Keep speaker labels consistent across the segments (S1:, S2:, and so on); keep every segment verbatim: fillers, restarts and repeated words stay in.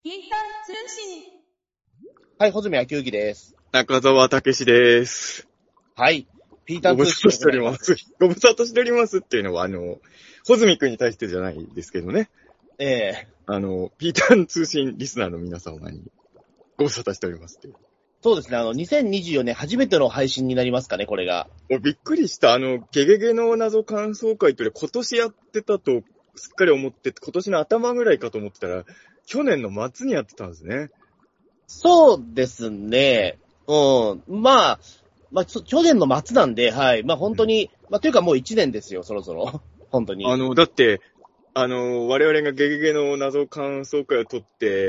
S1: ピータン通信。
S2: はい、穂積昭之です。
S3: 中澤武史です。
S2: はい。ピータ
S3: ご無
S2: ン通信
S3: 沙汰しております。ご無沙汰しておりますっていうのは、あの、穂積くんに対してじゃないですけどね。
S2: ええ
S3: あの、ピータン通信リスナーの皆様にご無沙汰しておりますっていう。
S2: そうですね、あの、にせんにじゅうよねん初めての配信になりますかね、これが。
S3: もうびっくりした。あの、ゲゲゲの謎感想会という今年やってたとすっかり思って、今年の頭ぐらいかと思ってたら、去年の末にやってたんですね。
S2: そうですね。うん。まあ、まあ、去年の末なんで、はい。まあ本当に、うん、まあというかもういちねんですよ、そろそろ。本当に。
S3: あの、だって、あの、我々がゲゲゲの謎感想会を取って、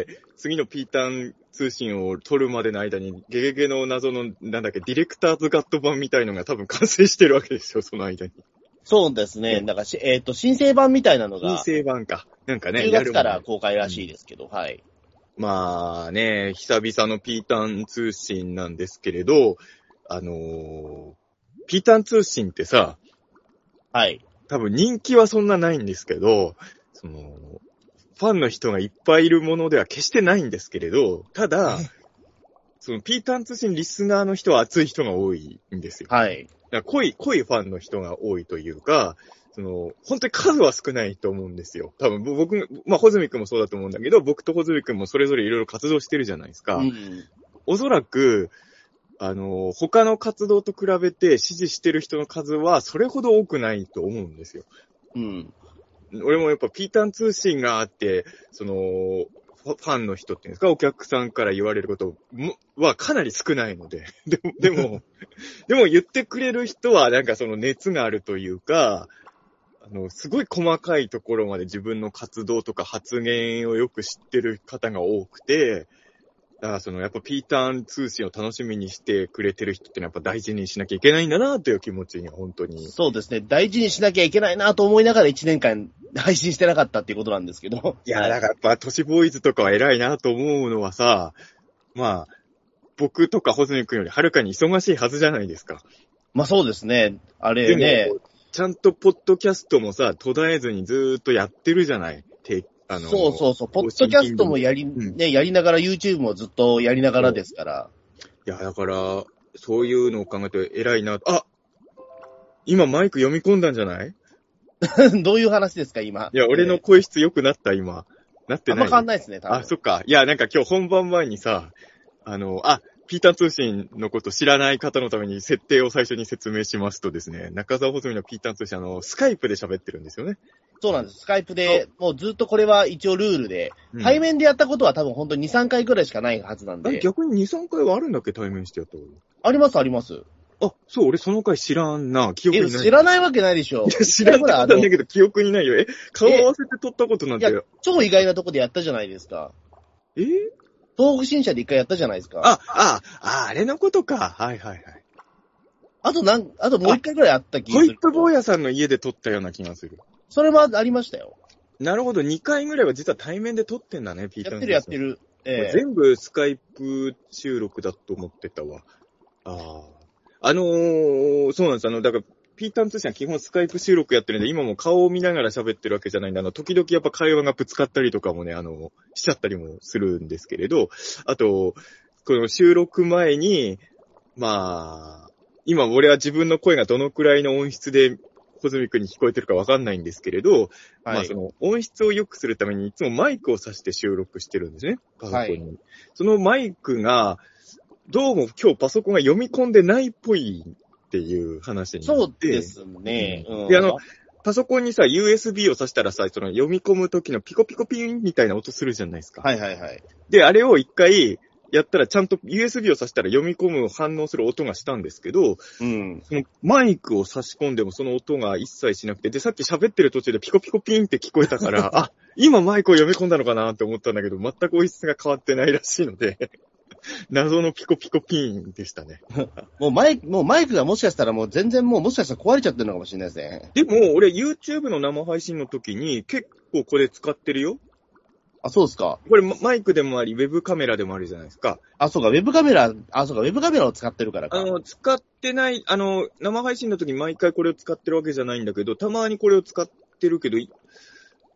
S3: 次のピータン通信を取るまでの間に、ゲゲゲの謎の、なんだっけ、ディレクターズガット版みたいのが多分完成してるわけですよ、その間に。
S2: そうですね。なんかし、えっ、ー、と、申請版みたいなのが。
S3: 申請版か。なんかね。
S2: じゅうがつから公開らしいですけど、うん、はい。
S3: まあね、久々のピータン通信なんですけれど、あのー、ピータン通信ってさ、
S2: はい。
S3: 多分人気はそんなないんですけど、その、ファンの人がいっぱいいるものでは決してないんですけれど、ただ、そのピータン通信リスナーの人は熱い人が多いんですよ。
S2: はい。
S3: だから濃い、濃いファンの人が多いというか、その、本当に数は少ないと思うんですよ。多分僕、まあ、穂積くんもそうだと思うんだけど、僕と穂積くんもそれぞれいろいろ活動してるじゃないですか。
S2: うん、
S3: おそらく、あの、他の活動と比べて支持してる人の数はそれほど多くないと思うんですよ。
S2: うん。
S3: 俺もやっぱピータン通信があって、その、ファンの人っていうんですか、お客さんから言われることはかなり少ないので。でも、でも、でも言ってくれる人はなんかその熱があるというか、あの、すごい細かいところまで自分の活動とか発言をよく知ってる方が多くて、だからそのやっぱピータン通信を楽しみにしてくれてる人ってのはやっぱ大事にしなきゃいけないんだなという気持ちに本当に。
S2: そうですね。大事にしなきゃいけないなと思いながらいちねんかん配信してなかったっていうことなんですけど。
S3: いや、だからやっぱ都市ボーイズとかは偉いなと思うのはさ、まあ、僕とかホズミ君よりはるかに忙しいはずじゃないですか。
S2: まあそうですね。あれね。
S3: でもちゃんとポッドキャストもさ、途絶えずにずーっとやってるじゃない。て
S2: あのそうそうそう。ポッドキャストもやり、うん、ね、やりながら YouTube もずっとやりながらですから。
S3: いや、だから、そういうのを考えて偉いな。あ、今マイク読み込んだんじゃない
S2: どういう話ですか、今。
S3: いや、俺の声質良くなった、今。なってない。
S2: あんま変わんないですね、多分。
S3: あ、そっか。いや、なんか今日本番前にさ、あの、あ、ピータン通信のこと知らない方のために設定を最初に説明しますとですね、中澤穂積のピータン通信、あの、スカイプで喋ってるんですよね。
S2: そうなんです。スカイプで、もうずっとこれは一応ルールで、うん、対面でやったことは多分本当にに、さんかいくらいしかないはずなんで。
S3: 逆にに、さんかいはあるんだっけ、対面してやったこと。
S2: あります、あります。
S3: あ、そう、俺その回知らんな。記憶にない。
S2: 知らないわけないでしょ。
S3: いや、知らんことなんだけど、記憶にないよ。え、顔合わせて撮ったことなんて。いや、
S2: 超意外なとこでやったじゃないですか。
S3: え
S2: 東北新社で一回やったじゃないですか。
S3: あ、あ、あ、あれのことか。はいはいはい。
S2: あとなん、あともう一回くらいあった気がする。
S3: ホイップ坊やさんの家で撮ったような気がする。
S2: それもありましたよ。
S3: なるほど、にかいぐらいは実は対面で撮ってんだね、ピーター
S2: やってるやってる。
S3: えー、全部スカイプ収録だと思ってたわ。ああ。あのー、そうなんです。あの、だから、ピータン通信は基本スカイプ収録やってるんで、今も顔を見ながら喋ってるわけじゃないんで、あの、時々やっぱ会話がぶつかったりとかもね、あの、しちゃったりもするんですけれど、あと、この収録前に、まあ、今俺は自分の声がどのくらいの音質で、ホズミ君に聞こえてるかわかんないんですけれど、はい、まあその音質を良くするためにいつもマイクを挿して収録してるんですね、パソコンに。はい、そのマイクが、どうも今日パソコンが読み込んでないっぽいっていう話になって。
S2: そうですね。
S3: うん、で、あの、パソコンにさ、ユーエスビー を挿したらさ、その読み込む時のピコピコピンみたいな音するじゃないですか。
S2: はいはいはい。
S3: で、あれを一回、やったらちゃんと ユーエスビー を挿したら読み込む反応する音がしたんですけど、
S2: うん、
S3: そのマイクを差し込んでもその音が一切しなくて、で、さっき喋ってる途中でピコピコピンって聞こえたから、あ、今マイクを読み込んだのかなって思ったんだけど、全く音質が変わってないらしいので、謎のピコピコピンでしたね。
S2: もうマイク、もうマイクがもしかしたらもう全然もうもしかしたら壊れちゃってるのかもしれないですね。
S3: でも、俺 YouTube の生配信の時に結構これ使ってるよ。
S2: あ、そうですか。
S3: これマイクでもあり、ウェブカメラでもあるじゃないですか。
S2: あ、そうか、ウェブカメラ、あ、そうか、ウェブカメラを使ってるからか。
S3: あの、使ってない、あの、生配信の時に毎回これを使ってるわけじゃないんだけど、たまにこれを使ってるけど、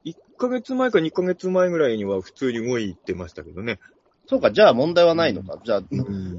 S3: いっかげつまえかにかげつまえぐらいには普通に動いてましたけどね。
S2: そうか、じゃあ問題はないのか。じゃあ、
S3: うん、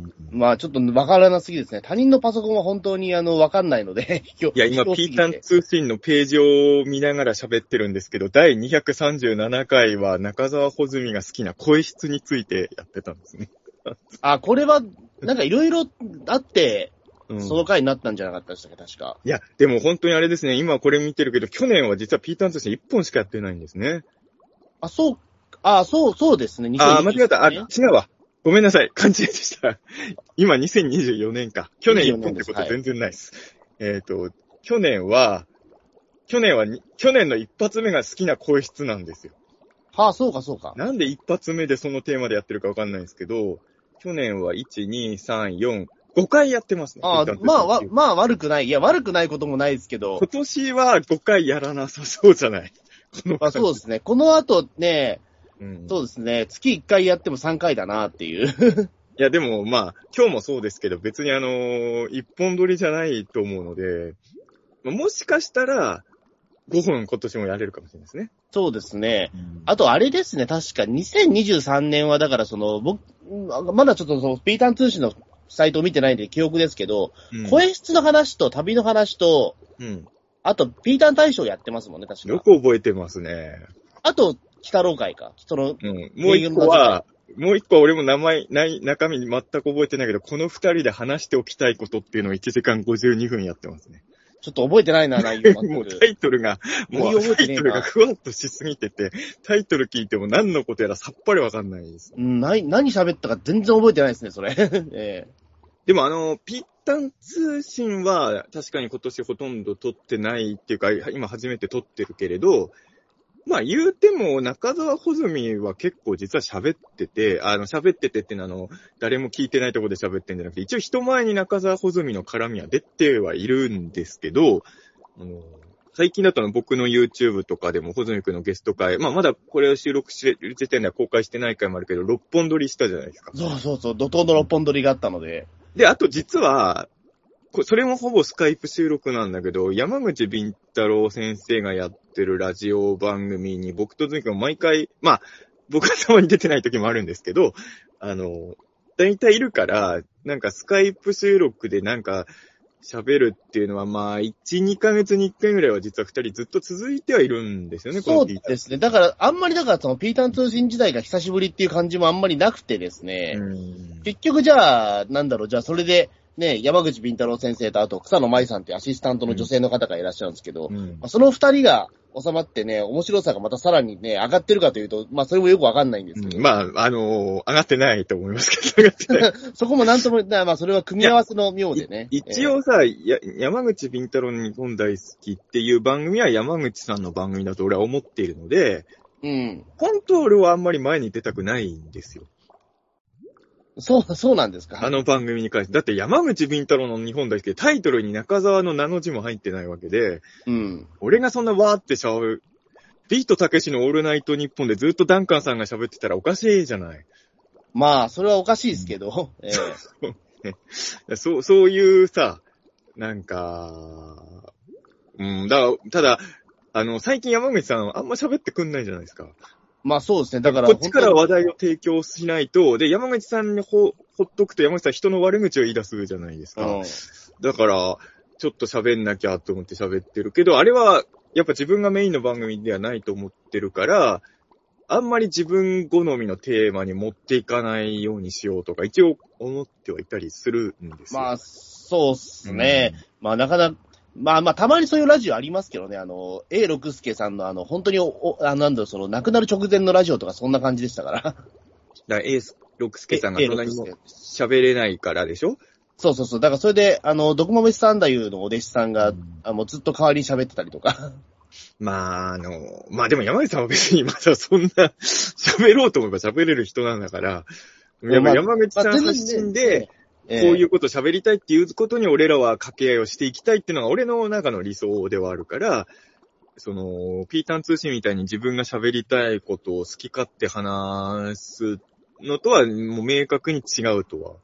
S2: まあちょっとわからなすぎですね。他人のパソコンは本当にあの、わかんないので。
S3: いや、今、ピータン通信のページを見ながら喋ってるんですけど、だいにひゃくさんじゅうななかいは中澤穂積が好きな声質についてやってたんですね。
S2: あ、これは、なんかいろいろあって、
S3: うん、
S2: その回になったんじゃなかったでしたっけ、確か。
S3: いや、でも本当にあれですね、今これ見てるけど、去年は実はピータン通信いっぽんしかやってないんですね。
S2: あ、そう、あ、そう、そうですね。
S3: あ、間違えた。あ、違うわ。ごめんなさい。勘違いでした。今にせんにじゅうよねんか。去年いっぽんってこと全然ないです。はい、えっ、ー、と、去年は、去年はに、去年の一発目が好きな声質なんですよ。
S2: はあ、そうかそうか。
S3: なんで一発目でそのテーマでやってるかわかんないんですけど、去年はいち、に、さん、よん、ごかいやってますね。
S2: ああ、まあ、わ、まあ悪くない。いや、悪くないこともないですけど。
S3: 今年はごかいやらなさそうじゃない。
S2: このまあそうですね。この後ね、
S3: うん、
S2: そうですね。月いっかいやってもさんかいだなっていう。
S3: いや、でもまあ、今日もそうですけど、別にあのー、一本撮りじゃないと思うので、もしかしたら、ごほん今年もやれるかもしれないですね。
S2: そうですね。
S3: うん、
S2: あとあれですね、確かにせんにじゅうさんねんはだからその、僕、まだちょっとその、ピータン通信のサイトを見てないんで記憶ですけど、うん、声質の話と旅の話と、うん、あと、ピータン大賞やってますもんね、確か。
S3: よく覚えてますね。
S2: あと、北郎会か。その、
S3: うん、もう一個は、もう一個は俺も名前、ない、中身全く覚えてないけど、この二人で話しておきたいことっていうのをいちじかんごじゅうにふんやってますね。
S2: ちょっと覚えてないな、内容。
S3: もうタイトルが、もうタイトルがふわっとしすぎてて、タイトル聞いても何のことやらさっぱりわかんないです。
S2: うん、何、何喋ったか全然覚えてないですね、それ。え
S3: ー、でもあの、ピータン通信は確かに今年ほとんど撮ってないっていうか、今初めて撮ってるけれど、まあ言うても中澤穂積は結構実は喋ってて、あの喋っててっていうのはあの、誰も聞いてないところで喋ってんじゃなくて、一応人前に中澤穂積の絡みは出てはいるんですけど、あの最近だと僕の YouTube とかでも穂積くんのゲスト会、まあまだこれを収録してる時点では公開してない回もあるけど、ろっぽん撮りしたじゃないですか。
S2: そうそうそう、怒涛のろっぽん撮りがあったので。
S3: で、あと実は、それもほぼスカイプ収録なんだけど、山口敏太郎先生がやってるラジオ番組に僕とずんくん毎回、まあ、僕はたまに出てない時もあるんですけど、あの、大体いるから、なんかスカイプ収録でなんか喋るっていうのはまあ、いち、にかげつにいっかいぐらいは実はふたりずっと続いてはいるんですよね、
S2: そうですね。だから、あんまりだからそのピータン通信時代が久しぶりっていう感じもあんまりなくてですね。うん結局じゃあ、なんだろう、じゃあそれで、ね、山口敏太郎先生とあと草野舞さんってアシスタントの女性の方がいらっしゃるんですけど、うんまあ、その二人が収まってね、面白さがまたさらにね、上がってるかというと、まあそれもよくわかんないんですけど。
S3: うん、まあ、あのー、上がってないと思いますけど、上がってない。
S2: そこもなんとも、まあそれは組み合わせの妙でね。
S3: 一応さ、えー、や山口敏太郎の日本大好きっていう番組は山口さんの番組だと俺は思っているので、うん。本当は俺はあんまり前に出たくないんですよ。
S2: そう、そうなんですか。
S3: あの番組に関して。だって山口敏太郎の日本大好きでタイトルに中澤の名の字も入ってないわけで、うん。俺がそんなわーってしゃべる、ビートたけしのオールナイトニッポンでずっとダンカンさんが喋ってたらおかしいじゃない。
S2: まあ、それはおかしいですけど。うん、
S3: ええ、そう、そういうさ、なんか、うん、だから、ただ、あの、最近山口さんあんま喋ってくんないじゃないですか。
S2: まあそうですね。だから。
S3: こっちから話題を提供しないと、で、山口さんにほ、ほっとくと山口さん人の悪口を言い出すじゃないですか。うん、だから、ちょっと喋んなきゃと思って喋ってるけど、あれは、やっぱ自分がメインの番組ではないと思ってるから、あんまり自分好みのテーマに持っていかないようにしようとか、一応思ってはいたりするんですよ。
S2: まあ、そうっすね。うん、まあ、なかなか、まあまあ、たまにそういうラジオありますけどね、あの、A 六輔さんのあの、本当にお、あなんだろう、その、亡くなる直前のラジオとかそんな感じでしたから。だか
S3: ら A 六輔さんがそんなに喋れないからでしょ？
S2: そうそうそう。だからそれで、あの、ドクマメスタンダユーのお弟子さんが、うん、あのずっと代わりに喋ってたりとか。
S3: まあ、あの、まあでも山口さんは別にまだそんな喋ろうと思えば喋れる人なんだから、やっぱ山口さん発信で、こういうこと喋りたいっていうことに俺らは掛け合いをしていきたいっていうのが俺の中の理想ではあるから、その、ピータン通信みたいに自分が喋りたいことを好き勝手話すのとはもう明確に違うとは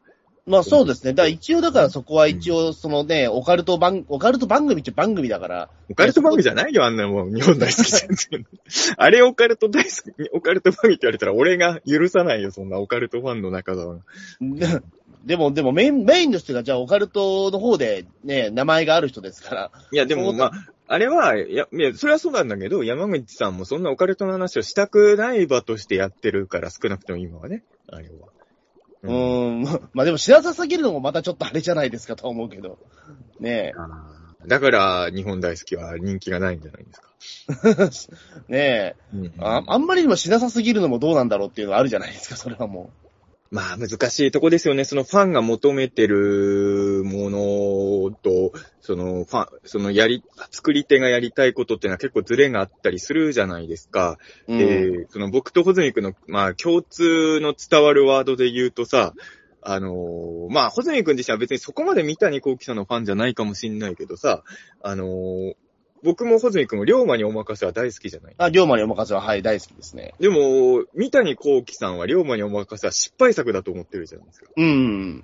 S2: まあそうですね。だから一応だからそこは一応そのね、オカルト番、オカルト番組って番組だから。
S3: オカルト番組じゃないよ、あんなもん。日本大好き全然。あれオカルト大好き、オカルト番組って言われたら俺が許さないよ、そんなオカルトファンの中だ。
S2: でも、でもメイン、メインの人がじゃあオカルトの方でね、名前がある人ですから。
S3: いや、でもまあ、あれは、いや、いや、それはそうなんだけど、山口さんもそんなオカルトの話をしたくない場としてやってるから、少なくとも今はね、あれは。
S2: うーん、まあでも知らなさすぎるのもまたちょっとあれじゃないですかと思うけど。ね
S3: え。だから、日本大好きは人気がないんじゃないですか。
S2: ねえ、うんうん、あ。あんまりにも知らなさすぎるのもどうなんだろうっていうのはあるじゃないですか、それはもう。
S3: まあ難しいとこですよね。そのファンが求めてるものと、そのファン、そのやり、作り手がやりたいことっていうのは結構ズレがあったりするじゃないですか。うん、で、その僕とホズミ君の、まあ共通の伝わるワードで言うとさ、あのー、まあ、ホズミ君自身は別にそこまで三谷幸喜さんのファンじゃないかもしんないけどさ、あのー、僕もホズミ君も龍馬にお任せは大好きじゃない。
S2: あ、龍馬にお任せは、はい、大好きですね。
S3: でも、三谷幸喜さんは龍馬にお任せは失敗作だと思ってるじゃないですか。
S2: うん。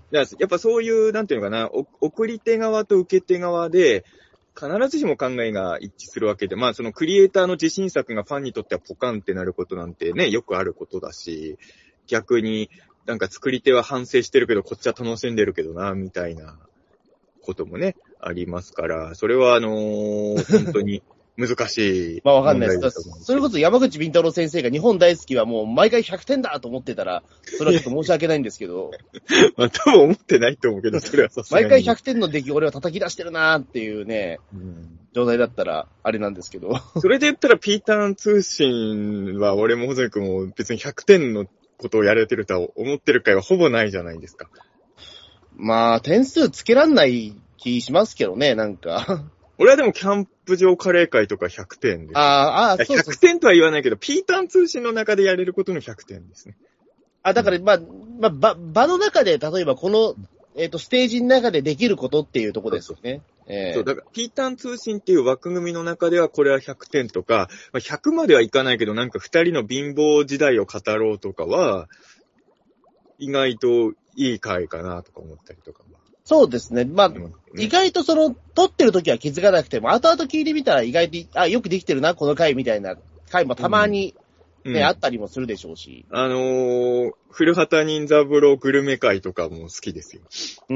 S3: やっぱそういう、なんていうのかな、送り手側と受け手側で、必ずしも考えが一致するわけで、まあそのクリエイターの自信作がファンにとってはポカンってなることなんてね、よくあることだし、逆になんか作り手は反省してるけど、こっちは楽しんでるけどな、みたいなこともね、ありますから、それはあのー、本当に難しい。
S2: まあわかんないです。それこそ山口敏太郎先生が日本大好きはもう毎回ひゃくてんだと思ってたら、それはちょっと申し訳ないんですけど。
S3: まあ多分思ってないと思うけど、それはさすがに。
S2: 毎回ひゃくてんの出来俺は叩き出してるなーっていうね、うん、状態だったらあれなんですけど。
S3: それで言ったらピーターン通信は俺もホゼミ君も別にひゃくてんのことをやれてるとは思ってる回はほぼないじゃないですか。
S2: まあ点数つけらんない気しますけどね、なんか。
S3: 俺はでもキャンプ場カレー会とかひゃくてんです。
S2: ああ、ああ、
S3: そうそう。ひゃくてんとは言わないけど、ピーターン通信の中でやれることのひゃくてんですね。
S2: あ、だから、まあ、まあ、場、場の中で、例えばこの、えっと、ステージの中でできることっていうところですよね。
S3: そうそう、えー、そう、だから、ピーターン通信っていう枠組みの中ではこれはひゃくてんとか、まあ、ひゃくまではいかないけど、なんか二人の貧乏時代を語ろうとかは、意外といい回かなとか思ったりとか。
S2: そうですね。まあ、ね、意外とその、撮ってる時は気づかなくても、後々聞いてみたら意外と、あ、よくできてるな、この回みたいな回もたまにね、うん、あったりもするでしょうし。
S3: あのー、古畑任三郎グルメ会とかも好きですよ。
S2: うん。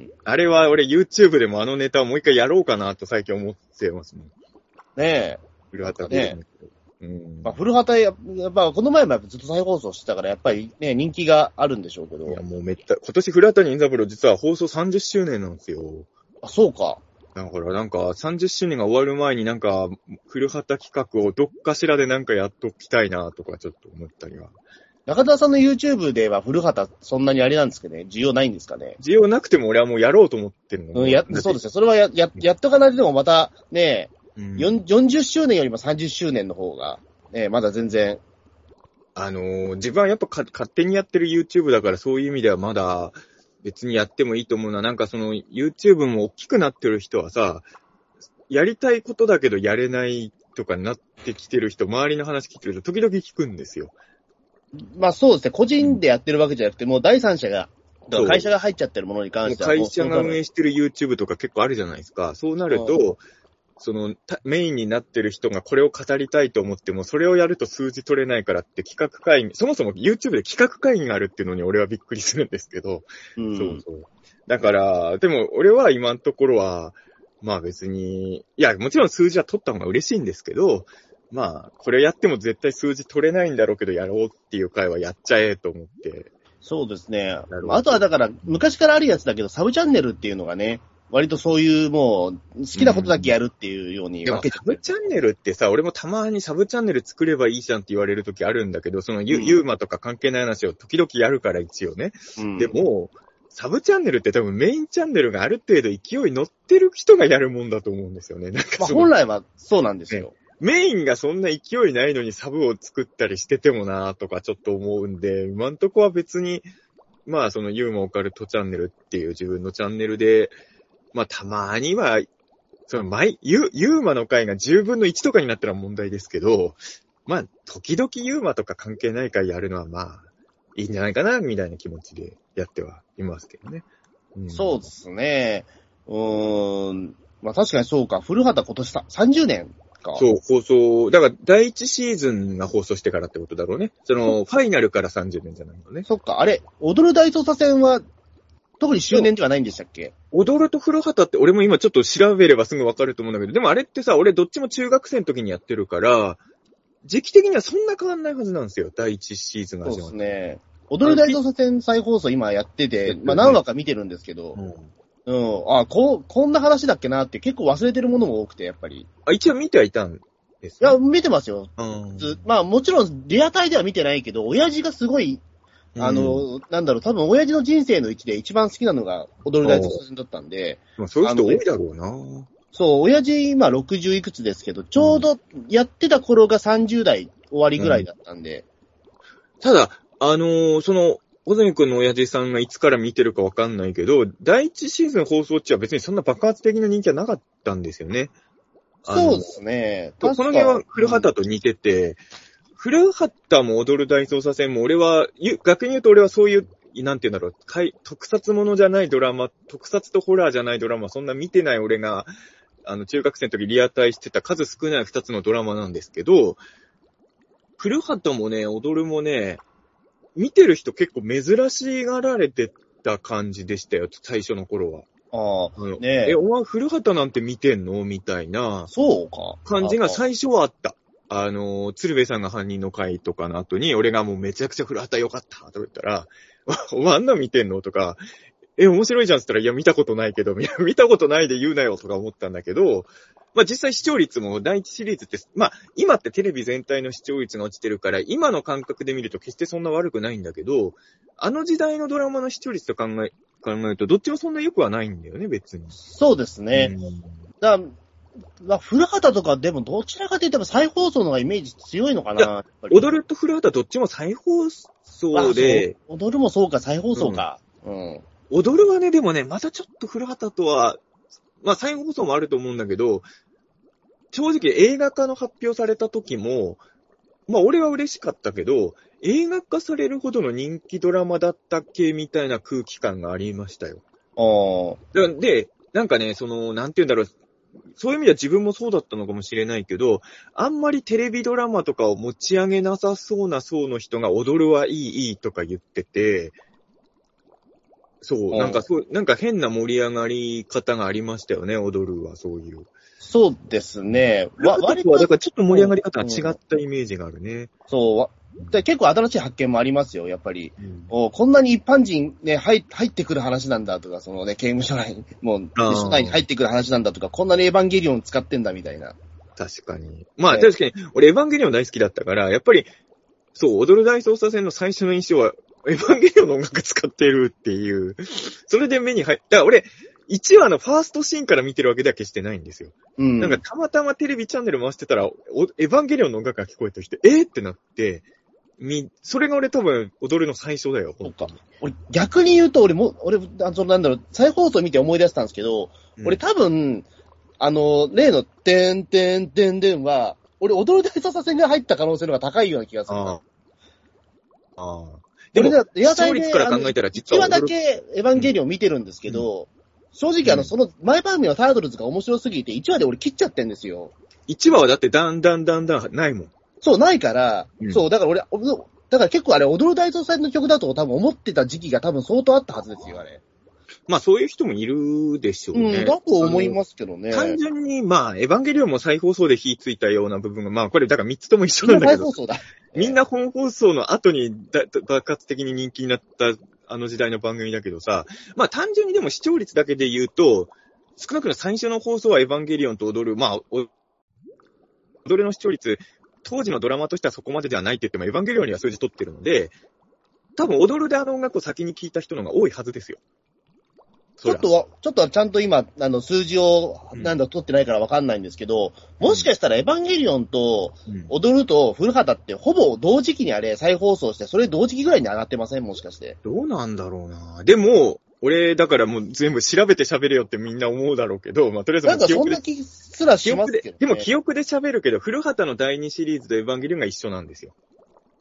S3: あれは俺 YouTube でもあのネタをもう一回やろうかなと最近思ってますもん。
S2: ねえ。
S3: 古畑グルメ。
S2: ねうん、まあ、古畑や、やっぱこの前もやっぱずっと再放送してたから、やっぱりね、人気があるんでしょうけど。
S3: いや、もうめった、今年古畑任三郎実は放送さんじゅっしゅうねんなんですよ。
S2: あ、そうか。
S3: だからなんかさんじゅっしゅうねんが終わる前になんか、古畑企画をどっかしらでなんかやっときたいなとかちょっと思ったりは。
S2: 中田さんの YouTube では古畑そんなにあれなんですけどね、需要ないんですかね。
S3: 需要なくても俺はもうやろうと思ってるの。
S2: うん、や、そうですよ。それはや、や、やっとかないとでもまたね、うん、よんじゅっしゅうねんよりもさんじゅっしゅうねんの方が、ね、まだ全然。
S3: あのー、自分はやっぱか勝手にやってる YouTube だからそういう意味ではまだ別にやってもいいと思うのは、なんかその YouTube も大きくなってる人はさ、やりたいことだけどやれないとかなってきてる人、周りの話聞いてると時々聞くんですよ。
S2: まあそうですね、個人でやってるわけじゃなくて、もう第三者が、会社が入っちゃってるものに関しては。
S3: 会社が運営してる YouTube とか結構あるじゃないですか。そうなると、そのメインになってる人がこれを語りたいと思っても、それをやると数字取れないからって企画会議、そもそも YouTube で企画会議があるっていうのに俺はびっくりするんですけど、
S2: うん、
S3: そうそう。だから、でも俺は今のところは、まあ別に、いや、もちろん数字は取った方が嬉しいんですけど、まあ、これやっても絶対数字取れないんだろうけど、やろうっていう回はやっちゃえと思って。
S2: そうですね。あとはだから、昔からあるやつだけど、サブチャンネルっていうのがね、割とそういうもう、好きなことだけやるっていうように分けて、
S3: うん、サブチャンネルってさ、俺もたまにサブチャンネル作ればいいじゃんって言われるときあるんだけど、そのユ、うん、ユーマとか関係ない話を時々やるから一応ね。うん、でも、サブチャンネルって多分メインチャンネルがある程度勢い乗ってる人がやるもんだと思うんですよね。なんか
S2: まあ、本来はそうなんですよ。
S3: ね、メインがそんな勢いないのにサブを作ったりしててもなーとかちょっと思うんで、今んとこは別に、まあそのユーマオカルトチャンネルっていう自分のチャンネルで、まあたまには、その毎、ユーマの回がじゅうぶんのいちとかになったら問題ですけど、まあ時々ユーマとか関係ない回やるのはまあ、 いいんじゃないかな、みたいな気持ちでやってはいますけどね。
S2: うん、そうですね。うーん。まあ確かにそうか。古畑今年ささんじゅうねんか。
S3: そう、放送、だから第一シーズンが放送してからってことだろうね。その、ファイナルからさんじゅうねんじゃないのね。
S2: そっか、あれ、踊る大捜査線は、特に周年ではないんでしたっけ？
S3: 踊ると古畑って俺も今ちょっと調べればすぐわかると思うんだけど、でもあれってさ、俺どっちも中学生の時にやってるから、時期的にはそんな変わんないはずなんですよ。第一シーズンが始まって。
S2: そうですね。踊る大捜査線再放送今やってて、まあ何話か見てるんですけど、うんうん。あ、こう、こんな話だっけなって結構忘れてるものも多くて、やっぱり。
S3: あ、一応見てはいたんです
S2: か？いや、見てますよ。
S3: うん。
S2: まあもちろん、リアタイでは見てないけど、親父がすごい、あの、うん、なんだろう、多分親父の人生のうちで一番好きなのが踊る大捜査線だったんで。
S3: まあそういう人多いだろうな。
S2: そう、親父今ろくじゅういくつですけど、ちょうどやってた頃がさんじゅう代終わりぐらいだったんで。
S3: うん、ただ、あのー、その、小泉くんの親父さんがいつから見てるかわかんないけど、第一シーズン放送中は別にそんな爆発的な人気はなかったんですよね。
S2: そうですね。
S3: この辺は古畑と似てて、うん、古畑も踊る大捜査線も俺は、逆に言うと俺はそういう、なんて言うんだろう、特撮ものじゃないドラマ、特撮とホラーじゃないドラマ、そんな見てない俺が、あの、中学生の時リアタイしてた数少ない二つのドラマなんですけど、古畑もね、踊るもね、見てる人結構珍しがられてた感じでしたよ、最初の頃は。
S2: ああ、ねえ。
S3: え、お前古畑なんて見てんのみたいな。
S2: そうか。
S3: 感じが最初はあった。あの、鶴瓶さんが犯人の回とかの後に、俺がもうめちゃくちゃ古畑よかったとか言ったら、お前あんな見てんのとか、え、面白いじゃんって言ったら、いや見たことないけど、見たことないで言うなよとか思ったんだけど、まあ実際視聴率も第一シリーズって、まあ今ってテレビ全体の視聴率が落ちてるから、今の感覚で見ると決してそんな悪くないんだけど、あの時代のドラマの視聴率と考え、考えると、どっちもそんな良くはないんだよね、別に。
S2: そうですね。うん、だまあ、古畑とかでもどちらかというと再放送の方がイメージ強いのかな。やっぱり
S3: 踊ると古畑どっちも再放送で。
S2: 踊るもそうか、再放送か。うん。うん、
S3: 踊るはね、でもね、またちょっと古畑とは、まあ再放送もあると思うんだけど、正直映画化の発表された時も、まあ俺は嬉しかったけど、映画化されるほどの人気ドラマだったっけみたいな空気感がありましたよ。
S2: あ
S3: あ。で、なんかね、その、なんて言うんだろう、そういう意味では自分もそうだったのかもしれないけど、あんまりテレビドラマとかを持ち上げなさそうな層の人が踊るはいいいいとか言ってて、そう、なんかそう、なんか変な盛り上がり方がありましたよね、踊るはそういう。
S2: そうですね。
S3: わ、割とはだからちょっと盛り上がり方が違ったイメージがあるね。うん、
S2: そう。で結構新しい発見もありますよ、やっぱり。うん、おこんなに一般人ね、入、入ってくる話なんだとか、そのね、刑務所内に、もう、所内に入ってくる話なんだとか、こんなにエヴァンゲリオン使ってんだみたいな。
S3: 確かに。まあ、ね、確かに、俺エヴァンゲリオン大好きだったから、やっぱり、そう、踊る大捜査線の最初の印象は、エヴァンゲリオンの音楽使ってるっていう。それで目に入った。だから俺、いちわのファーストシーンから見てるわけでは決してないんですよ。うん。なんかたまたまテレビチャンネル回してたら、エヴァンゲリオンの音楽が聞こえてきて、えー、ってなって、み、それが俺多分踊るの最初だよ。
S2: そうか。俺逆に言うと俺も、俺、あの、なんだろう、再放送見て思い出したんですけど、うん、俺多分、あの、例の、てんてんてんてんは、俺踊る大捜査線が入った可能性の方が高いような気がする。あ
S3: あ。ああ。でも、視聴率から考えたら実は。
S2: いちわだけエヴァンゲリオン見てるんですけど、うん、正直あの、その前番組のタートルズが面白すぎて、いちわで俺切っちゃってんですよ。
S3: いちわはだってだんだんだんだんないもん。
S2: そう、ないから、うん、そう、だから俺、だから結構あれ、踊る大捜査線の曲だと多分思ってた時期が多分相当あったはずですよ、あれ。
S3: まあそういう人もいるでしょうね。
S2: うん、だと思いますけどね。
S3: 単純に、まあ、エヴァンゲリオンも再放送で火ついたような部分が、まあこれだからみっつとも一緒なんだけど。
S2: みんな再放送だ。
S3: みんな本放送の後にだ爆発的に人気になったあの時代の番組だけどさ、まあ単純にでも視聴率だけで言うと、少なくとも最初の放送はエヴァンゲリオンと踊る、まあ、踊るの視聴率、当時のドラマとしてはそこまでではないって言っても、エヴァンゲリオンには数字取ってるので、多分踊るであの音楽を先に聞いた人の方が多いはずですよ。
S2: ちょっと、ちょっとちゃんと今、あの、数字を、なんだ、取ってないからわかんないんですけど、うん、もしかしたらエヴァンゲリオンと、踊ると古畑ってほぼ同時期にあれ再放送して、それ同時期ぐらいに上がってませんもしかして。
S3: どうなんだろうな。でも、俺、だからもう全部調べて喋れよってみんな思うだろうけど、まあ、とりあえず
S2: もう記憶で。なんかそんな気すらしますけど、ね、
S3: でも記憶で喋るけど、古畑のだいにシリーズとエヴァンゲリオンが一緒なんですよ。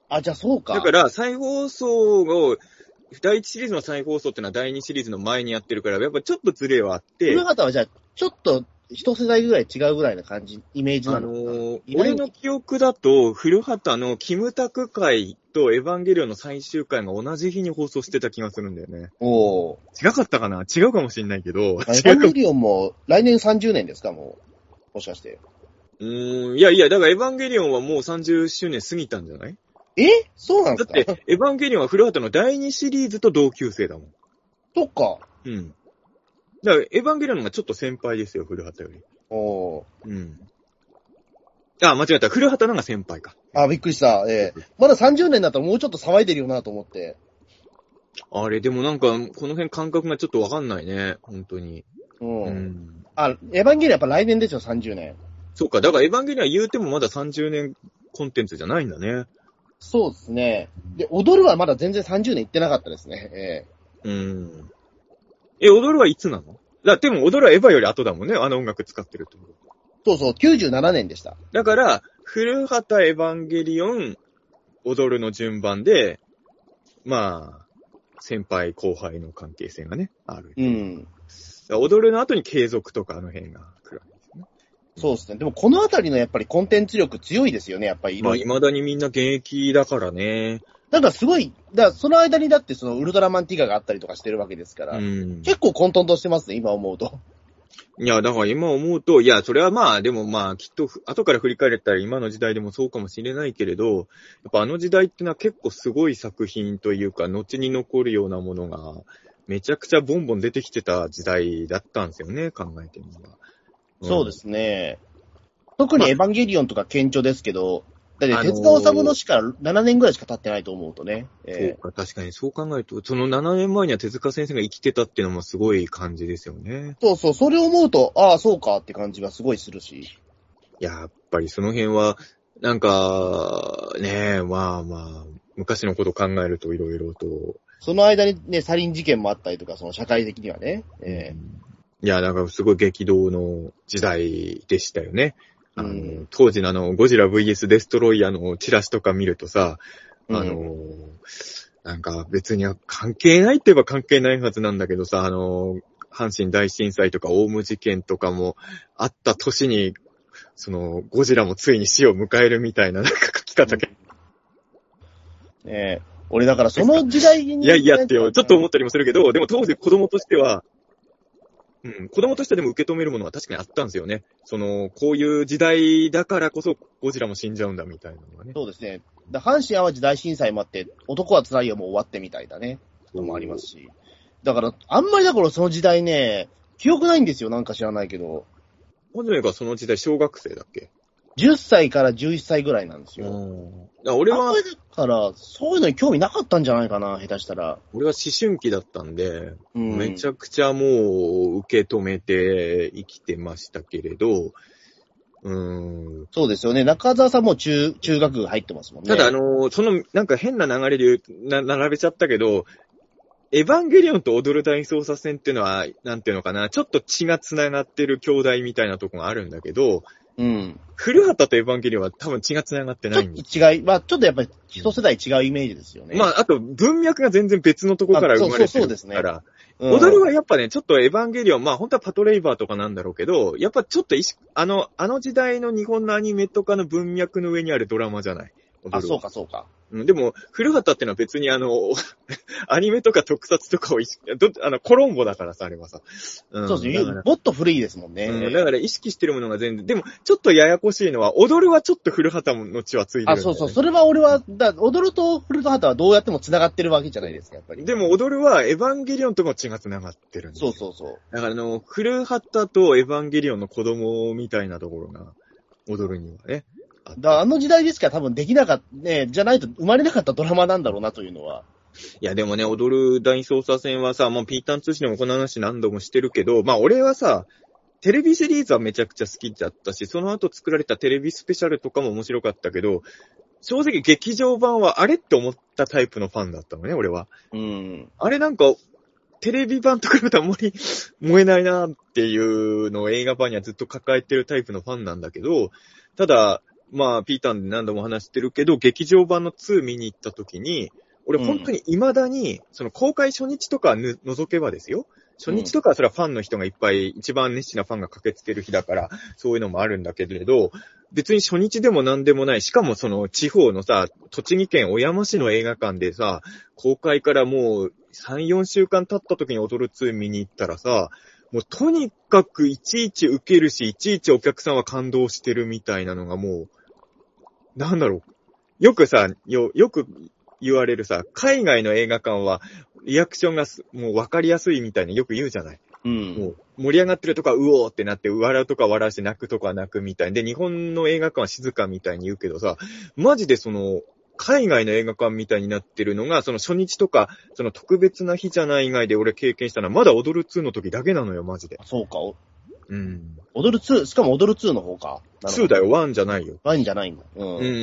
S2: あ、じゃあそうか。
S3: だから、再放送を、だいいちシリーズの再放送ってのはだいにシリーズの前にやってるから、やっぱちょっとズレはあって。
S2: 古畑はじゃあ、ちょっと一世代ぐらい違うぐらいな感じ、イメージなのかな。
S3: あのー、俺の記憶だと、古畑のキムタク会とエヴァンゲリオンの最終回が同じ日に放送してた気がするんだよね。
S2: おー。
S3: 違かったかな？違うかもしんないけど。エヴ
S2: ァンゲリオンも来年さんじゅうねんですか、もう。もしかして。
S3: うーん、いやいや、だからエヴァンゲリオンはもうさんじゅっしゅうねん過ぎたんじゃない？
S2: え？そうなんですか？
S3: だって、エヴァンゲリオンは古畑のだいにシリーズと同級生だもん。
S2: そっか。
S3: うん。だから、エヴァンゲリオンのがちょっと先輩ですよ、古畑より。
S2: おー。
S3: うん。あ、間違えた。古畑のが先輩か。
S2: あ、びっくりした。ええー。まださんじゅうねんだったらもうちょっと騒いでるよなと思って。
S3: あれ、でもなんか、この辺感覚がちょっとわかんないね。本当に。
S2: うん。
S3: うん、
S2: あ、エヴァンゲリオンやっぱ来年ですよ、さんじゅうねん。
S3: そうか。だからエヴァンゲリオンは言うてもまださんじゅうねんコンテンツじゃないんだね。
S2: そうですね。で、踊るはまだ全然さんじゅうねん行ってなかったですね。え
S3: えー。うん。え、踊るはいつなの？だでも踊るはエヴァより後だもんね。あの音楽使ってるってこと。
S2: そうそう、きゅうじゅうななねんでした。
S3: だから、古畑エヴァンゲリオン、踊るの順番で、まあ、先輩後輩の関係性がね、ある。
S2: うん。
S3: 踊るの後に継続とかあの辺が来るわけですね。
S2: そうですね。でもこのあたりのやっぱりコンテンツ力強いですよね、やっぱり。
S3: まあ、未だにみんな現役だからね。
S2: なんかすごい、だからその間にだってそのウルトラマンティガがあったりとかしてるわけですから、うん、結構混沌としてますね、今思うと。
S3: いや、だから今思うと、いや、それはまあ、でもまあ、きっと、後から振り返ったら今の時代でもそうかもしれないけれど、やっぱあの時代ってのは結構すごい作品というか、後に残るようなものが、めちゃくちゃボンボン出てきてた時代だったんですよね、考えてみれば。
S2: うん、そうですね。特にエヴァンゲリオンとか顕著ですけど、だって手塚治虫の死からななねんぐらいしか経ってないと思うとね。
S3: えー、そうか、確かにそう考えると、そのななねんまえには手塚先生が生きてたっていうのもすごい感じですよね。
S2: そうそう、それを思うと、ああ、そうかって感じがすごいするし。
S3: やっぱりその辺は、なんか、ねえ、まあまあ、昔のこと考えるといろいろと。
S2: その間にね、サリン事件もあったりとか、その社会的にはね。え
S3: ー、いや、なんかすごい激動の時代でしたよね。あの、うん、当時のあの、ゴジラ ブイエス デストロイヤーのチラシとか見るとさ、あの、うん、なんか別に関係ないって言えば関係ないはずなんだけどさ、あの、阪神大震災とかオウム事件とかもあった年に、その、ゴジラもついに死を迎えるみたいな、なんか書き方け。
S2: うん、ねえ、俺だからその時代に。
S3: いやいやってよ、ちょっと思ったりもするけど、でも当時子供としては、うん、子供としてでも受け止めるものは確かにあったんですよね。その、こういう時代だからこそゴジラも死んじゃうんだみたいなのがね。
S2: そうですね。だ阪神淡路大震災もあって、男は辛いよもう終わってみたいだね。のもありますし。だから、あんまりだからその時代ね、記憶ないんですよ、なんか知らないけど。
S3: ほんでがその時代小学生だっけ？
S2: じゅっさいからじゅういっさいぐらいなんですよ。
S3: 俺は、
S2: あんまりだから、そういうのに興味なかったんじゃないかな、下手したら。
S3: 俺は思春期だったんで、うん、めちゃくちゃもう受け止めて生きてましたけれど、うーん。
S2: そうですよね。中澤さんも中、中学部入ってますもんね。
S3: ただあのー、その、なんか変な流れでな並べちゃったけど、エヴァンゲリオンと踊る大捜査線っていうのは、なんていうのかな、ちょっと血が繋がってる兄弟みたいなとこがあるんだけど、
S2: うん。
S3: 古畑とエヴァンゲリオンは多分血が繋がってないん
S2: です。ちょっと違い、まあちょっとやっぱり一世代違うイメージですよね。
S3: まああと文脈が全然別のとこから生まれてるから。そうそうですね。うん、踊るはやっぱね、ちょっとエヴァンゲリオン、まあ本当はパトレイバーとかなんだろうけど、やっぱちょっと意識、あの、あの時代の日本のアニメとかの文脈の上にあるドラマじゃない。
S2: あ、そうかそうか。
S3: うん、でも、古畑ってのは別にあの、アニメとか特撮とかを意識、どあの、コロンボだからさ、あれはさ。
S2: うん、そうですね。もっと古いですもんね、
S3: うん。だから意識してるものが全然、でも、ちょっとややこしいのは、踊るはちょっと古畑の血はついてる、ね。
S2: あ、そうそう。それは俺は、だ踊ると古畑はどうやっても繋がってるわけじゃないですか、やっぱり。
S3: でも、踊るはエヴァンゲリオンとも血が繋がってるんですよ。
S2: そうそうそう。
S3: だからあの、古畑とエヴァンゲリオンの子供みたいなところが、踊るにはね。
S2: だあの時代ですから多分できなかった、ね、じゃないと生まれなかったドラマなんだろうなというのは。
S3: いやでもね、踊る大捜査線はさ、もうピータン通信でもこの話何度もしてるけど、まあ俺はさ、テレビシリーズはめちゃくちゃ好きだったし、その後作られたテレビスペシャルとかも面白かったけど、正直劇場版はあれって思ったタイプのファンだったのね、俺は。
S2: うん。
S3: あれなんか、テレビ版と比べたらあんまり燃えないなっていうのを映画版にはずっと抱えてるタイプのファンなんだけど、ただ、 まあ、ピーターンで何度も話してるけど、劇場版のツー見に行った時に、俺本当に未だに、その公開初日とかぬ除けばですよ。初日とかはそれはファンの人がいっぱい、一番熱心なファンが駆けつける日だから、そういうのもあるんだけれど、別に初日でも何でもない。しかもその地方のさ、栃木県小山市の映画館でさ、公開からもうさん、よんしゅうかん経った時に踊るツー見に行ったらさ、もうとにかくいちいち受けるし、いちいちお客さんは感動してるみたいなのがもう、なんだろう。よくさ、よ、よく言われるさ、海外の映画館はリアクションがもう分かりやすいみたいによく言うじゃない。
S2: うん。
S3: もう盛り上がってるとかうおーってなって、笑うとか笑うし、泣くとか泣くみたいで、日本の映画館は静かみたいに言うけどさ、マジでその、海外の映画館みたいになってるのが、その初日とか、その特別な日じゃない以外で俺経験したのは、まだ踊るツーの時だけなのよ、マジで。
S2: そうか。
S3: うん。
S2: 踊るツー、しかも踊るツーの方か。
S3: ツーだよ、ワンじゃないよ。
S2: ワンじゃないんだ。うん。
S3: うん。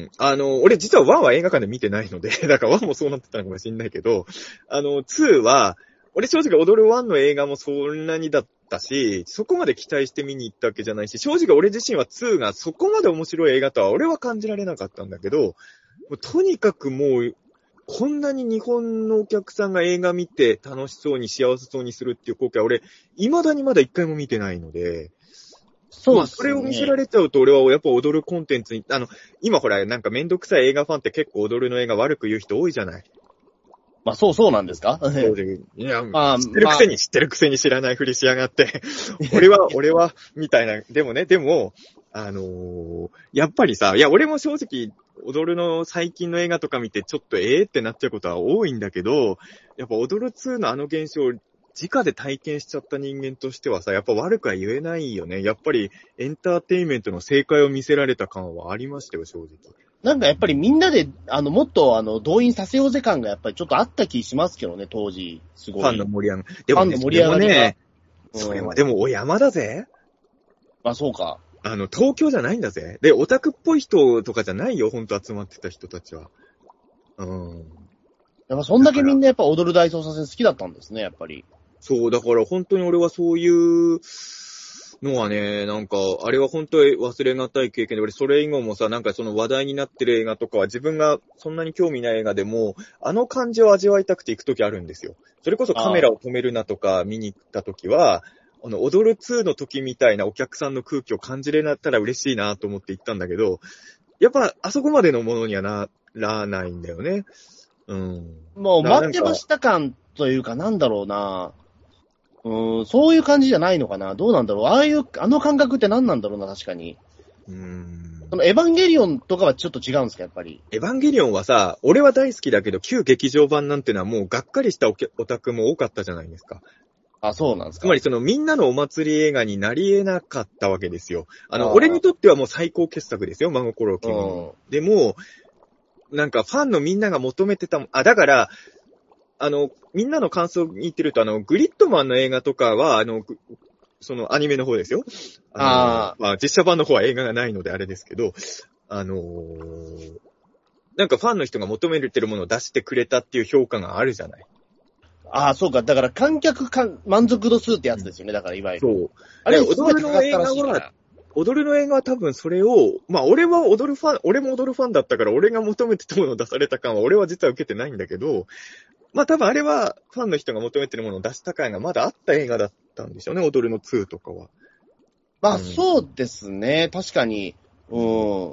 S3: あの、俺実はワンは映画館で見てないので、だからワンもそうなってたのかもしれないけど、あの、ツーは、俺正直踊るワンの映画もそんなにだったし、そこまで期待して見に行ったわけじゃないし、正直俺自身はツーがそこまで面白い映画とは俺は感じられなかったんだけど、もうとにかくもう、こんなに日本のお客さんが映画見て楽しそうに幸せそうにするっていう光景は俺、未だにまだ一回も見てないので、そうですね。それを見せられちゃうと俺はやっぱ踊るコンテンツに、あの、今ほらなんかめんどくさい映画ファンって結構踊るの映画悪く言う人多いじゃない。
S2: まあそうそうなんですか？
S3: そうで、いや、まあ、知ってるくせに、まあ、知ってるくせに知らないふりしやがって、俺は、俺は、みたいな、でもね、でも、あのー、やっぱりさ、いや、俺も正直、踊るの最近の映画とか見てちょっとええってなっちゃうことは多いんだけど、やっぱ踊るツーのあの現象を直で体験しちゃった人間としてはさ、やっぱ悪くは言えないよね。やっぱりエンターテインメントの正解を見せられた感はありましたよ、正直。
S2: なんかやっぱりみんなで、あの、もっと、あの、動員させようぜ感がやっぱりちょっとあった気しますけどね、当時。すごい。
S3: ファンの盛り上がり。でも、ね、ファンの盛り上がりね、それはでもお山だぜ。
S2: まあそうか。
S3: あの、東京じゃないんだぜ。で、オタクっぽい人とかじゃないよ、ほんと集まってた人たちは。うん。
S2: やっぱそんだけみんなやっぱ踊る大捜査線好きだったんですね、やっぱり。
S3: そう、だから本当に俺はそういうのはね、なんか、あれは本当に忘れがたい経験で、俺それ以後もさ、なんかその話題になってる映画とかは自分がそんなに興味ない映画でも、あの感じを味わいたくて行くときあるんですよ。それこそカメラを止めるなとか見に行ったときは、あの、踊るツーの時みたいなお客さんの空気を感じれなったら嬉しいなと思って行ったんだけど、やっぱあそこまでのものにはならないんだよね。うん。
S2: もう待ってました感というかなんだろうな。うん、そういう感じじゃないのかな。どうなんだろう。ああいう、あの感覚って何なんだろうな、確かに。
S3: うーん。
S2: そのエヴァンゲリオンとかはちょっと違うんですか、やっぱり。
S3: エヴァンゲリオンはさ、俺は大好きだけど、旧劇場版なんてのはもうがっかりしたオタクも多かったじゃないですか。
S2: あ、そうなんですか。
S3: つまりそのみんなのお祭り映画になり得なかったわけですよ。あの、俺にとってはもう最高傑作ですよ、真心君。でも、なんかファンのみんなが求めてた、あ、だから、あの、みんなの感想に言ってると、あの、グリッドマンの映画とかは、あの、そのアニメの方ですよ。ああまあ、実写版の方は映画がないのであれですけど、あのー、なんかファンの人が求めてるものを出してくれたっていう評価があるじゃない。
S2: ああ、そうか。だから観客か満足度数ってやつですよね。だからいわゆる。
S3: そう。あれ、踊るの映画は、踊るの映画は多分それを、まあ俺は踊るファン、俺も踊るファンだったから俺が求めてたものを出された感は俺は実は受けてないんだけど、まあ多分あれはファンの人が求めてるものを出した感がまだあった映画だったんでしょうね、踊るのツーとかは。
S2: まあ、うん、そうですね、確かに。うん。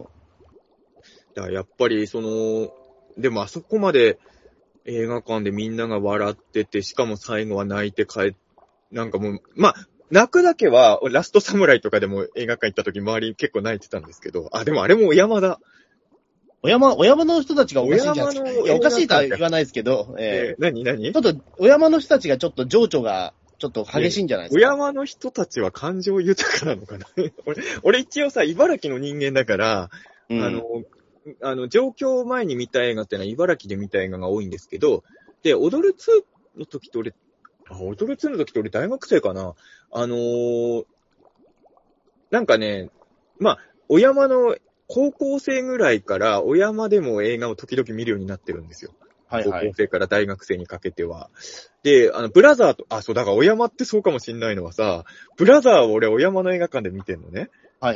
S3: だからやっぱりその、でもあそこまで映画館でみんなが笑ってて、しかも最後は泣いて帰っ、なんかもう、まあ、泣くだけは、ラストサムライとかでも映画館行った時周り結構泣いてたんですけど、あ、でもあれもお山だ。
S2: お山、お山の人たちがおかしいんじゃないですか。いや、おかしいとは言わないですけど、え
S3: ー、何何
S2: ちょっと、お山の人たちがちょっと情緒が、ちょっと激しいんじゃないですか。
S3: お山の人たちは感情豊かなのかな俺、俺一応さ、茨城の人間だから、うん、あの、あの、上京前に見た映画ってのは茨城で見た映画が多いんですけど、で、踊るツーの時って俺、あ、踊るツーの時って俺大学生かなあのー、なんかね、まあ、お山の高校生ぐらいからお山でも映画を時々見るようになってるんですよ。はいはい。高校生から大学生にかけては。で、あの、ブラザーと、あ、そう、だからお山ってそうかもしんないのはさ、ブラザーを俺お山の映画館で見てんのね。
S2: はいはい。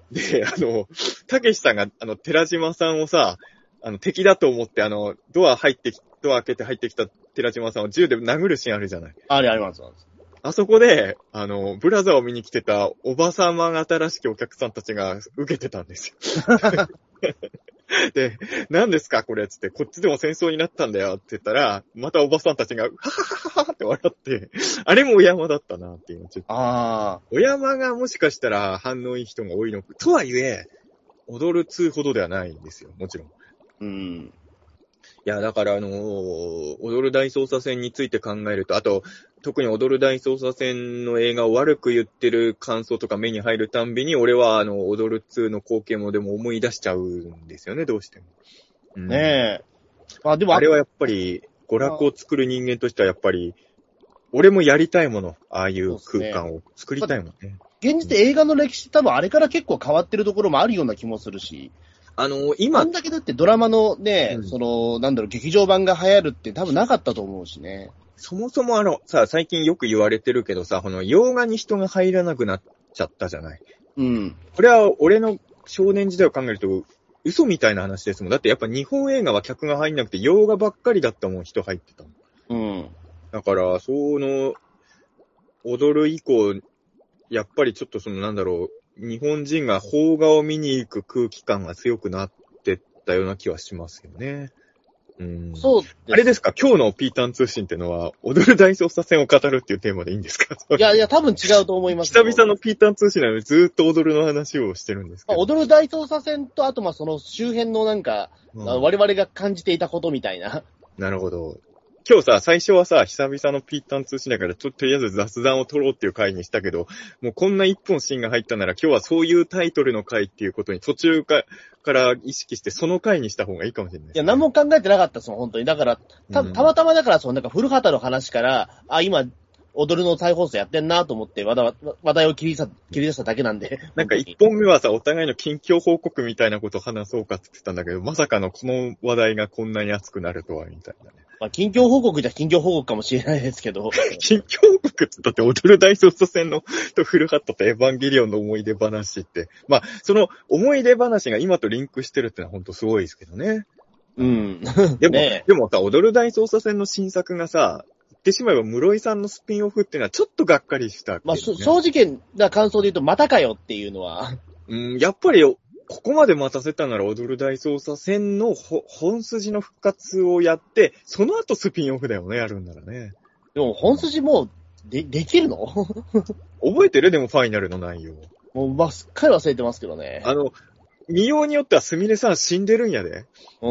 S3: で、あの、たけしさんが、あの、寺島さんをさ、あの、敵だと思って、あの、ドア入ってき、ドア開けて入ってきた寺島さんを銃で殴るシーンあるじゃない。
S2: あれあります。
S3: あそこで、あの、ブラザーを見に来てたおばさま方らしきお客さんたちが受けてたんですよ。で、何ですかこれつって、こっちでも戦争になったんだよって言ったら、またおばさんたちが、ははははって笑って、あれもお山だったなっていうのちょっと。
S2: ああ。
S3: お山がもしかしたら反応いい人が多いのか、とはいえ、踊る通ほどではないんですよ、もちろん。
S2: うん。
S3: いや、だからあのー、踊る大捜査線について考えると、あと、特に踊る大捜査線の映画を悪く言ってる感想とか目に入るたんびに、俺はあの、踊る通の光景もでも思い出しちゃうんですよね、どうしても。うん、
S2: ねえ。まあでも
S3: あれはやっぱり、娯楽を作る人間としてはやっぱり、俺もやりたいもの、ああいう空間を作りたいもんね。
S2: 現実映画の歴史多分あれから結構変わってるところもあるような気もするし。
S3: あの、今。
S2: あんだけだってドラマのね、
S3: うん、
S2: その、なんだろう、劇場版が流行るって多分なかったと思うしね。
S3: そもそもあの、さ、最近よく言われてるけどさ、この洋画に人が入らなくなっちゃったじゃない。
S2: うん。
S3: これは俺の少年時代を考えると、嘘みたいな話ですもん。だってやっぱ日本映画は客が入んなくて、洋画ばっかりだったもん、人入ってたもん。
S2: うん。
S3: だから、その、踊る以降、やっぱりちょっとそのなんだろう、日本人が邦画を見に行く空気感が強くなってったような気はしますよね。うん、
S2: そうです。
S3: あれですか、今日のピーターン通信ってのは、踊る大捜査線を語るっていうテーマでいいんですか？
S2: いやいや、多分違うと思います
S3: 久々のピーターン通信なのでずーっと踊るの話をしてるんですけど。
S2: まあ、踊る大捜査線と、あとまあその周辺のなんか、うん、我々が感じていたことみたいな。
S3: なるほど。今日さ、最初はさ、久々のピーターン通信だから、ちょっととりあえず雑談を取ろうっていう回にしたけど、もうこんな一本シーンが入ったなら、今日はそういうタイトルの回っていうことに途中かから意識して、その回にした方がいいかもしれない、ね。
S2: いや、何も考えてなかったですもん、本当に。だから、た、たまたまだから、そのなんか古畑の話から、あ、今、踊るの再放送やってんなと思って、話題、話題を切りさ、切り出しただけなんで。
S3: なんか一本目はさ、お互いの近況報告みたいなことを話そうかって言ってたんだけど、まさかのこの話題がこんなに熱くなるとは、みたいなね。
S2: まあ、近況報告じゃ近況報告かもしれないですけど。
S3: 近況報告ってだって踊る大捜査線のと古畑とエヴァンゲリオンの思い出話って、まあ、その思い出話が今とリンクしてるってのは本当すごいですけどね。
S2: うん。
S3: でも、
S2: ね、
S3: でもさ、踊る大捜査線の新作がさ、言ってしまえば室井さんのスピンオフっていうのはちょっとがっかりした、ね。
S2: まあ、正直な感想で言うと、またかよっていうのは。
S3: うん、やっぱり、ここまで待たせたなら踊る大捜査線の本筋の復活をやって、その後スピンオフだよね、やるんならね。
S2: でも本筋もう、で、できるの
S3: 覚えてる？でもファイナルの内容。
S2: もう、まあ、すっかり忘れてますけどね。
S3: あの、見ようによってはすみれさん死んでるんやで。
S2: うん。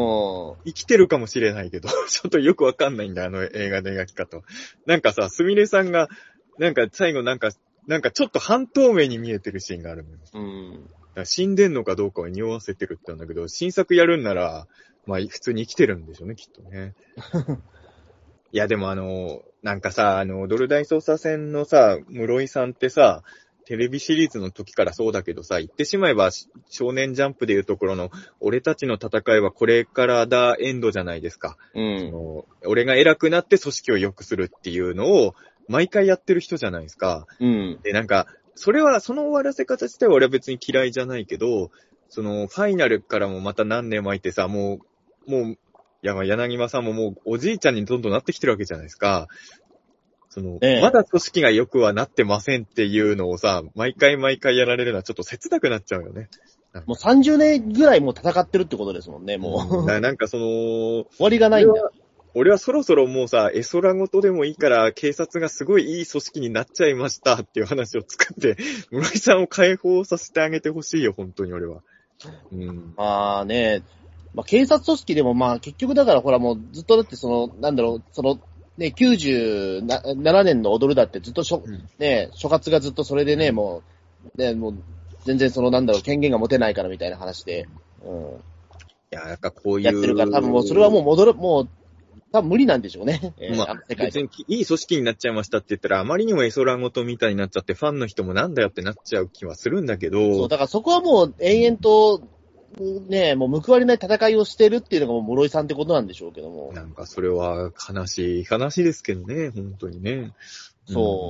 S3: 生きてるかもしれないけど、ちょっとよくわかんないんだ、あの映画の描き方。なんかさ、すみれさんが、なんか最後なんか、なんかちょっと半透明に見えてるシーンがあるのよ。
S2: うん。
S3: 死んでんのかどうかを匂わせてるって言うんだけど、新作やるんなら、まあ普通に生きてるんでしょうね、きっとね。いやでもあの、なんかさ、あの、踊る大捜査線のさ、室井さんってさ、テレビシリーズの時からそうだけどさ、言ってしまえば少年ジャンプでいうところの、俺たちの戦いはこれからだエンドじゃないですか。
S2: うん。
S3: その俺が偉くなって組織を良くするっていうのを、毎回やってる人じゃないですか。
S2: うん。
S3: で、なんか、それは、その終わらせ方自体は俺は別に嫌いじゃないけど、その、ファイナルからもまた何年も空いてさ、もう、もう、いや、まあ、柳間さんももうおじいちゃんにどんどんなってきてるわけじゃないですか。その、ええ、まだ組織が良くはなってませんっていうのをさ、毎回毎回やられるのはちょっと切なくなっちゃうよね。
S2: もうさんじゅうねんぐらいもう戦ってるってことですもんね、もう。
S3: うん、な, なんかその、
S2: 終わりがないんだ。
S3: 俺はそろそろもうさ、絵空ごとでもいいから、警察がすごいいい組織になっちゃいましたっていう話を作って、室井さんを解放させてあげてほしいよ、本当に俺は。うん。
S2: まあね、まあ警察組織でもまあ結局だからほらもうずっとだってその、なんだろう、その、ね、きゅうじゅうななねんの踊るだってずっとしょ、うん、ね、所轄がずっとそれでね、もう、ね、もう、全然そのなんだろう、権限が持てないからみたいな話で、うん。
S3: いや、なんかこういう。
S2: やってるから多分もうそれはもう戻る、もう、多分無理なんでしょうね。
S3: まあ、別にいい組織になっちゃいましたって言ったら、あまりにも絵空ごとみたいになっちゃって、ファンの人もなんだよってなっちゃう気はするんだけど。
S2: そう、だからそこはもう延々と、ね、もう報われない戦いをしてるっていうのがもう室井さんってことなんでしょうけども。
S3: なんかそれは悲しい、悲しいですけどね、本当にね。
S2: そう。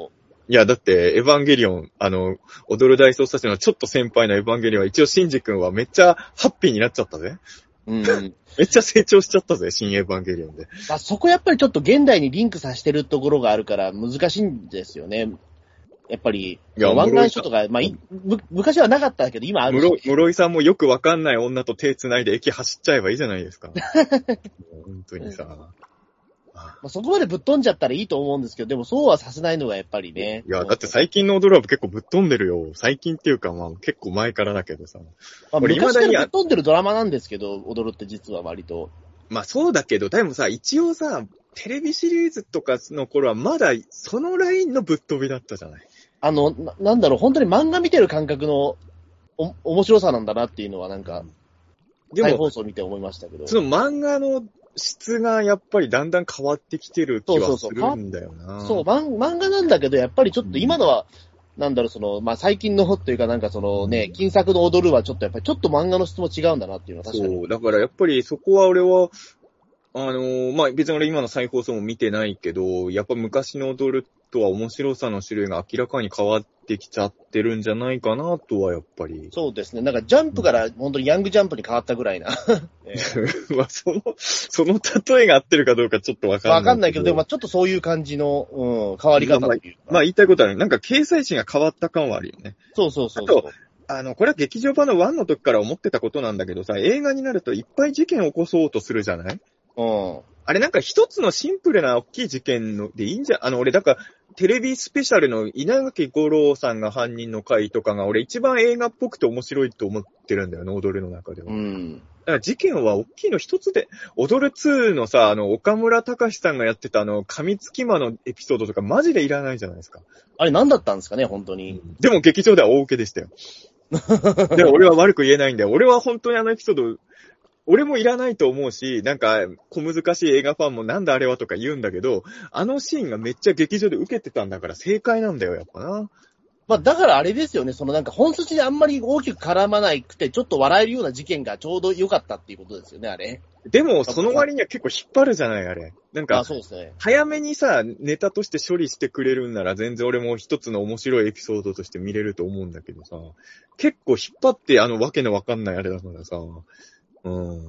S3: いや、だって、エヴァンゲリオン、あの、踊る大捜査線のちょっと先輩のエヴァンゲリオンは一応シンジ君はめっちゃハッピーになっちゃったぜ。
S2: うん。
S3: めっちゃ成長しちゃったぜ、新エヴァンゲリオンで。
S2: まあ、そこやっぱりちょっと現代にリンクさせてるところがあるから難しいんですよね。やっぱり、湾岸署とか、まあ、昔はなかったけど、今あるし。
S3: 室井さんもよくわかんない女と手繋いで駅走っちゃえばいいじゃないですか。本当にさ。
S2: まあ、そこまでぶっ飛んじゃったらいいと思うんですけど、でもそうはさせないのがやっぱりね。
S3: いや、だって最近の踊るは結構ぶっ飛んでるよ。最近っていうか、まあ結構前からだけどさ。
S2: まあ、昔からぶっ飛んでるドラマなんですけど、踊るって実は割と。
S3: まあそうだけど、でもさ、一応さ、テレビシリーズとかの頃はまだそのラインのぶっ飛びだったじゃない。
S2: あの、な, なんだろう、本当に漫画見てる感覚のお面白さなんだなっていうのはなんか、でも再放送見て思いましたけど。
S3: その漫画の質がやっぱりだんだん変わってきてる気はするんだよな。
S2: そうそうそう、漫画なんだけど、やっぱりちょっと今のは、うん、なんだろう、その、まあ、最近のっていうかなんかそのね、金作の踊るはちょっとやっぱりちょっと漫画の質も違うんだなっていうのは確かに。
S3: そう、だからやっぱりそこは俺は、あのー、まあ、別に俺今の再放送も見てないけど、やっぱ昔の踊るとは面白さの種類が明らかに変わってきちゃってるんじゃないかなとはやっぱり。
S2: そうですね。なんかジャンプから本当にヤングジャンプに変わったぐらいな。
S3: えー、まあその、その例えが合ってるかどうかちょっとわかんない。
S2: わかんないけど、でもちょっとそういう感じの、うん、変わり方っていうか。
S3: まあ、まあ言いたいことはね、なんか掲載誌が変わった感はあるよね。
S2: そうそうそうそう。
S3: あと、あの、これは劇場版のワンの時から思ってたことなんだけどさ、映画になるといっぱい事件を起こそうとするじゃない？
S2: うん。
S3: あれなんか一つのシンプルな大きい事件のでいいんじゃ、あの俺だからテレビスペシャルの稲垣吾郎さんが犯人の回とかが俺一番映画っぽくて面白いと思ってるんだよね、踊るの中では。
S2: うん。
S3: だから事件は大きいの一つで、踊るツーのさ、あの岡村隆史さんがやってたあの噛みつき魔のエピソードとかマジでいらないじゃないですか。
S2: あれ何だったんですかね、本当に。
S3: うん、でも劇場では大受けでしたよ。でも俺は悪く言えないんだよ。俺は本当にあのエピソード、俺もいらないと思うし、なんか、小難しい映画ファンもなんだあれはとか言うんだけど、あのシーンがめっちゃ劇場で受けてたんだから正解なんだよ、やっぱな。
S2: まあ、だからあれですよね、そのなんか本筋であんまり大きく絡まないくて、ちょっと笑えるような事件がちょうど良かったっていうことですよね、あれ。
S3: でも、その割には結構引っ張るじゃない、あれ。なんか、
S2: そうですね。
S3: 早めにさ、ネタとして処理してくれるんなら、全然俺も一つの面白いエピソードとして見れると思うんだけどさ、結構引っ張って、あの、わけのわかんないあれだからさ、うん。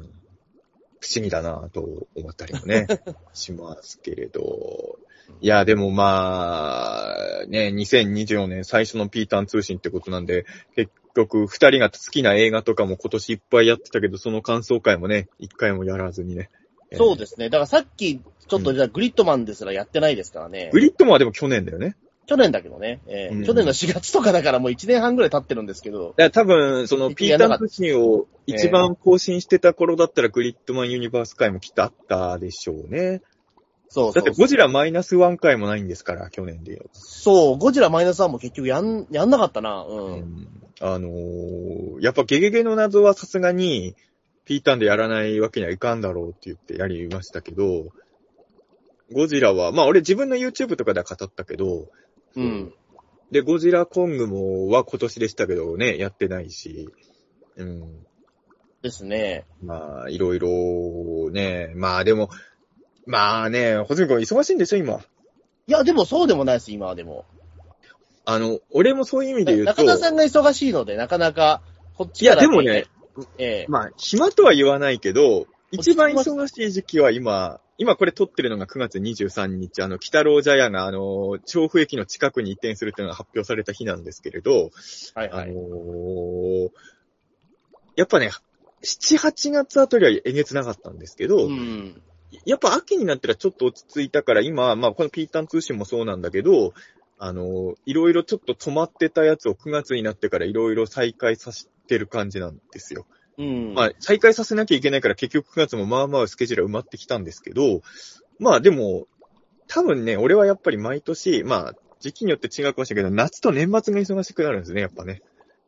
S3: 不思議だなぁと思ったりもね、しますけれど。いや、でもまあ、ね、にせんにじゅうよねん最初のピータン通信ってことなんで、結局二人が好きな映画とかも今年いっぱいやってたけど、その感想会もね、一回もやらずにね。
S2: そうですね。だからさっき、ちょっとじゃあグリッドマンですらやってないですからね。
S3: グリッドマンはでも去年だよね。
S2: 去年だけどね、えーうん、去年のしがつとかだからもういちねんはんぐらい経ってるんですけど。
S3: いや、多分、そのピータン通信を一番更新してた頃だったらグリッドマンユニバース回もきっとあったでしょうね。そうそうそう。だってゴジラマイナスワン回もないんですから、去年で言う。
S2: そう、ゴジラマイナスワンも結局やん、やんなかったな。うん。うん、
S3: あのー、やっぱゲゲゲの謎はさすがに、ピータンでやらないわけにはいかんだろうって言ってやりましたけど、ゴジラは、まあ俺自分の YouTube とかでは語ったけど、
S2: うん。
S3: で、ゴジラコングもは今年でしたけどね、やってないし。うん。
S2: ですね。
S3: まあ、いろいろね、まあでも、まあね、ほずみ君忙しいんでしょ、今。
S2: いや、でもそうでもないです、今はでも。
S3: あの、俺もそういう意味で言うと。
S2: 中田さんが忙しいので、なかなか、こっち
S3: から、ね。いや、でもね、
S2: ええ、
S3: まあ、暇とは言わないけど、一番忙しい時期は今、今これ撮ってるのがくがつにじゅうさんにち、あの、北郎茶屋が、あの、調布駅の近くに移転するっていうのが発表された日なんですけれど、
S2: はいはい。
S3: あのー、やっぱね、しち、はちがつあたりはえげつなかったんですけど、
S2: うん、
S3: やっぱ秋になったらちょっと落ち着いたから、今、まあ、このピータン通信もそうなんだけど、あの、いろいろちょっと止まってたやつをくがつになってからいろいろ再開させてる感じなんですよ。
S2: うん。
S3: まあ、再開させなきゃいけないから結局くがつもまあまあスケジュールは埋まってきたんですけど、まあでも、多分ね、俺はやっぱり毎年、まあ、時期によって違うかもしれないけど、夏と年末が忙しくなるんですね、やっぱね。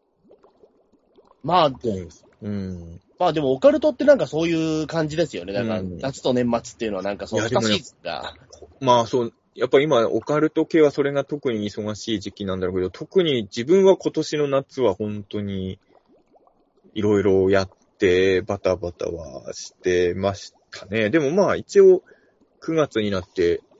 S2: まあ、
S3: うん。
S2: まあでもオカルトってなんかそういう感じですよね。だから夏と年末っていうのはなんかそう難しいですか。
S3: まあそう、やっぱ今オカルト系はそれが特に忙しい時期なんだろうけど、特に自分は今年の夏は本当にいろいろやってバタバタはしてましたね。でもまあ一応くがつになって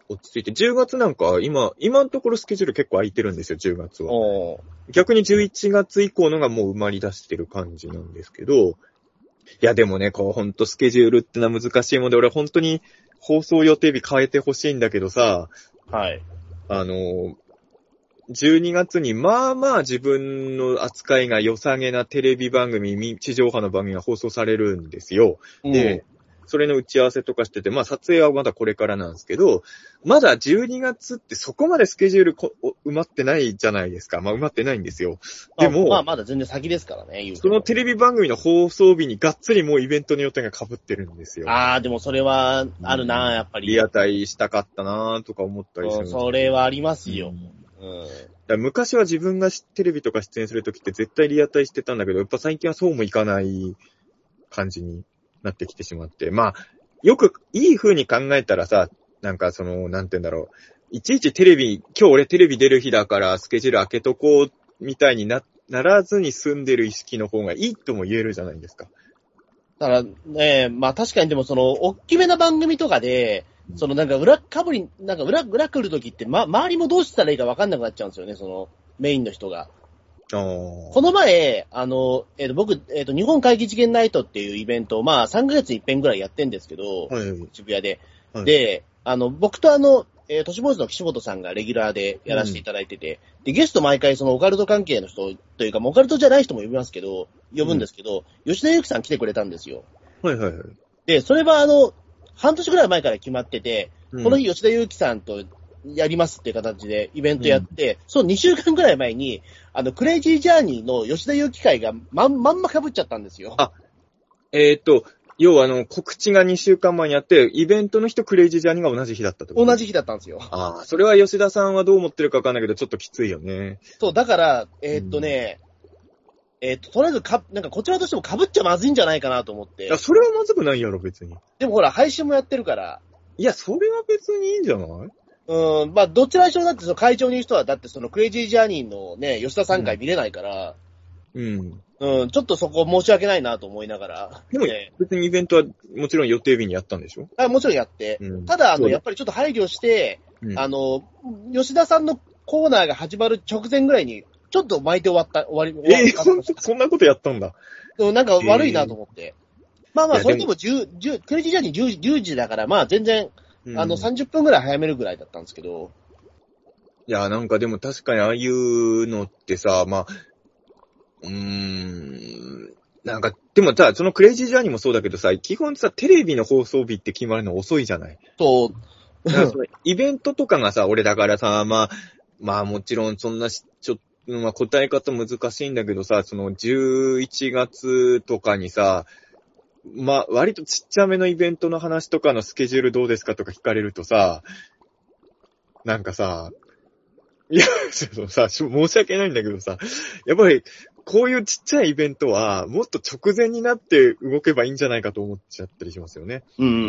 S3: 落ち着いて、じゅうがつなんか今、今のところスケジュール結構空いてるんですよ、じゅうがつは。逆にじゅういちがつ以降のがもう埋まり出してる感じなんですけど、いやでもね、こうほんとスケジュールってのは難しいもんで、俺本当に放送予定日変えてほしいんだけどさ、
S2: はい。
S3: あの、じゅうにがつにまあまあ自分の扱いが良さげなテレビ番組、地上波の番組が放送されるんですよ。で、うんそれの打ち合わせとかしてて、まあ撮影はまだこれからなんですけど、まだじゅうにがつってそこまでスケジュールこ埋まってないじゃないですか。まあ埋まってないんですよ。でも、
S2: まあまだ全然先ですからね、言う
S3: そのテレビ番組の放送日にがっつりもうイベントの予定が被ってるんですよ。
S2: ああ、でもそれはあるな、うん、やっぱり。
S3: リアタイしたかったなとか思ったりする、うん。
S2: それはありますよ。うん。
S3: だ昔は自分がテレビとか出演するときって絶対リアタイしてたんだけど、やっぱ最近はそうもいかない感じになってきてしまって。まあ、よくいい風に考えたらさ、なんかその、なんて言うんだろう。いちいちテレビ、今日俺テレビ出る日だからスケジュール開けとこうみたいにな、ならずに済んでる意識の方がいいとも言えるじゃないですか。
S2: だからね、まあ確かにでもその、大きめな番組とかで、そのなんか裏かぶり、なんか裏、裏来るときって、ま、周りもどうしたらいいか分かんなくなっちゃうんですよね、その、メインの人が。この前、あの、えっ、ー、と、僕、えっ、ー、と、日本会議事件ナイトっていうイベントを、まあ、さんかげつに一遍ぐらいやってんですけど、はい、渋谷で、はい。で、あの、僕とあの、えー、都市ボーイズの岸本さんがレギュラーでやらせていただいてて、うん、で、ゲスト毎回そのオカルト関係の人というか、オカルトじゃない人も呼びますけど、呼ぶんですけど、うん、吉田祐樹さん来てくれたんですよ。
S3: はいはいはい。
S2: で、それはあの、半年ぐらい前から決まってて、うん、この日吉田祐樹さんとやりますっていう形でイベントやって、うん、そのにしゅうかんぐらい前に、あの、クレイジージャーニーの吉田祐樹会がまん、まんま被っちゃったんですよ。
S3: あ、えっ、ー、と、要はあの、告知がにしゅうかんまえにあって、イベントの日とクレイジージャーニーが同じ日だったってこと？
S2: 同じ日だったんですよ。
S3: ああ、それは吉田さんはどう思ってるかわかんないけど、ちょっときついよね。
S2: そう、だから、えー、っとね、うん、えー、っと、とりあえずか、なんかこちらとしても被っちゃまずいんじゃないかなと思って。い
S3: や、それはまずくないやろ、別に。
S2: でもほら、配信もやってるから。
S3: いや、それは別にいいんじゃない？
S2: うん、まあ、どちらにしろだって、その会場にいる人は、だってそのクレイジージャーニーのね、吉田さん会見れないから、
S3: うん。
S2: うん、ちょっとそこ申し訳ないなと思いながら。
S3: でも、ね、別にイベントはもちろん予定日にやったんでしょ？
S2: あ、もちろんやって。うん、ただ、あの、やっぱりちょっと配慮して、うん、あの、吉田さんのコーナーが始まる直前ぐらいに、ちょっと巻いて終わった、終わり、
S3: えー、ほんと、そんなことやったんだ。
S2: うん、なんか悪いなと思って。えー、まあまあ、それでもじゅう、じゅう、クレイジージャーニーじゅうじ、じゅうじだから、まあ全然、うん、あの、さんじゅっぷんぐらい早めるぐらいだったんですけど。
S3: いや、なんかでも確かにああいうのってさ、まあ、うーん、なんか、でもさ、そのクレイジージャーニーもそうだけどさ、基本さ、テレビの放送日って決まるの遅いじゃない？
S2: そう。
S3: イベントとかがさ、俺だからさ、まあ、まあもちろんそんな、ちょっと、まあ答え方難しいんだけどさ、そのじゅういちがつとかにさ、まあ割とちっちゃめのイベントの話とかのスケジュールどうですかとか聞かれるとさ、なんかさ、いや、そのさ、申し訳ないんだけどさ、やっぱり、こういうちっちゃいイベントは、もっと直前になって動けばいいんじゃないかと思っちゃったりしますよね。
S2: うん。うん、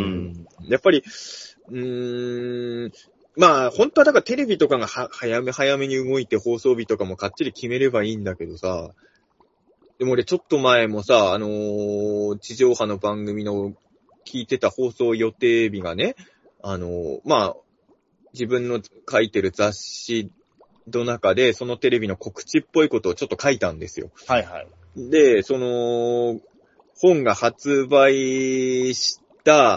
S3: やっぱり、うーん、まあ、本当はだからテレビとかがは早め早めに動いて放送日とかもかっちり決めればいいんだけどさ、でも俺ちょっと前もさ、あのー、地上波の番組の聞いてた放送予定日がね、あのー、まあ、自分の書いてる雑誌の中で、そのテレビの告知っぽいことをちょっと書いたんですよ。
S2: はいはい。
S3: で、その、本が発売した、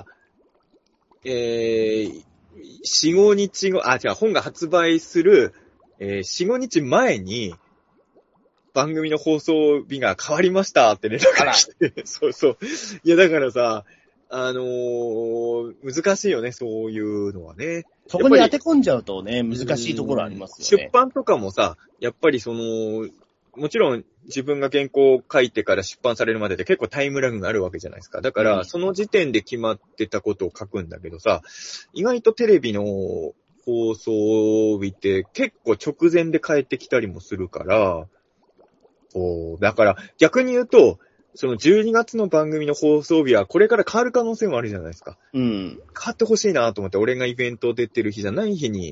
S3: えー、よん、ごにちご、あ、違う、本が発売する、えー、よん、ごにちまえに、番組の放送日が変わりましたって連絡が来て、そうそう。いや、だからさ、あのー、難しいよね、そういうのはね。
S2: そこに当て込んじゃうとね、難しいところありますよね。
S3: 出版とかもさ、やっぱりその、もちろん自分が原稿を書いてから出版されるまでで結構タイムラグがあるわけじゃないですか。だから、うん、その時点で決まってたことを書くんだけどさ、意外とテレビの放送日って結構直前で変えてきたりもするから、そうだから逆に言うと、そのじゅうにがつの番組の放送日はこれから変わる可能性もあるじゃないですか。
S2: うん。
S3: 変わってほしいなと思って、俺がイベント出てる日じゃない日に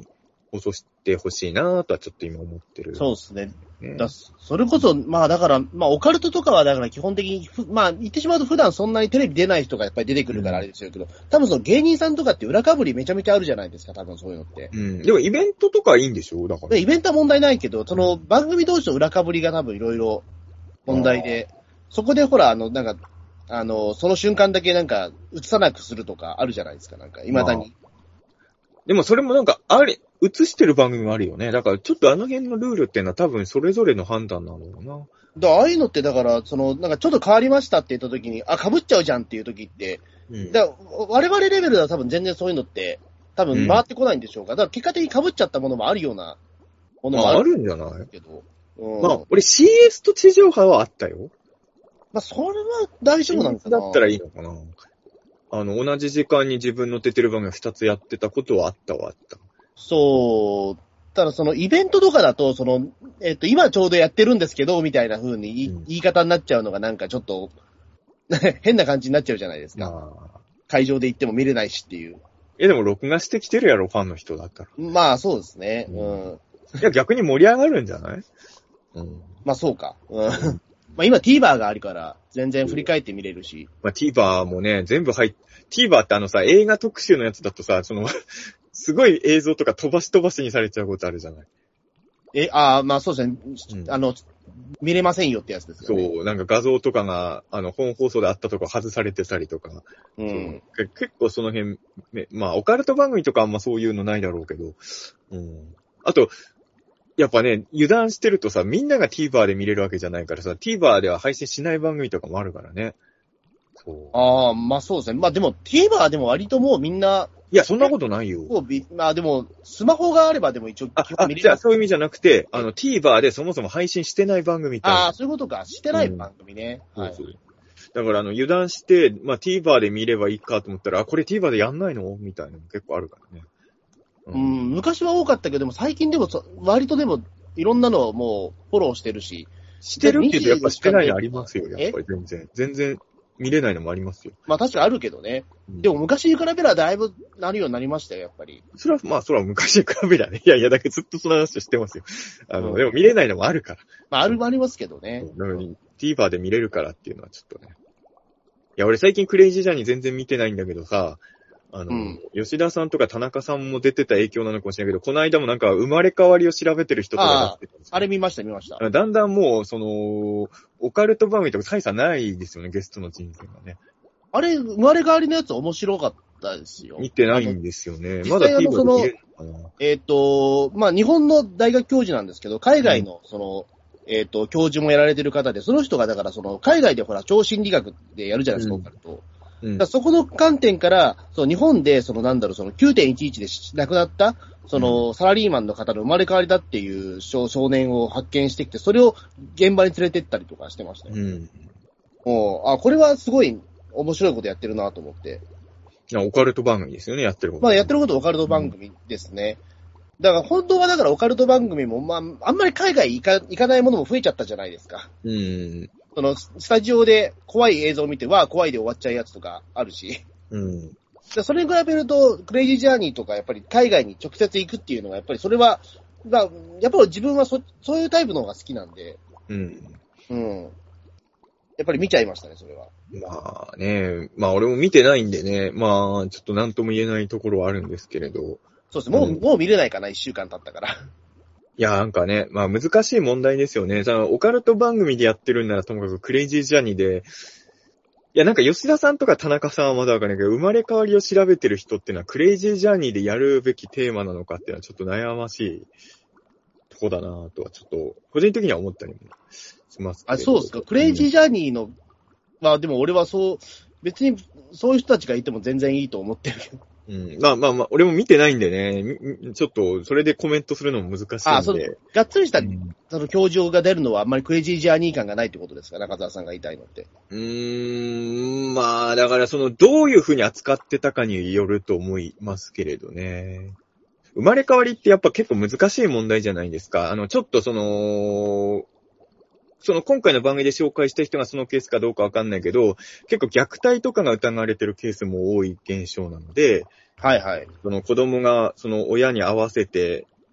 S3: 放送してほしいなとはちょっと今思ってる。
S2: そうですね。ねだそれこそ、まあだから、まあオカルトとかはだから基本的に、まあ言ってしまうと普段そんなにテレビ出ない人がやっぱり出てくるからあれですよけど、うん、多分その芸人さんとかって裏かぶりめちゃめちゃあるじゃないですか、多分そういうのって。
S3: うん。でもイベントとかはいいんでしょだから。
S2: イベントは問題ないけど、その番組同士の裏かぶりが多分いろいろ問題で、そこでほら、あの、なんか、あの、その瞬間だけなんか映さなくするとかあるじゃないですか、なんか、未だに。
S3: でもそれもなんか、あれ、映してる番組もあるよね。だからちょっとあの辺のルールっていうのは多分それぞれの判断なのかな。
S2: だああいうのってだから、その、なんかちょっと変わりましたって言った時に、あ、被っちゃうじゃんっていう時って、うん、だ我々レベルでは多分全然そういうのって、多分回ってこないんでしょうか。だから結果的に被っちゃったものもあるようなものもある。
S3: あるんじゃない
S2: けど。
S3: うん、まあ、俺 シーエス と地上波はあったよ。
S2: まあ、それは大丈夫なんかな。
S3: だったらいいのかな。あの、同じ時間に自分の出てる番組ふたつやってたことはあったはあった。
S2: そう。ただそのイベントとかだと、その、えっと、今ちょうどやってるんですけど、みたいな風に言い、うん、言い方になっちゃうのがなんかちょっと、変な感じになっちゃうじゃないですか。会場で行っても見れないしっていう。
S3: え、でも録画してきてるやろ、ファンの人だったら。
S2: まあ、そうですね。うん。うん、
S3: いや、逆に盛り上がるんじゃない？
S2: うん。まあ、そうか。うん。まあ、今 TVer があるから、全然振り返って見れるし。
S3: まあ、TVer もね、全部入っ、TVer ってあのさ、映画特集のやつだとさ、その、すごい映像とか飛ばし飛ばしにされちゃうことあるじゃない。
S2: え、ああ、まあそうですね、うん。あの、見れませんよってやつですよね。
S3: そう、なんか画像とかが、あの、本放送であったとか外されてたりとか。
S2: うん。
S3: 結構その辺、まあ、オカルト番組とかあんまそういうのないだろうけど。うん。あと、やっぱね、油断してるとさ、みんなが TVer で見れるわけじゃないからさ、TVer では配信しない番組とかもあるからね。
S2: そう。ああ、まあそうですね。まあでも TVer でも割ともうみんな、
S3: いや、そんなことないよ。
S2: まあでも、スマホがあればでも一応
S3: 基本見れる。あ、じゃあそういう意味じゃなくて、あの TVer でそもそも配信してない番組ってある。
S2: ああ、そういうことか。してない番組ね。
S3: うん、はい。そうそう。だからあの、油断して、まあ TVer で見ればいいかと思ったら、あ、これ TVer でやんないのみたいなのも結構あるからね。
S2: うん、うん、昔は多かったけど、でも最近でも、割とでも、いろんなのをもうフォローしてるし。
S3: してるって言うとやっぱしてないのありますよ、やっぱり全然。全然見れないのもありますよ。
S2: まあ確かにあるけどね。うん、でも昔に比べればだいぶなるようになりましたよ、やっぱり。
S3: それは、まあそれは昔に比べりゃね。いやいや、だけどずっとその話をしてますよ。あの、うん、でも見れないのもあるから。
S2: まああるもありますけどね。
S3: なのに TVer で見れるからっていうのはちょっとね。いや、俺最近クレイジージャーニー全然見てないんだけどさ、あの、うん、吉田さんとか田中さんも出てた影響なのかもしれないけど、この間もなんか生まれ変わりを調べてる人とか出てたんですよ。
S2: あれ見ました見ました。
S3: だんだんもう、その、オカルト番組とか大差ないですよね、ゲストの人生がね。
S2: あれ、生まれ変わりのやつ面白かったですよ。
S3: 見てないんですよね。まだ TVer で見れるのかな。
S2: えっ、ー、と、まあ、日本の大学教授なんですけど、海外の、その、うん、えっ、ー、と、教授もやられてる方で、その人がだからその、海外でほら、超心理学でやるじゃないですか、オカルト。うん、だそこの観点から、その日本で、そのなんだろう、その きゅうてんいちいち で亡くなった、そのサラリーマンの方の生まれ変わりだっていう少年を発見してきて、それを現場に連れてったりとかしてましたよ。うん。もう、あ、これはすごい面白いことやってるなと思って。
S3: いや、オカルト番組ですよね、やってること。
S2: まあやってることオカルト番組ですね。うん、だから本当はだからオカルト番組も、まあ、あんまり海外行か、行かないものも増えちゃったじゃないですか。
S3: うん。
S2: その、スタジオで怖い映像を見て、わあ、怖いで終わっちゃうやつとかあるし。
S3: うん。
S2: それに比べると、クレイジージャーニーとか、やっぱり海外に直接行くっていうのは、やっぱりそれは、やっぱり自分はそ、そういうタイプの方が好きなんで。
S3: うん。
S2: うん。やっぱり見ちゃいましたね、それは。
S3: まあね、まあ俺も見てないんでね、まあちょっと何とも言えないところはあるんですけれど。
S2: そうですね、もう、うん、もう見れないかな、一週間経ったから。
S3: いや、なんかね、まあ難しい問題ですよね。そのオカルト番組でやってるんならともかくクレイジージャーニーで、いやなんか吉田さんとか田中さんはまだわかんないけど、生まれ変わりを調べてる人っていうのはクレイジージャーニーでやるべきテーマなのかっていうのはちょっと悩ましいとこだなぁとはちょっと個人的には思ったりもしますけど。
S2: あ、そうですか。クレイジージャーニーの、うん、まあでも俺はそう、別にそういう人たちがいても全然いいと思ってるけど。
S3: うん。まあまあまあ、俺も見てないんでね、ちょっと、それでコメントするのも難しいんで。
S2: ああ、そう。がっつりした、うん、その教授が出るのはあんまりクレイジージャーニー感がないってことですか、中澤さんが言いたいのって。
S3: うーん、まあ、だからその、どういう風に扱ってたかによると思いますけれどね。生まれ変わりってやっぱ結構難しい問題じゃないですか。あの、ちょっとその、その今回の番組で紹介した人がそのケースかどうかわかんないけど、結構虐待とかが疑われてるケースも多い現象なので、
S2: はいはい。
S3: その子供がその親に合わせて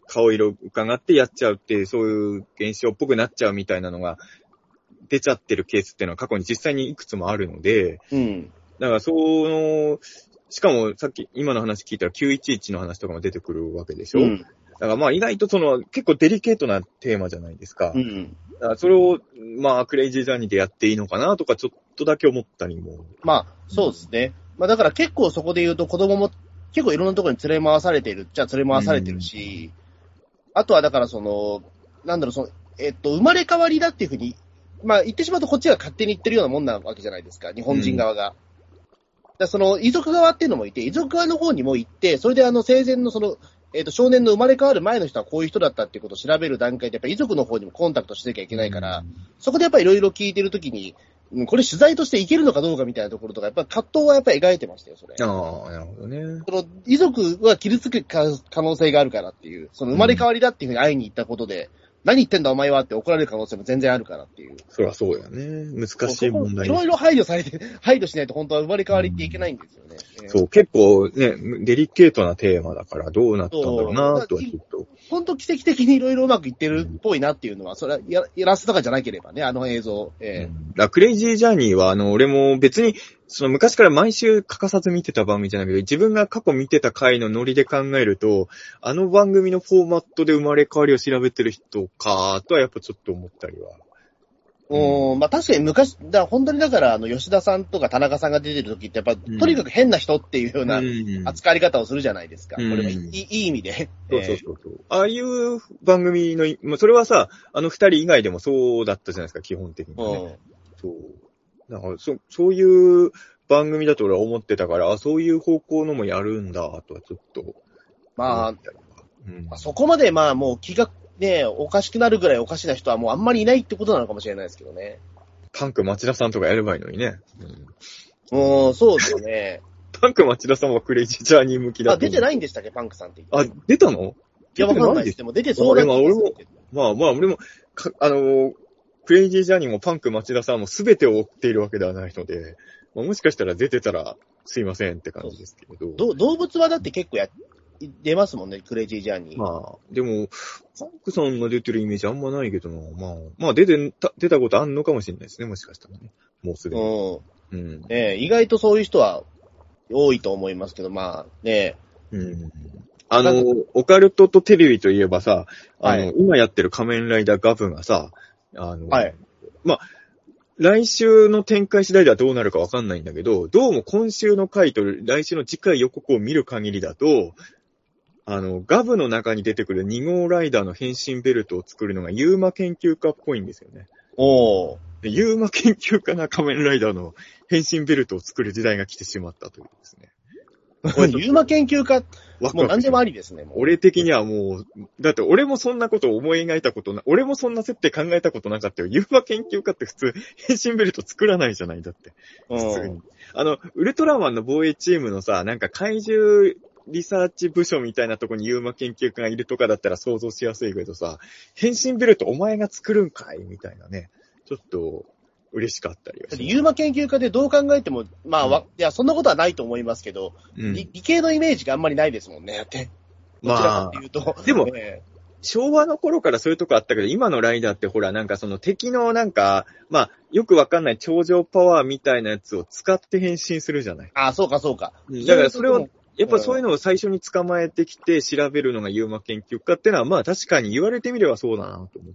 S3: 顔色伺ってやっちゃうっていう、そういう現象っぽくなっちゃうみたいなのが出ちゃってるケースっていうのは過去に実際にいくつもあるので、
S2: うん。
S3: だからその、しかもさっき今の話聞いたらきゅういちいちの話とかも出てくるわけでしょ、うん、だからまあ意外とその結構デリケートなテーマじゃないですか。うん。だからそれをまあクレイジージャーニーでやっていいのかなとかちょっとだけ思ったりも。
S2: まあそうですね。うん、まあだから結構そこで言うと子供も結構いろんなところに連れ回されてるっちゃ連れ回されてるし、うん、あとはだからその、なんだろうその、えっと、生まれ変わりだっていうふうに、まあ言ってしまうとこっちが勝手に言ってるようなもんなわけじゃないですか、日本人側が。うん、だその遺族側っていうのもいて、遺族側の方にも行って、それであの生前のその、えっと、少年の生まれ変わる前の人はこういう人だったっていうことを調べる段階で、やっぱり遺族の方にもコンタクトしなきゃいけないから、うん、そこでやっぱりいろいろ聞いてるときに、これ取材としていけるのかどうかみたいなところとか、やっぱり葛藤はやっぱり描いてましたよ、それ。
S3: ああ、なるほどね。
S2: その、遺族は傷つく可能性があるからっていう、その生まれ変わりだっていうふうに会いに行ったことで、うん、何言ってんだお前はって怒られる可能性も全然あるからっていう。
S3: そりゃそうやね。難しい問題。
S2: いろいろ配慮されて、配慮しないと本当は生まれ変わりっていけないんですよね。
S3: うん、そう、結構ね、デリケートなテーマだからどうなったんだろうなとはちょっと。
S2: 本当奇跡的にいろいろうまくいってるっぽいなっていうのは、それはやらせとかじゃなければね、あの映像。え
S3: ーうん、クレイジージャーニーは、あの、俺も別に、その昔から毎週欠かさず見てた番組じゃないけど、自分が過去見てた回のノリで考えると、あの番組のフォーマットで生まれ変わりを調べてる人か、とはやっぱちょっと思ったりは。
S2: うん、まあ確かに昔、だ本当にだから、あの、吉田さんとか田中さんが出てる時って、やっぱ、うん、とにかく変な人っていうような扱い方をするじゃないですか。うん、これはいい、いい意味で。
S3: そうそうそうそう。ああいう番組の、まあ、それはさ、あの二人以外でもそうだったじゃないですか、基本的に、ね。うん、そう。だからそ、そういう番組だと俺は思ってたから、あ、そういう方向のもやるんだ、とはちょっと。
S2: まあ、うんまあ、そこまでまあもう気が、ねえ、おかしくなるぐらいおかしな人はもうあんまりいないってことなのかもしれないですけどね。
S3: パンク町田さんとかやればいいのにね。
S2: うん、うんそうですよね。
S3: パンク町田さんはクレイジージャーニー向きだった。
S2: あ、出てないんでしたっけ、パンクさんって言って。
S3: あ、出たの？
S2: いや、わかんないです。でも出てそうな気がする。
S3: まあまあ、俺も、かあのー、クレイジージャーニーもパンク町田さんも全てを追っているわけではないので、まあ、もしかしたら出てたらすいませんって感じですけれど。
S2: ど動物はだって結構や、出ますもんね、クレイジージャーニー。
S3: まあ、でも、パンクさんが出てるイメージあんまないけどな。まあ、まあ出てた、出たことあんのかもしれないですね、もしかしたらね。もうすでに。うん。うん。
S2: ねえ、意外とそういう人は多いと思いますけど、まあ、ね
S3: え。うん。あの、オカルトとテレビといえばさ、あの、はい、今やってる仮面ライダーガブがさ、あの、はい。まあ、来週の展開次第ではどうなるかわかんないんだけど、どうも今週の回と来週の次回予告を見る限りだと、あの、ガブの中に出てくるに号ライダーの変身ベルトを作るのがユーマ研究家っぽいんですよね。
S2: おー。
S3: ユーマ研究家な仮面ライダーの変身ベルトを作る時代が来てしまったというですね。
S2: ユーマ研究家、もう何でもありですね。もう
S3: 俺的にはもう、だって俺もそんなことを思い描いたことな、俺もそんな設定考えたことなかったよ。ユーマ研究家って普通変身ベルト作らないじゃない、だって。普通に。あの、ウルトラマンの防衛チームのさ、なんか怪獣リサーチ部署みたいなとこにユーマ研究家がいるとかだったら想像しやすいけどさ、変身ベルトお前が作るんかいみたいなね。ちょっと、嬉しかったりはします。
S2: ユーマ研究家でどう考えても、まあ、うん、いや、そんなことはないと思いますけど、うん、理, 理系のイメージがあんまりないですもんね、って。どちらかっていうと。
S3: まあ、でも、ね、昭和の頃からそういうとこあったけど、今のライダーってほら、なんかその敵のなんか、まあ、よくわかんない超常パワーみたいなやつを使って変身するじゃない。
S2: ああ、そうかそうか。
S3: だからそれを、やっぱそういうのを最初に捕まえてきて調べるのがユーマ研究家ってのは、まあ確かに言われてみればそうだなと思って。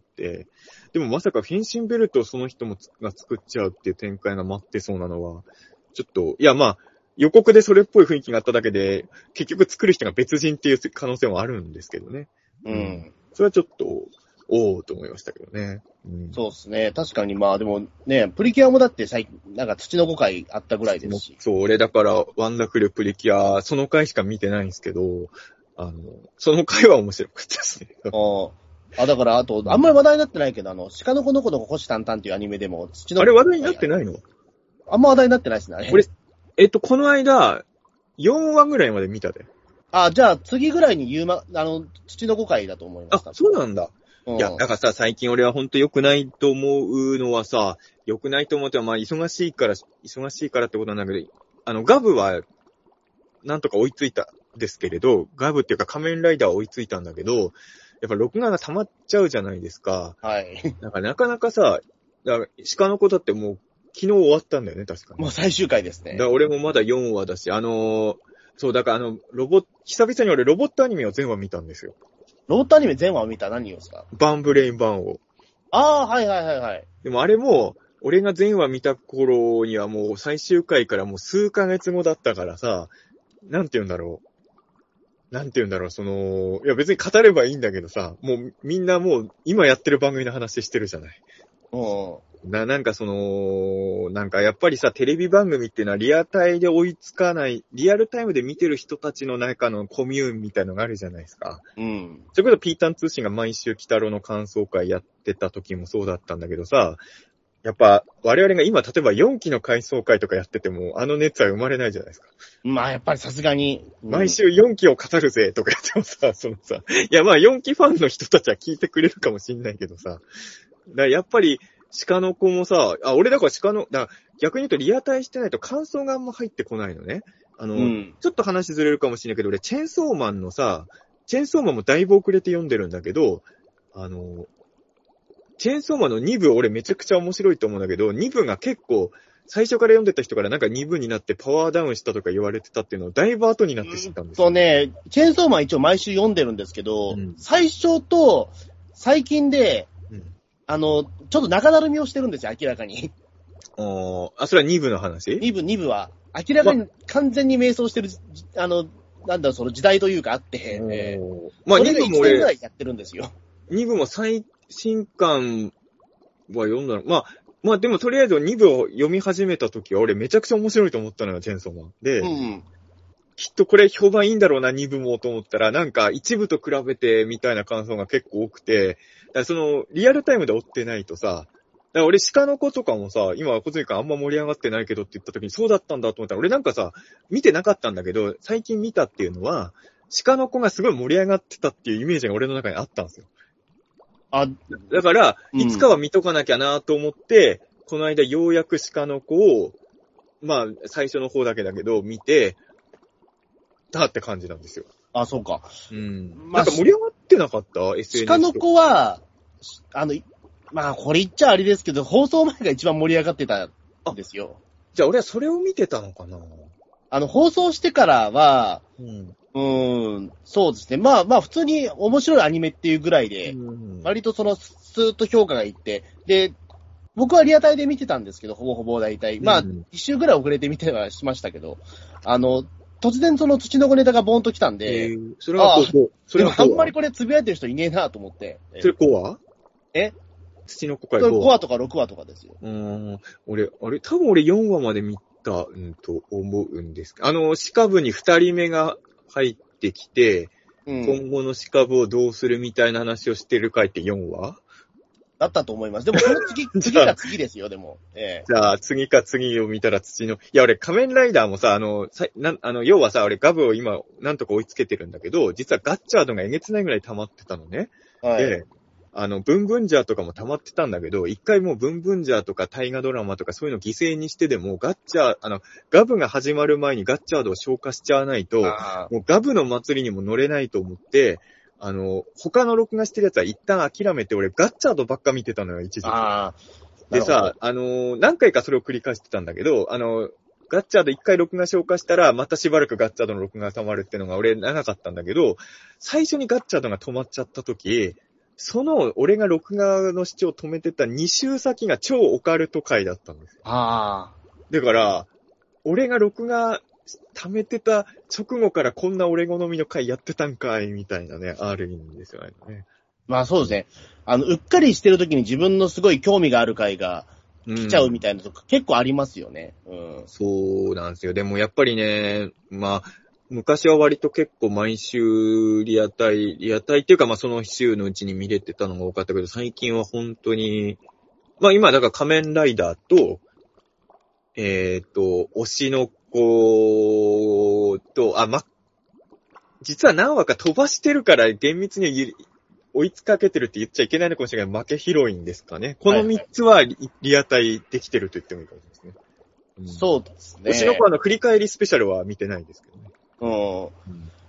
S3: でもまさか変身ベルトをその人もが作っちゃうっていう展開が待ってそうなのは、ちょっと、いやまあ、予告でそれっぽい雰囲気があっただけで、結局作る人が別人っていう可能性もあるんですけどね。
S2: うん。
S3: それはちょっと、おーと思いましたけどね。
S2: うん、そうですね。確かにまあでもね、プリキュアもだって最近、なんか土の子回あったぐらいですし。
S3: そう、俺だからワンダフルプリキュア、その回しか見てないんですけど、あの、その回は面白かったですね。
S2: ああ、だからあと、あんまり話題になってないけど、あの、鹿の子の子の子星たんたんっていうアニメでも土の子。
S3: あれ話題になってないの？
S2: あんま話題になってないですね、あれ。
S3: 俺、えっと、この間、よんわぐらいまで見たで。
S2: あ、じゃあ次ぐらいに言うま、あの、土の子回だと思いました。
S3: あ、そうなんだ。いや、だからさ、最近俺はほんと良くないと思うのはさ、良くないと思っては、まあ、忙しいから、忙しいからってことなんだけど、あの、ガブは、なんとか追いついたですけれど、ガブっていうか仮面ライダーは追いついたんだけど、やっぱ録画が溜まっちゃうじゃないですか。
S2: はい。
S3: なんかなかなかさ、だから鹿の子だってもう昨日終わったんだよね、確かに。
S2: もう最終回ですね。
S3: だから俺もまだよんわだし、あのー、そう、だからあの、ロボ、久々に俺ロボットアニメを全話見たんですよ。
S2: ロボットアニメ全話を見た何をですか？
S3: バンブレインバンを。
S2: ああ、はいはいはいはい。
S3: でもあれも、俺が全話見た頃にはもう最終回からもう数ヶ月後だったからさ、なんて言うんだろう。なんて言うんだろう、その、いや別に語ればいいんだけどさ、もうみんなもう今やってる番組の話してるじゃない。
S2: うん。
S3: な、なんかその、なんかやっぱりさ、テレビ番組っていうのはリアタイで追いつかない、リアルタイムで見てる人たちの中のコミューンみたいのがあるじゃないですか。
S2: うん。
S3: それこそピータン通信が毎週北郎の感想会やってた時もそうだったんだけどさ、やっぱ我々が今例えばよんきの回想会とかやっててもあの熱は生まれないじゃないですか。
S2: まあやっぱりさすがに、
S3: うん、毎週よんきを語るぜとかやってもさ、そのさ、いやまあよんきファンの人たちは聞いてくれるかもしんないけどさ、だからやっぱり鹿の子もさ、あ、俺だから鹿の、だから逆に言うとリアタイしてないと感想があんま入ってこないのね。あの、うん、ちょっと話ずれるかもしれないけど、俺チェーンソーマンのさ、チェーンソーマンもだいぶ遅れて読んでるんだけど、あの、チェーンソーマンのに部俺めちゃくちゃ面白いと思うんだけど、に部が結構最初から読んでた人からなんかに部になってパワーダウンしたとか言われてたっていうのをだいぶ後になって知ったんですよ。
S2: そうね、チェーンソーマン一応毎週読んでるんですけど、うん、最初と最近で、うん、あの、ちょっと中だるみをしてるんですよ、明らかに。
S3: あ、それはに部の話？
S2: に 部、に部は。明らかに完全に迷走してる、ま、あの、なんだろう、その時代というかあって、えー、まあに部も俺、いちねんぐらいやってるんですよ。
S3: に部も最新刊は読んだの。まあ、まあでもとりあえずに部を読み始めた時は俺めちゃくちゃ面白いと思ったのよ、チェーンソーマン。で、うん、きっとこれ評判いいんだろうな、に部もと思ったら、なんかいち部と比べてみたいな感想が結構多くて、だからそのリアルタイムで追ってないとさ、だから俺鹿の子とかもさ、今小杉君あんま盛り上がってないけどって言った時にそうだったんだと思ったら、俺なんかさ、見てなかったんだけど、最近見たっていうのは、鹿の子がすごい盛り上がってたっていうイメージが俺の中にあったんですよ。あ、だから、いつかは見とかなきゃなと思って、うん、この間ようやく鹿の子を、まあ、最初の方だけだけど、見て、たって感じなんですよ。
S2: あ、そうか。
S3: うん。まあ、なんか盛り上がってなかった ?エスエヌエス。
S2: 鹿の子は、あの、まあ、これ言っちゃあれですけど、放送前が一番盛り上がってたんですよ。
S3: じゃあ俺はそれを見てたのかな？
S2: あの、放送してからは、うん。うーん、そうですね。まあまあ普通に面白いアニメっていうぐらいで、うん、割とそのスーッと評価がいって、で、僕はリアタイで見てたんですけど、ほぼほぼ大体。まあ、一週ぐらい遅れて見てはしましたけど、あの、突然その土の子ネタがボーンと来たんで、えー、
S3: それはこう、
S2: それはあんまりこれつぶやいてる人いねえなと思って。
S3: それごわ？
S2: え
S3: 土の子かいごわ。
S2: ごわとかろくわとかですよ。
S3: うーん、俺、あれ、多分俺よんわまで見た、うんと思うんですけど、あの、鹿部にふたりめが入ってきて、うん、今後の鹿部をどうするみたいな話をしてる回ってよんわ
S2: だったと思います。でもその次、次か次ですよ、でも。え
S3: え、じゃあ、次か次を見たら土の、いや、俺仮面ライダーもさ、あの、さなあの要はさ、俺ガブを今、なんとか追いつけてるんだけど、実はガッチャードがえげつないぐらい溜まってたのね。はい。で、あの、ブンブンジャーとかも溜まってたんだけど、一回もうブンブンジャーとか大河ドラマとかそういうの犠牲にしてでも、ガッチャー、あの、ガブが始まる前にガッチャードを消化しちゃわないと、もうガブの祭りにも乗れないと思って、あの、他の録画してるやつは一旦諦めて、俺ガッチャードばっか見てたのよ、一時期。あでさ、あの、何回かそれを繰り返してたんだけど、あの、ガッチャード一回録画消化したら、またしばらくガッチャードの録画が溜まるっていうのが俺長かったんだけど、最初にガッチャードが止まっちゃった時、その、俺が録画の視聴を止めてたに週先が超オカルト回だったんですよ。ああ。だから、俺が録画貯めてた直後からこんな俺好みの回やってたんかい、みたいなね、ある意味ですよね。
S2: まあそうですね。あの、うっかりしてる時に自分のすごい興味がある回が来ちゃうみたいなとこ、うん、結構ありますよね。うん。
S3: そうなんですよ。でもやっぱりね、まあ、昔は割と結構毎週リアタイ、リアタイっていうかまあその週のうちに見れてたのが多かったけど、最近は本当に、まあ今だから仮面ライダーと、えっと、推しの子と、あ、ま、実は何話か飛ばしてるから厳密に追いつかけてるって言っちゃいけないのかもしれない負けヒロインですかね。このみっつはリ、リアタイできてると言ってもいいかもしれないですね。
S2: うん、そうですね。
S3: 推しの子はの振り返りスペシャルは見てないですけどね。
S2: うん。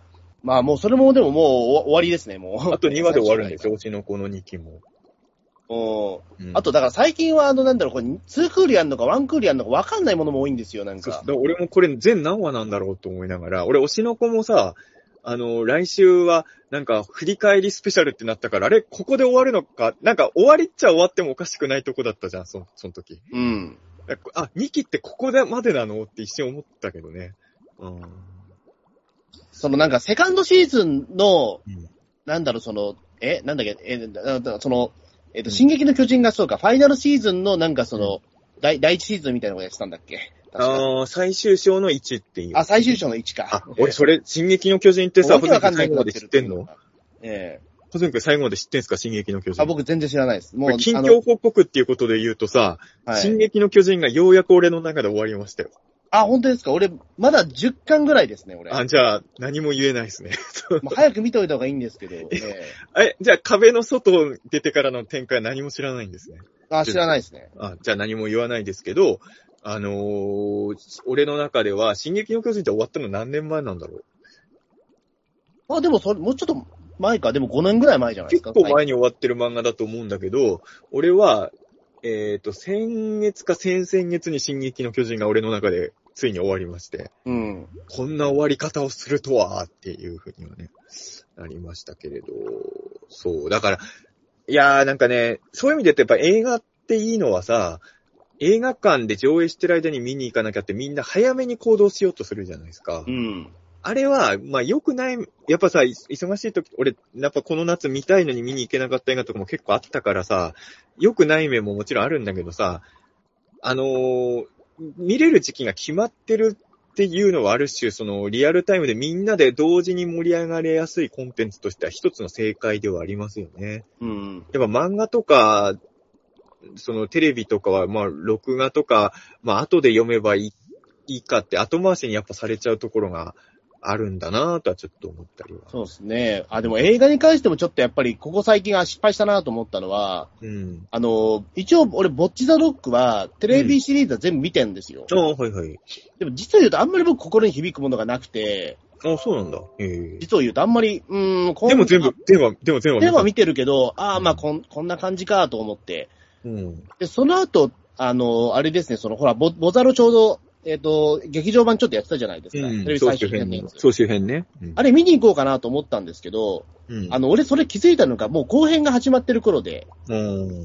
S2: まあもうそれもでももう終わりですね、もう。
S3: あとにわで終わるんですよ、推しの子のにきも。
S2: おうん、あと、だから最近は、あの、なんだろう、これ、ツークールやんのか、ワンクールやんのか分かんないものも多いんですよ、なんか。
S3: そうだ俺もこれ全何話なんだろうと思いながら、俺、推しの子もさ、あの、来週は、なんか、振り返りスペシャルってなったから、あれ、ここで終わるのか、なんか、終わりっちゃ終わってもおかしくないとこだったじゃん、そ、その時。
S2: うん。
S3: あ、にきってここでまでなのって一瞬思ったけどね。うん。
S2: そのなんか、セカンドシーズンの、
S3: うん、
S2: なんだろう、その、え、なんだっけ、え、その、えっ、ー、と、進撃の巨人がそうか、ファイナルシーズンのなんかその、うん、第、第一シーズンみたいなのをやってたんだっけ？
S3: ああ、最終章のいちっていう。
S2: あ、最終章のいちか。
S3: あ、俺それ、進撃の巨人ってさ、
S2: わけわかんない
S3: 最後まで知ってんの？
S2: ええー。
S3: ほずんくん最後まで知ってんすか、進撃の巨人。
S2: あ、僕全然知らないです。
S3: もう、近況報告っていうことで言うとさ、はい、進撃の巨人がようやく俺の中で終わりましたよ。
S2: あ、本当ですか？俺、まだじゅっかんぐらいですね、俺。
S3: あ、じゃあ、何も言えないですね。
S2: まあ、早く見といた方がいいんですけど、ね。
S3: え、じゃあ、壁の外出てからの展開は何も知らないんですね。
S2: あ、知らないですね。
S3: あ、じゃあ何も言わないですけど、あのー、俺の中では、進撃の巨人って終わったの何年前なんだろう。
S2: あ、でもそれ、もうちょっと前か、でもごねんぐらい前じゃないですか。
S3: 結構前に終わってる漫画だと思うんだけど、俺は、えっと、先月か先々月に進撃の巨人が俺の中でついに終わりまして、
S2: うん。
S3: こんな終わり方をするとは、っていうふうにはね、なりましたけれど、そう、だから、いやーなんかね、そういう意味で言うとやっぱ映画っていいのはさ、映画館で上映してる間に見に行かなきゃってみんな早めに行動しようとするじゃないですか。
S2: うん。
S3: あれは、まあ良くない、やっぱさ、忙しい時、俺、やっぱこの夏見たいのに見に行けなかった映画とかも結構あったからさ、良くない面ももちろんあるんだけどさ、あのー、見れる時期が決まってるっていうのはある種、そのリアルタイムでみんなで同時に盛り上がれやすいコンテンツとしては一つの正解ではありますよね。
S2: うん。
S3: やっぱ漫画とか、そのテレビとかは、まあ録画とか、まあ後で読めばいい、いいかって後回しにやっぱされちゃうところが、あるんだなぁとはちょっと思ったりは。
S2: そうですね。あ、でも映画に関してもちょっとやっぱり、ここ最近は失敗したなと思ったのは、
S3: うん。
S2: あの、一応俺、ボッチザロックは、テレビシリーズは全部見てるんですよ。
S3: うん、ああ、はいはい。
S2: でも実を言うとあんまり僕心に響くものがなくて、
S3: あ、そうなんだ。ええ。
S2: 実を言うとあんまり、うーん、
S3: でも全部、でも、でも全部
S2: 見は見てるけど、ああ、まあこん、こんな感じかと思って。
S3: うん。
S2: で、その後、あの、あれですね、その、ほら、ボ、ボザロちょうど、えっ、ー、と、劇場版ちょっとやってたじゃないですか。
S3: うん、
S2: テレビ最終編のやつ。
S3: 総集編ね。
S2: うん、あれ見に行こうかなと思ったんですけど、うん、あの、俺それ気づいたのがもう後編が始まってる頃で、うん、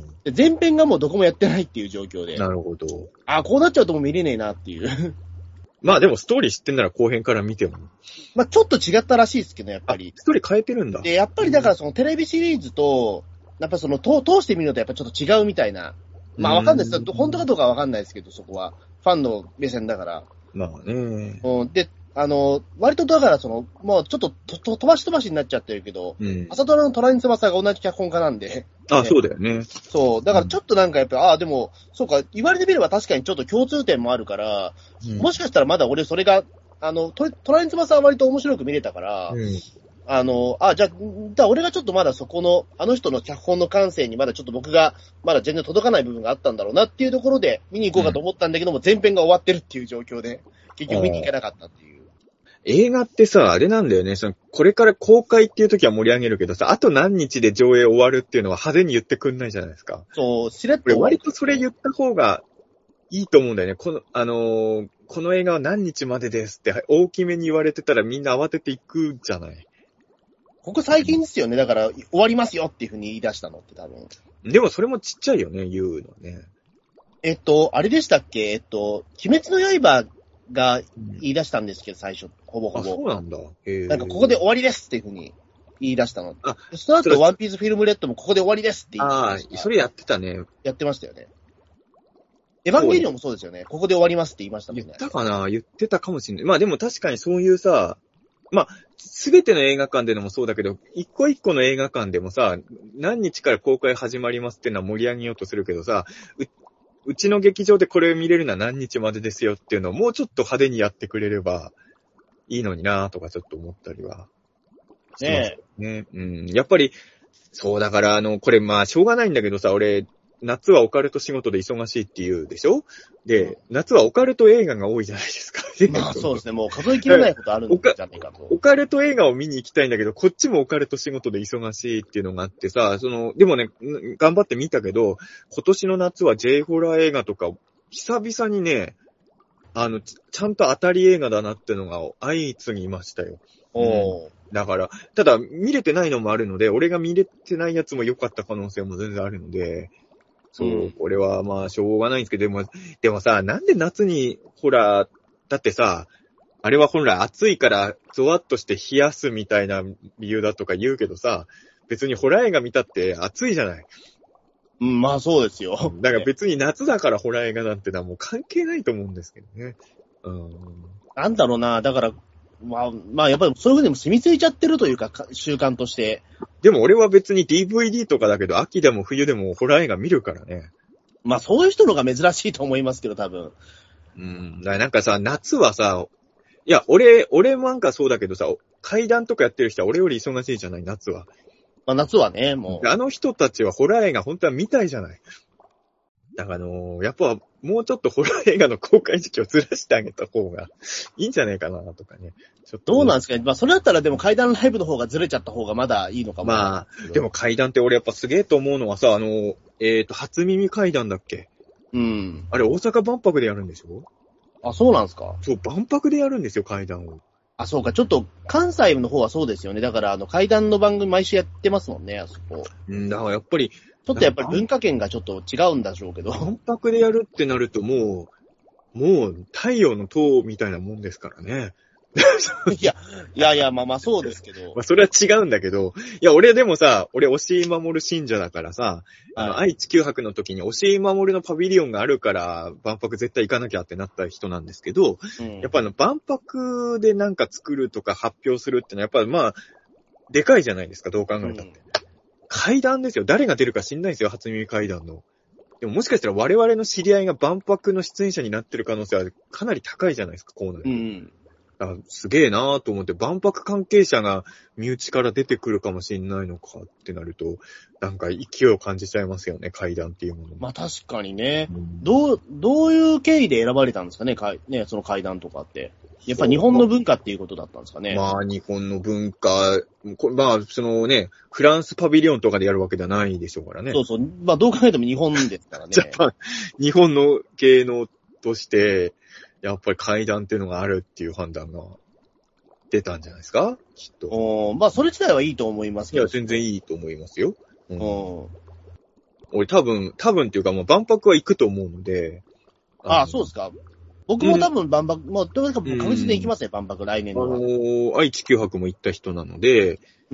S2: で前編がもうどこもやってないっていう状況で。
S3: なるほど。
S2: あ、こうなっちゃうともう見れねえなっていう。
S3: まあでもストーリー知ってんなら後編から見ても。
S2: まあちょっと違ったらしいですけど、やっぱり。
S3: ストーリー変えてるんだ。
S2: で、やっぱりだからそのテレビシリーズと、やっぱその通してみるのとやっぱちょっと違うみたいな。まあわかんないです。本当かどうかはわかんないですけど、そこは。ファンの目線だから。
S3: まあね。
S2: うん。で、あの、割とだからその、もうちょっととと飛ばし飛ばしになっちゃってるけど、うん、朝ドラの虎に翼が同じ脚本家なんで。
S3: あ、ね、そうだよね。
S2: そう。だからちょっとなんかやっぱ、うん、ああ、でも、そうか、言われてみれば確かにちょっと共通点もあるから、うん、もしかしたらまだ俺それが、あの、虎に翼は割と面白く見れたから、うん、あの、あ、じゃあ、じゃあ俺がちょっとまだそこの、あの人の脚本の感性にまだちょっと僕が、まだ全然届かない部分があったんだろうなっていうところで見に行こうかと思ったんだけども、うん、前編が終わってるっていう状況で、結局見に行けなかったっていう。
S3: 映画ってさ、あれなんだよね。その、これから公開っていう時は盛り上げるけどさ、あと何日で上映終わるっていうのは派手に言ってくんないじゃないですか。
S2: そう、しれっと。
S3: これ割とそれ言った方がいいと思うんだよね。この、あのー、この映画は何日までですって大きめに言われてたらみんな慌てていくじゃない。
S2: ここ最近ですよね。だから、終わりますよっていうふうに言い出したのって多分。
S3: でもそれもちっちゃいよね、言うのね。
S2: えっと、あれでしたっけえっと、鬼滅の刃が言い出したんですけど、最初、ほぼほぼ。
S3: あ、そうなんだ。へー。
S2: なんかここで終わりですっていうふうに言い出したの。あ、その後、ワンピースフィルムレッドもここで終わりですって言い出した。
S3: ああ、それやってたね。
S2: やってましたよね。エヴァンゲリオンもそうですよね。ここで終わりますって言いましたもんね。
S3: 言ったかな言ってたかもしれない。まあでも確かにそういうさ、まあ、すべての映画館でのもそうだけど、一個一個の映画館でもさ、何日から公開始まりますっていうのは盛り上げようとするけどさ、う、うちの劇場でこれを見れるのは何日までですよっていうのをもうちょっと派手にやってくれればいいのになぁとかちょっと思ったりはしますね。ね。うん。やっぱり、そうだからあの、これまあしょうがないんだけどさ、俺、夏はオカルト仕事で忙しいって言うでしょで、夏はオカルト映画が多いじゃないですか。
S2: まあそうですね、もう数えきれないことあるんじゃねえかと。
S3: オカルト映画を見に行きたいんだけど、こっちもオカルト仕事で忙しいっていうのがあってさ、その、でもね、頑張って見たけど、今年の夏は J ホラー映画とか、久々にね、あの、ちゃんと当たり映画だなってのが相次ぎましたよ。
S2: おー。
S3: うんだから、ただ見れてないのもあるので、俺が見れてないやつも良かった可能性も全然あるので、そう、うん、これはまあしょうがないんですけど、でも、でもさ、なんで夏に、ほら、だってさ、あれは本来暑いからゾワッとして冷やすみたいな理由だとか言うけどさ、別にホラー映画見たって暑いじゃない。
S2: うん、まあそうですよ。
S3: だから別に夏だからホラー映画なんてのはもう関係ないと思うんですけどね。うん。
S2: なんだろうな、だから、まあ、まあやっぱりそういうふうにも染みついちゃってるというか、習慣として。
S3: でも俺は別に ディーブイディー とかだけど、秋でも冬でもホラー映画見るからね。
S2: まあそういう人のが珍しいと思いますけど、多分。
S3: うん。だからなんかさ、夏はさ、いや、俺、俺もなんかそうだけどさ、階段とかやってる人は俺より忙しいじゃない、夏は。
S2: まあ夏はね、もう。
S3: あの人たちはホラー映画本当は見たいじゃない。だからあのー、やっぱもうちょっとホラー映画の公開時期をずらしてあげた方がいいんじゃないかなとかね。
S2: ちょっとどうなんですかね。まあそれだったらでも階段ライブの方がずれちゃった方がまだいいのかも。
S3: まあ、でも階段って俺やっぱすげえと思うのはさ、あのー、えっと、初耳階段だっけ？
S2: うん。
S3: あれ大阪万博でやるんでしょ？
S2: あ、そうなんですか？
S3: そう、万博でやるんですよ、階段を。
S2: あ、そうか。ちょっと、関西の方はそうですよね。だから、あの、階段の番組毎週やってますもんね、あそこ。
S3: うん、だからやっぱり、
S2: ちょっとやっぱり文化圏がちょっと違うんだしょうけど。
S3: 万博でやるってなるともう、もう太陽の塔みたいなもんですからね。
S2: いや、いやいや、まあまあそうですけど。
S3: まあそれは違うんだけど、いや、俺でもさ、俺、押井守信者だからさ、あの、はい、愛知九博の時に押井守のパビリオンがあるから、万博絶対行かなきゃってなった人なんですけど、うん、やっぱあの、万博でなんか作るとか発表するってのは、やっぱまあ、でかいじゃないですか、どう考えたって。うん、階段ですよ。誰が出るか知んないですよ、初耳階段の。でももしかしたら我々の知り合いが万博の出演者になってる可能性はかなり高いじゃないですか、こうなると。うんあすげえなぁと思って、万博関係者が身内から出てくるかもしれないのかってなると、なんか勢いを感じちゃいますよね、階段っていうもの。
S2: まあ確かにね、うん。どう、どういう経緯で選ばれたんですかね、かねその階段とかって。やっぱ日本の文化っていうことだったんですかね。
S3: まあ、まあ、日本の文化、まあ、そのね、フランスパビリオンとかでやるわけではないでしょうからね。
S2: そうそう。まあどう考えても日本ですからね。
S3: ジャパン、日本の芸能として、やっぱり階段っていうのがあるっていう判断が出たんじゃないですかきっと。
S2: おまあ、それ自体はいいと思いますけど。
S3: いや、全然いいと思いますよ。うん。俺多分、多分っていうか、もう万博は行くと思うので。
S2: ああ、そうですか。僕も多分万博、うん、もう、とにかく確実に行きますね、万博、来年のは。
S3: あのー、愛知九博も行った人なので、
S2: うん。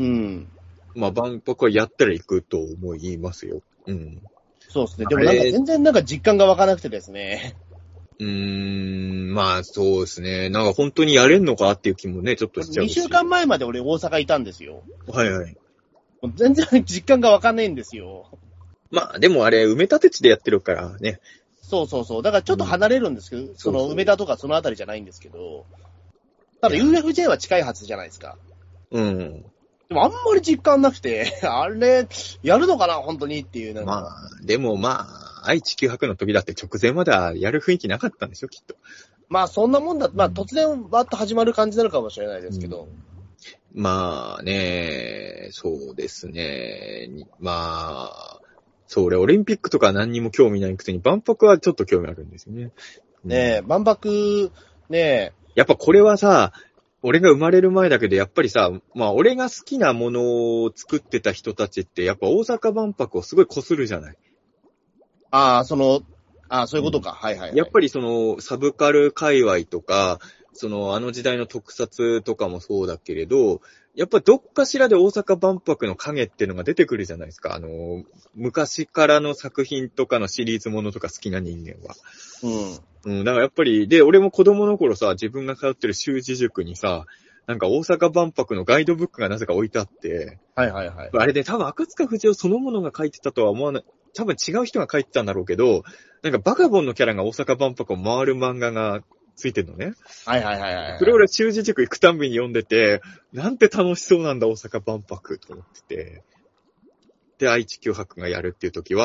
S3: まあ、万博はやったら行くと思いますよ。うん。
S2: そうですね。でもなんか全然なんか実感が湧かなくてですね。
S3: うーん、まあそうですね。なんか本当にやれんのかっていう気もね、ちょっとしちゃうし。
S2: にしゅうかんまえまで俺大阪いたんですよ。
S3: はいはい。
S2: 全然実感が湧かないんですよ。
S3: まあでもあれ、埋め立て地でやってるからね。
S2: そうそうそう。だからちょっと離れるんですけど、うん、その梅田とかそのあたりじゃないんですけど。ただ ユーエフジェー は近いはずじゃないですか。
S3: うん。
S2: でもあんまり実感なくて、あれ、やるのかな本当にっていう。なんか
S3: まあ、でもまあ、愛知九博の時だって直前まではやる雰囲気なかったんでしょ、きっと。
S2: まあそんなもんだ。まあ突然わっと始まる感じなのかもしれないですけど。
S3: うん、まあね、そうですね。まあ、そう、俺オリンピックとか何にも興味ないくせに万博はちょっと興味あるんですよね。
S2: うん、ねえ、万博、ねえ。
S3: やっぱこれはさ、俺が生まれる前だけど、やっぱりさ、まあ俺が好きなものを作ってた人たちって、やっぱ大阪万博をすごい擦るじゃない。
S2: ああ、その、ああ、そういうことか。うん、はい、はいはい。
S3: やっぱりその、サブカル界隈とか、その、あの時代の特撮とかもそうだけれど、やっぱどっかしらで大阪万博の影っていうのが出てくるじゃないですか。あの、昔からの作品とかのシリーズものとか好きな人間は。うん。うん、だからやっぱり、で、俺も子供の頃さ、自分が通ってる修士塾にさ、なんか大阪万博のガイドブックがなぜか置いてあって、
S2: はいはいはい。
S3: あれで多分赤塚不二夫そのものが書いてたとは思わない、多分違う人が書いてたんだろうけど、なんかバカボンのキャラが大阪万博を回る漫画がついてるのね。
S2: はいはいはいはい。
S3: それ俺修士塾行くたんびに読んでて、なんて楽しそうなんだ大阪万博と思ってて。で、愛知九博がやるっていう時は、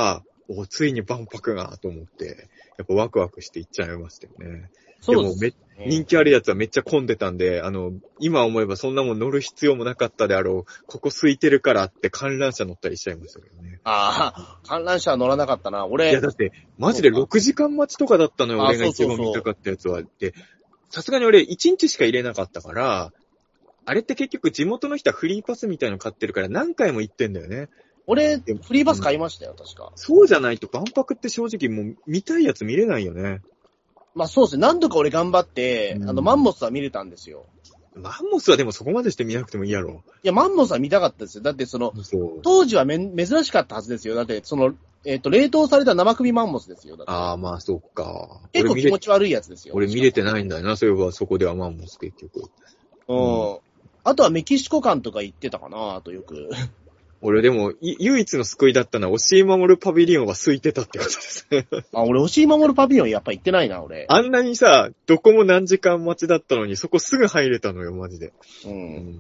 S3: お、ついに万博が、と思って、やっぱワクワクして行っちゃいましたよね。
S2: そうです、ね。
S3: でもめ、人気あるやつはめっちゃ混んでたんで、あの、今思えばそんなもん乗る必要もなかったであろう、ここ空いてるからって観覧車乗ったりしちゃいましたけどね。
S2: ああ、観覧車は乗らなかったな。俺。
S3: いや、だって、マジでろくじかん待ちとかだったのよ、俺が一番見たかったやつは。で、さすがに俺いちにちしか入れなかったから、あれって結局地元の人はフリーパスみたいの買ってるから何回も行ってんだよね。
S2: 俺、フリーパス買いましたよ、確か。
S3: そうじゃないと万博って正直もう見たいやつ見れないよね。
S2: まあそうですね。何度か俺頑張って、うん、あの、マンモスは見れたんですよ。
S3: マンモスはでもそこまでして見なくてもいいやろ。
S2: いや、マンモスは見たかったですよ。だってその、当時はめ珍しかったはずですよ。だってその、えっ、ー、と、冷凍された生首マンモスですよ。
S3: ああ、まあそっか。
S2: 結構気持ち悪いやつですよ。
S3: 俺見れてないんだよな、そういえばそこではマンモス結局。
S2: うん。うん、あとはメキシコ館とか行ってたかな、あとよく。
S3: 俺でも、唯一の救いだったのは、押井守パビリオンは空いてたってことですね。
S2: あ、俺、押井守パビリオンやっぱ行ってないな、俺。
S3: あんなにさ、どこも何時間待ちだったのに、そこすぐ入れたのよ、マジで。
S2: うん。うん、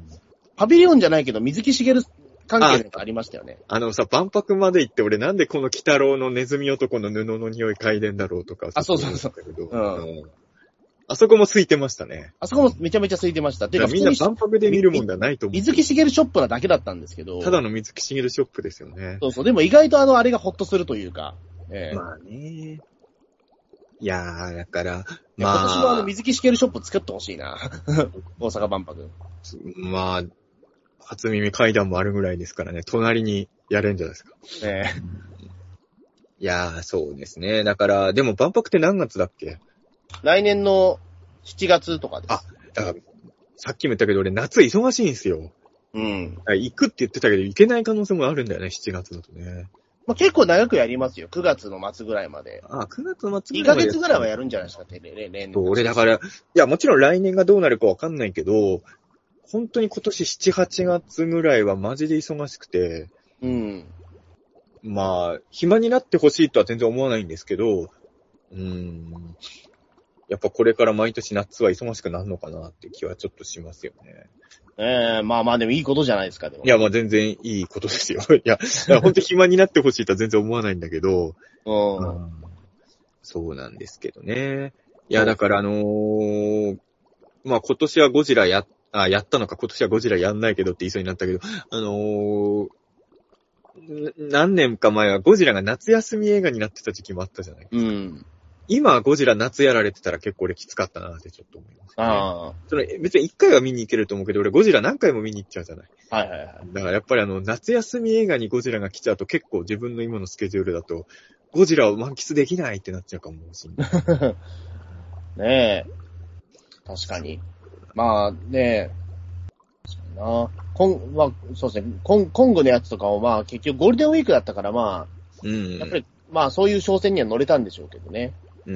S2: パビリオンじゃないけど、水木しげる関係のありましたよね。
S3: あ, あのさ、万博まで行って、俺なんでこの鬼太郎のネズミ男の布の匂い嗅いでんだろうとか。
S2: あ、そうそうそう。うん。
S3: うんあそこも空いてましたね。
S2: あそこもめちゃめちゃ空いてました。
S3: てかみんな万博で見るもんではないと思う。
S2: 水木しげるショップなだけだったんですけど。
S3: ただの水木しげるショップですよね。
S2: そうそう。でも意外とあの、あれがホッとするというか。
S3: えー、まあね。いやー、だから、まあ。
S2: 今年はあの、水木しげるショップ作ってほしいな。大阪万博。
S3: まあ、初耳会談もあるぐらいですからね。隣にやれんじゃないですか。
S2: ええ
S3: ー、いやー、そうですね。だから、でも万博って何月だっけ？
S2: 来年のしちがつとかです。
S3: あ、だから、さっきも言ったけど俺夏忙しいんですよ。
S2: うん。
S3: 行くって言ってたけど行けない可能性もあるんだよね、しちがつだとね。
S2: まあ、結構長くやりますよ。くがつの末ぐらいまで。
S3: ああ、くがつの末
S2: ぐらいまで。にかげつぐらいはやるんじゃないですか、例年。
S3: 俺だから、いや、もちろん来年がどうなるかわかんないけど、本当に今年しち、はちがつぐらいはマジで忙しくて。
S2: うん。
S3: まあ、暇になってほしいとは全然思わないんですけど、うーん。やっぱこれから毎年夏は忙しくなるのかなって気はちょっとしますよね。
S2: ええー、まあまあでもいいことじゃないですか、でも。
S3: いや、まあ全然いいことですよ。いや、本当暇になってほしいとは全然思わないんだけど、
S2: うん、
S3: うん、そうなんですけどね。いや、だからあのー、まあ今年はゴジラや、あ、やったのか、今年はゴジラやんないけどって言いそうになったけど、あのー、何年か前はゴジラが夏休み映画になってた時期もあったじゃないですか。うん。今、ゴジラ夏やられてたら結構俺きつかったなってちょっと思います、ね。ああ。その別に一回は見に行けると思うけど、俺ゴジラ何回も見に行っちゃうじゃない。
S2: はいはいはい。
S3: だからやっぱりあの、夏休み映画にゴジラが来ちゃうと結構自分の今のスケジュールだと、ゴジラを満喫できないってなっちゃうかもしれない。
S2: ねえ。確かに。まあねえ。確かにな。今、まあ、そうですね。今、今後のやつとかもまあ結局ゴールデンウィークだったからまあ、うん。やっぱりまあそういう商戦には乗れたんでしょうけどね。
S3: うん。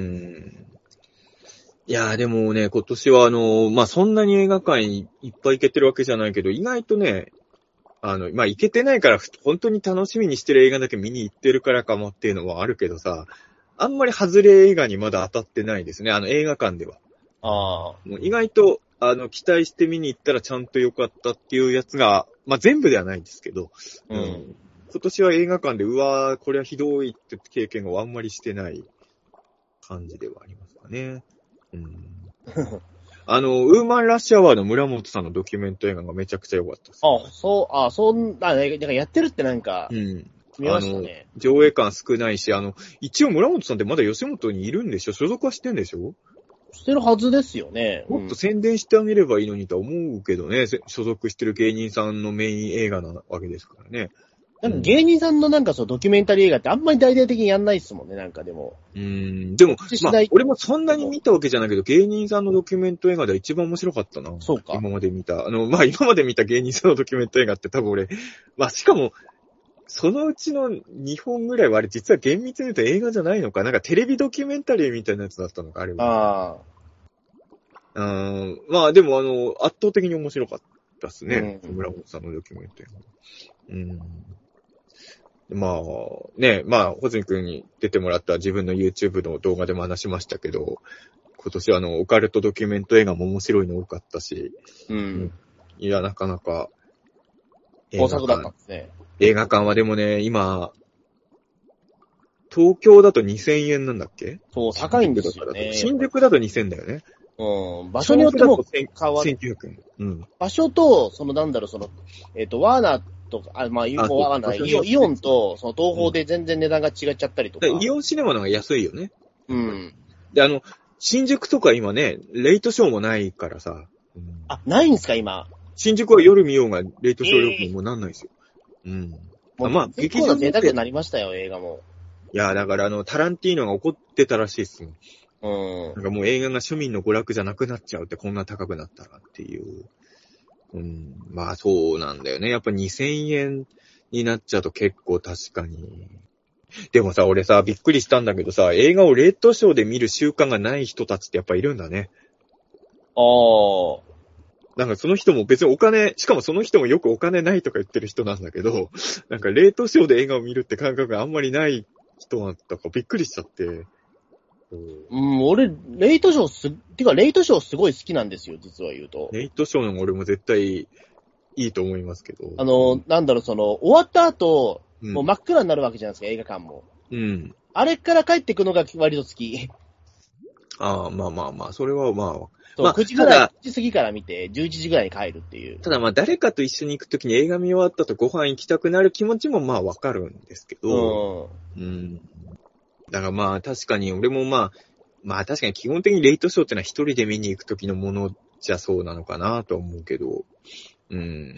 S3: いやーでもね、今年はあの、まあ、そんなに映画館いっぱい行けてるわけじゃないけど、意外とね、あの、まあ、行けてないから、本当に楽しみにしてる映画だけ見に行ってるからかもっていうのはあるけどさ、あんまり外れ映画にまだ当たってないですね、あの映画館では。ああ。もう意外と、あの、期待して見に行ったらちゃんと良かったっていうやつが、まあ、全部ではないんですけど、うん。うん、今年は映画館で、うわー、これはひどいって経験をあんまりしてない感じではありますかね。うん、あの、ウーマンラッシュアワーの村本さんのドキュメント映画がめちゃくちゃ良かったです、
S2: ね。あ、そう、あ、そんな、ね、なんかやってるってなんか、うん。見ましたね。
S3: 上映感少ないし、あの、一応村本さんってまだ吉本にいるんでしょ？所属はしてんでしょ？
S2: してるはずですよね。
S3: もっと宣伝してあげればいいのにとは思うけどね、うん、所属してる芸人さんのメイン映画なわけですからね。
S2: なんか芸人さんのなんかそうドキュメンタリー映画ってあんまり大々的にやんないっすもんね、なんかでも。
S3: うーん、でも、まあ、俺もそんなに見たわけじゃないけど、芸人さんのドキュメント映画では一番面白かったな。
S2: そうか。
S3: 今まで見た。あの、まあ、今まで見た芸人さんのドキュメント映画って多分俺、まあ、しかも、そのうちのにほんぐらいはあれ実は厳密に言うと映画じゃないのか、なんかテレビドキュメンタリーみたいなやつだったのか、あれは。ああ。うん、まあ、でもあの、圧倒的に面白かったっすね。うん、村本さんのドキュメント映画。うんまあ、ね、まあ、ホズミ君に出てもらった自分の YouTube の動画でも話しましたけど、今年はあの、オカルトドキュメント映画も面白いの多かったし、うん。いや、なかなか、
S2: 豊作だったんですね。
S3: 映画館はでもね、今、 東京だとにせんえんなんだっけ？
S2: そう、高いんですよね。
S3: 新宿だとにせんだよね。
S2: うん。場所によっても変わる。
S3: せんきゅうひゃくえん。うん。
S2: 場所と、そのなんだろう、その、えっ、ー、と、ワーナーとか、あ、まあ、もうワーナー、イオン、イオンと、その東宝で全然値段が違っちゃったりとか。
S3: うん、イオンシネマの方が安いよね。
S2: うん。
S3: で、あの、新宿とか今ね、レイトショーもないからさ。
S2: うん、あ、ないんすか、今。
S3: 新宿は夜見ようが、レイトショー料金もなんないですよ。えー、うん。
S2: もうまあ、劇場で贅沢になりましたよ、映画も。
S3: いや、だからあの、タランティーノが怒ってたらしいっすよ。
S2: うん。
S3: なんかもう映画が庶民の娯楽じゃなくなっちゃうって、こんな高くなったらっていう。うん。まあそうなんだよね。やっぱにせんえんになっちゃうと結構確かに。でもさ、俺さ、びっくりしたんだけどさ、映画をレートショーで見る習慣がない人たちってやっぱいるんだね。
S2: ああ。
S3: なんかその人も別にお金、しかもその人もよくお金ないとか言ってる人なんだけど、なんかレートショーで映画を見るって感覚があんまりない人なんだからびっくりしちゃって。
S2: うん、俺、レイトショーす、てかレイトショーすごい好きなんですよ、実は言うと。
S3: レイトショーの俺も絶対いいと思いますけど。
S2: あの、なんだろう、その、終わった後、うん、もう真っ暗になるわけじゃないですか、映画館も。
S3: うん。
S2: あれから帰ってくのが割と好き。
S3: ああ、まあまあまあ、それはまあ。
S2: そう、まあ、くじぐらい、くじ過ぎから見て、じゅういちじぐらいに帰るっていう。
S3: ただまあ、誰かと一緒に行くときに映画見終わったとご飯行きたくなる気持ちもまあわかるんですけど。うん。うん。だからまあ、確かに俺もまあ、まあ確かに基本的にレイトショーってのは一人で見に行くときのものじゃそうなのかなと思うけど。うん。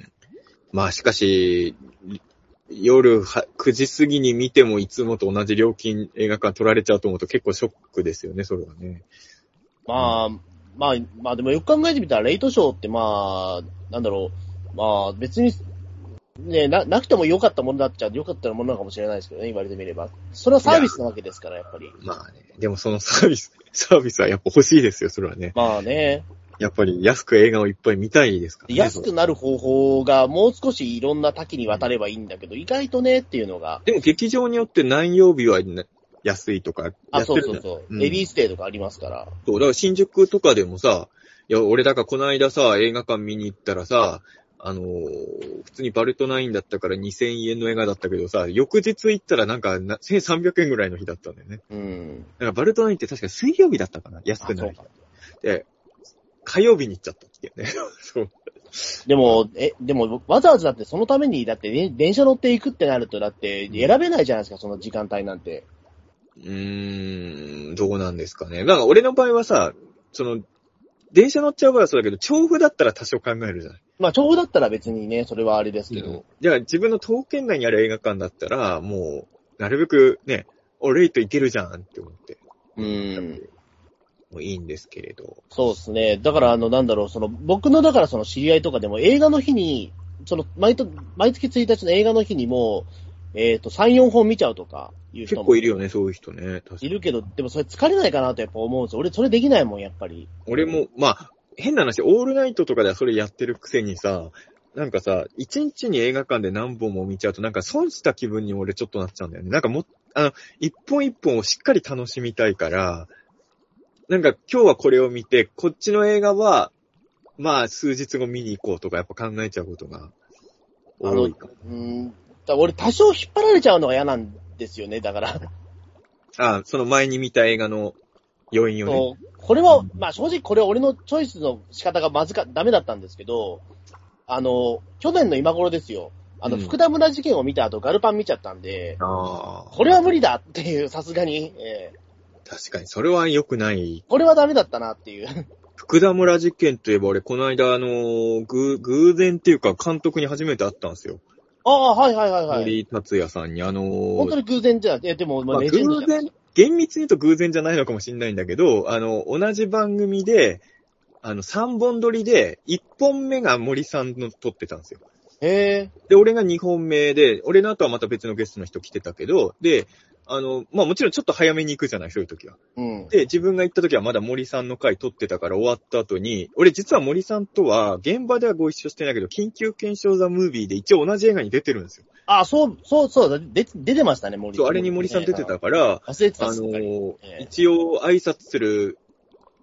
S3: まあしかし、夜くじ過ぎに見てもいつもと同じ料金映画館取られちゃうと思うと結構ショックですよね、それはね。
S2: まあ、うん、まあ、まあでもよく考えてみたらレイトショーってまあ、なんだろう、まあ別に、ね、な、なくても良かったものだっちゃ良かったものなのかもしれないですけどね、言われてみれば。それはサービスなわけですから、やっぱり。
S3: まあね。でもそのサービス、サービスはやっぱ欲しいですよ、それはね。
S2: まあね。
S3: やっぱり安く映画をいっぱい見たいですからね。
S2: 安くなる方法がもう少しいろんな多岐にわたればいいんだけど、意外とねっていうのが。
S3: でも劇場によって何曜日は安いとかやってる。
S2: あ、そうそうそう。うん、レディースデーとかありますから。
S3: そう、だから新宿とかでもさ、いや、俺だからこの間さ、映画館見に行ったらさ、あのー、普通にバルトナインだったからにせんえんの映画だったけどさ、翌日行ったらなんかせんさんびゃくえんぐらいの日だったんだよね。
S2: うん。
S3: だからバルトナインって確か水曜日だったかな、安くない。で、火曜日に行っちゃったってね。そう。
S2: でも、え、でも、わざわざだってそのために、だって、ね、電車乗っていくってなると、だって選べないじゃないですか、その時間帯なんて。
S3: うーん、どうなんですかね。だから俺の場合はさ、その、電車乗っちゃう場合はそうだけど、調布だったら多少考えるじゃない。
S2: まあ、調布だったら別にね、それはあれですけど。うん、
S3: じゃあ自分の東県内にある映画館だったら、もう、なるべくね、お、レイトいけるじゃんって思って。
S2: うーん。
S3: もういいんですけれど。
S2: そうですね。だから、あの、なんだろう、その、僕の、だからその知り合いとかでも映画の日に、その、毎と、毎月ついたちの映画の日にも、えっと、さん、よんほん見ちゃうとかいう人も。
S3: 結構いるよね、そういう人ね。
S2: 確かにいるけど、でもそれ疲れないかなとやっぱ思うんですよ。俺、それできないもん、やっぱり。
S3: 俺も、まあ、変な話、オールナイトとかではそれやってるくせにさ、なんかさ、一日に映画館で何本も見ちゃうと、なんか損した気分に俺ちょっとなっちゃうんだよね。なんかも、あの、一本一本をしっかり楽しみたいから、なんか今日はこれを見て、こっちの映画は、まあ数日後見に行こうとかやっぱ考えちゃうことが多いかも。
S2: うん、だ俺多少引っ張られちゃうのが嫌なんですよね、だから。
S3: ああ、その前に見た映画の要因をね。
S2: これは、まあ正直これは俺のチョイスの仕方がまずか、ダメだったんですけど、あの、去年の今頃ですよ。あの、うん、福田村事件を見た後ガルパン見ちゃったんで、
S3: あ
S2: これは無理だっていう、さすがに。えー
S3: 確かに、それは良くない。
S2: これはダメだったなっていう。
S3: 福田村事件といえば俺、この間、あのー、ぐ、偶然っていうか、監督に初めて会ったんですよ。
S2: ああ、はいはいはいはい。
S3: 森達也さんに、あのー、
S2: 本当に偶然じゃ、え、でも、まあ、レジェンド
S3: 偶然、厳密に言うと偶然じゃないのかもしれないんだけど、あの、同じ番組で、あの、さんぼん撮りで、いっぽんめが森さんの撮ってたんですよ。
S2: へ
S3: で、俺がにほんめで、俺の後はまた別のゲストの人来てたけど、で、あの、まあもちろんちょっと早めに行くじゃない、そういう時は。
S2: うん。
S3: で、自分が行った時はまだ森さんの回撮ってたから終わった後に、俺実は森さんとは現場ではご一緒してないけど、緊急検証ザ・ムービーで一応同じ映画に出てるんですよ。
S2: あ、そう、そう、そう、で出てましたね、森さん。
S3: そう、あれに森さん出てたから、
S2: 忘れてた
S3: あのーえー、一応挨拶する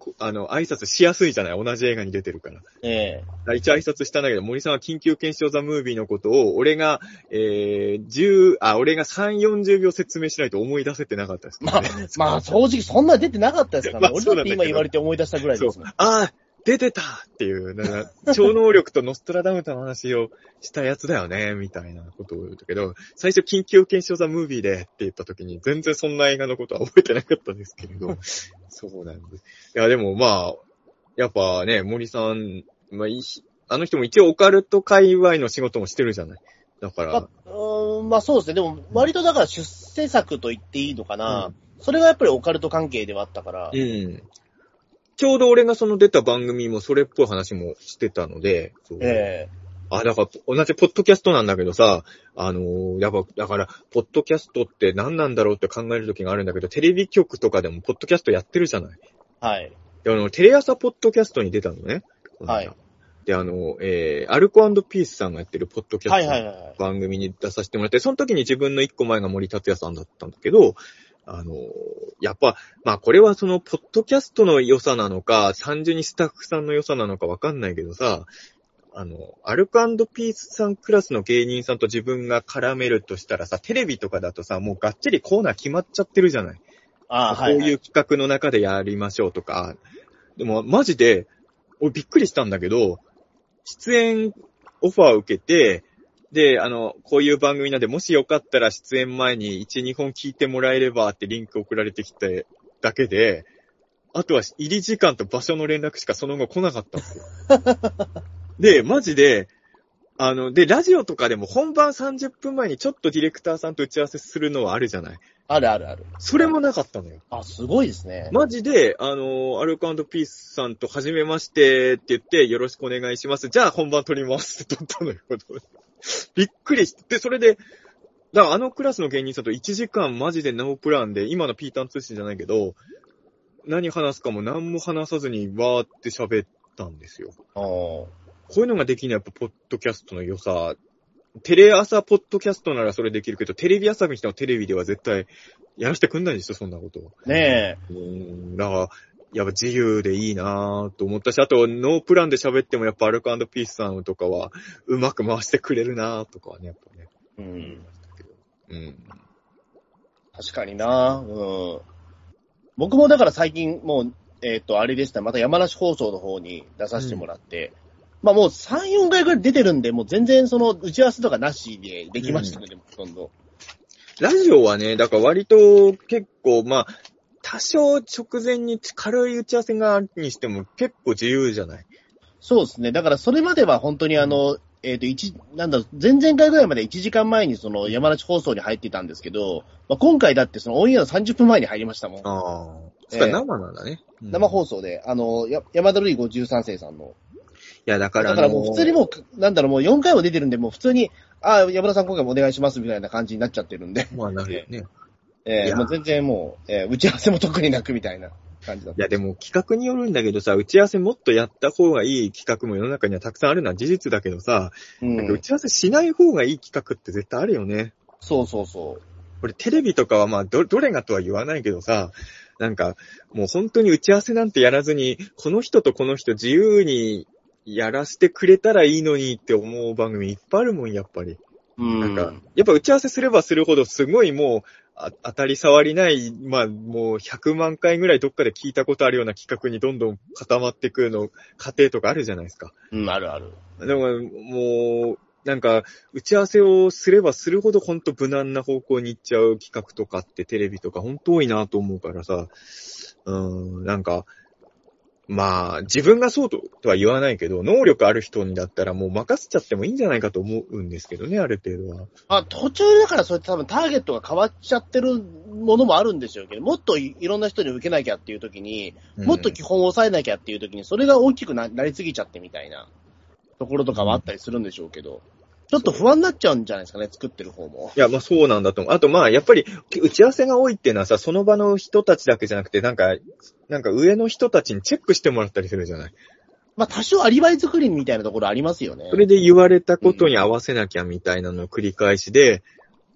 S3: あの、挨拶しやすいじゃない、同じ映画に出てるから。
S2: え
S3: え。一応挨拶したんだけど、森さんは緊急検証ザ・ムービーのことを、俺が、えー、十、あ、俺がさん、よんじゅうびょう説明しないと思い出せてなかったです、ね。
S2: まあ、まあ、正直そんな出てなかったですからね。まあ、俺だって今言われて思い出したぐらいですもん。
S3: ああ、出てたっていう、なんか、超能力とノストラダムスの話をしたやつだよね、みたいなことを言ったけど、最初緊急検証ザムービーでって言った時に、全然そんな映画のことは覚えてなかったんですけれど、そうなんです。いや、でもまあ、やっぱね、森さん、まあ、あの人も一応オカルト界隈の仕事もしてるじゃない。だから。
S2: まあ、うーんまあそうですね。でも、割とだから出世作と言っていいのかな。うん、それがやっぱりオカルト関係ではあったから。
S3: うん。ちょうど俺がその出た番組もそれっぽい話もしてたので、そう
S2: ええ
S3: ー、あ、だから同じポッドキャストなんだけどさ、あのー、やっぱ、だから、ポッドキャストって何なんだろうって考える時があるんだけど、テレビ局とかでもポッドキャストやってるじゃない。
S2: はい。
S3: で、あの、テレ朝ポッドキャストに出たのね。
S2: はい。
S3: で、あの、えー、アルコ&ピースさんがやってるポッドキャストの番組に出させてもらって、その時に自分の一個前が森達也さんだったんだけど、あの、やっぱ、まあこれはその、ポッドキャストの良さなのか、単純にスタッフさんの良さなのかわかんないけどさ、あの、アルコ&ピースさんクラスの芸人さんと自分が絡めるとしたらさ、テレビとかだとさ、もうがっちりコーナー決まっちゃってるじゃない。
S2: ああ、はい、はい。
S3: こういう企画の中でやりましょうとか。でも、マジで、俺びっくりしたんだけど、出演オファーを受けて、で、あの、こういう番組なんで、もしよかったら出演前にいち、にほん聞いてもらえればってリンク送られてきただけで、あとは入り時間と場所の連絡しかその後来なかったんですよ。で、マジで、あの、で、ラジオとかでも本番さんじゅっぷんまえにちょっとディレクターさんと打ち合わせするのはあるじゃない。
S2: あるあるある。
S3: それもなかったのよ。
S2: あ、すごいですね。
S3: マジで、あの、アルコ&ピースさんと初めましてって言って、よろしくお願いします。じゃあ本番撮りますって撮ったのよ。びっくりして、それで、だからあのクラスの芸人さんといちじかんマジでノープランで、今のピーターン通信じゃないけど、何話すかも何も話さずにわーって喋ったんですよ。
S2: あこ
S3: ういうのができるのはやっぱポッドキャストの良さ。テレ朝ポッドキャストならそれできるけど、テレビ朝日のテレビでは絶対やらせてくんないんですよ、そんなこと。
S2: ね
S3: え。うーん、だから、やっぱ自由でいいなぁと思ったし、あと、ノープランで喋ってもやっぱアルコ&ピースさんとかは、うまく回してくれるなぁとかはね、やっぱね。
S2: うん。
S3: うん。
S2: 確かになぁ。うん。僕もだから最近もう、えっと、あれでした。また山梨放送の方に出させてもらって、うん、まあもうさん、よんかいぐらい出てるんで、もう全然その打ち合わせとかなしでできましたね、うん、ほとんど。
S3: ラジオはね、だから割と結構、まあ、多少直前に軽い打ち合わせがあるにしても結構自由じゃない？
S2: そうですね。だからそれまでは本当にあの、うん、えっと、一、なんだろう、前々回ぐらいまでいちじかんまえにその山梨放送に入ってたんですけど、まあ、今回だってそのオンエアのさんじゅっぷんまえに入りましたもん。
S3: ああ。そっか、生なんだね、
S2: うん。生放送で、あの、や山田るいごじゅうさん世さんの。
S3: いや、だから、
S2: だからもう普通にもう、なんだろう、もうよんかいも出てるんで、もう普通に、ああ、山田さん今回もお願いしますみたいな感じになっちゃってるんで。
S3: まあ、なるよね。
S2: えー、もう全然もう、えー、打ち合わせも特になくみたいな感じだった。
S3: いや、でも企画によるんだけどさ、打ち合わせもっとやった方がいい企画も世の中にはたくさんあるのは事実だけどさ、うん、なんか打ち合わせしない方がいい企画って絶対あるよね。
S2: そうそうそう。
S3: これテレビとかはまあ、ど、どれがとは言わないけどさ、なんか、もう本当に打ち合わせなんてやらずに、この人とこの人自由にやらせてくれたらいいのにって思う番組いっぱいあるもん、やっぱり。
S2: うん。
S3: なんか、やっぱ打ち合わせすればするほどすごいもう、あ当たり障りない、まあもうひゃくまんかいぐらいどっかで聞いたことあるような企画にどんどん固まってくるの、過程とかあるじゃないですか。
S2: うん、あるある。
S3: でも、もう、なんか、打ち合わせをすればするほどほんと無難な方向に行っちゃう企画とかってテレビとかほんと多いなと思うからさ、うーん、なんか、まあ、自分がそうとは言わないけど、能力ある人にだったらもう任せちゃってもいいんじゃないかと思うんですけどね、ある程度は。
S2: あ、途中だからそれ多分ターゲットが変わっちゃってるものもあるんでしょうけど、もっと い, いろんな人に受けなきゃっていう時に、もっと基本を抑えなきゃっていう時に、それが大きく な, なりすぎちゃってみたいなところとかはあったりするんでしょうけど、ちょっと不安になっちゃうんじゃないですかね、作ってる方も。
S3: いや、まあそうなんだと思う。あとまあ、やっぱり、打ち合わせが多いっていうのはさ、その場の人たちだけじゃなくて、なんか、なんか上の人たちにチェックしてもらったりするじゃない。
S2: まあ多少アリバイ作りみたいなところありますよね。
S3: それで言われたことに合わせなきゃみたいなのを繰り返しで、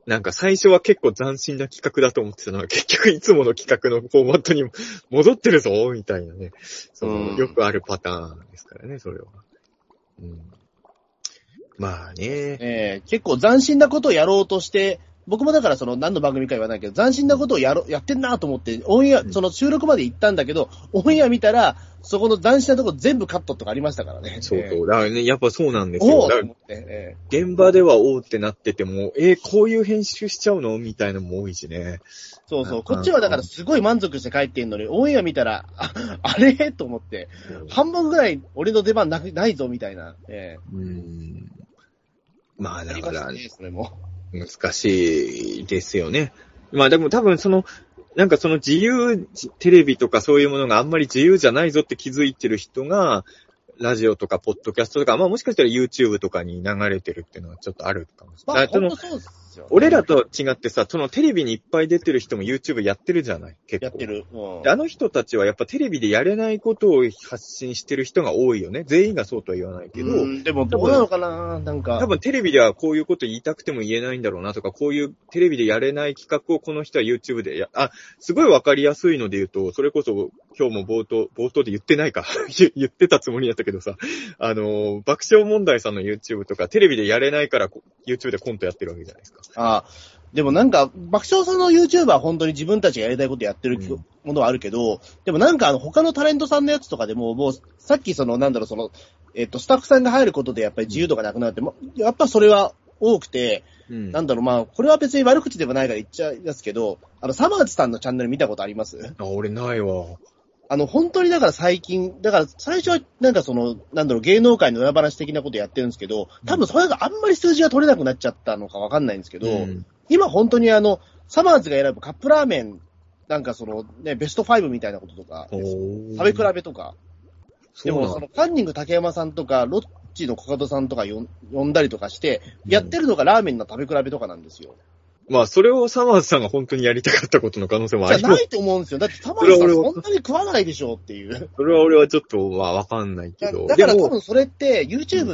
S3: なんか最初は結構斬新な企画だと思ってたのが、結局いつもの企画のフォーマットに戻ってるぞみたいなね。その、よくあるパターンですからね、それは。うん、まあね、
S2: えー。結構斬新なことをやろうとして、僕もだからその何の番組か言わないけど、斬新なことをやろ、やってんなと思って、オンエア、その収録まで行ったんだけど、オンエア見たら、そこの斬新なとこ全部カットとかありましたからね。
S3: そうそう。だからね、やっぱそうなんですよ。
S2: おーと思って、え
S3: ー、現場ではおーってなってても、えー、こういう編集しちゃうのみたいなのも多いしね。
S2: そうそう。こっちはだからすごい満足して帰ってんのに、オンエア見たら、あ、あれと思って、半分ぐらい俺の出番なくないぞみたいな。え
S3: ー、うーん。まあだから、
S2: ね、それも。
S3: 難しいですよね。まあでも多分その、なんかその自由テレビとかそういうものがあんまり自由じゃないぞって気づいてる人が、ラジオとかポッドキャストとか、まあもしかしたら YouTube とかに流れてるっていうのはちょっとあるかもしれない。まあ、
S2: 本当そうですよね。
S3: 俺らと違ってさ、そのテレビにいっぱい出てる人も YouTube やってるじゃない結構。
S2: やってる。
S3: うん、あの人たちはやっぱテレビでやれないことを発信してる人が多いよね。全員がそうとは言わないけど。うん、
S2: でもどうなのかななんか。
S3: 多分テレビではこういうこと言いたくても言えないんだろうなとか、こういうテレビでやれない企画をこの人は YouTube でや、あ、すごいわかりやすいので言うと、それこそ今日も冒頭、冒頭で言ってないか。言ってたつもりだったけどさ、あの、爆笑問題さんの YouTube とかテレビでやれないから YouTube でコントやってるわけじゃないですか。
S2: ああ。でもなんか、爆笑さんの YouTuber は本当に自分たちがやりたいことやってるものはあるけど、うん、でもなんかあの他のタレントさんのやつとかでも、もうさっきそのなんだろうその、えっと、スタッフさんが入ることでやっぱり自由度がなくなって、うん、やっぱそれは多くて、うん、なんだろうまあ、これは別に悪口でもないから言っちゃいますけど、あの、サマーズさんのチャンネル見たことあります？
S3: あ、俺ないわ。
S2: あの、本当にだから最近、だから最初はなんかその、なんだろう、芸能界の裏話的なことやってるんですけど、多分それがあんまり数字が取れなくなっちゃったのかわかんないんですけど、うん、今本当にあの、サマーズが選ぶカップラーメン、なんかそのね、ベストファイブみたいなこととか、食べ比べとか、でもそのカンニング竹山さんとか、ロッチのコカドさんとか呼んだりとかして、やってるのがラーメンの食べ比べとかなんですよ。
S3: まあ、それをサマーズさんが本当にやりたかったことの可能性もあります。
S2: じゃないと思うんですよ。だってサマーズさんそんなに食わないでしょっていう。
S3: それは俺はちょっと、まあ、わかんないけど。
S2: だから多分それって、YouTube って、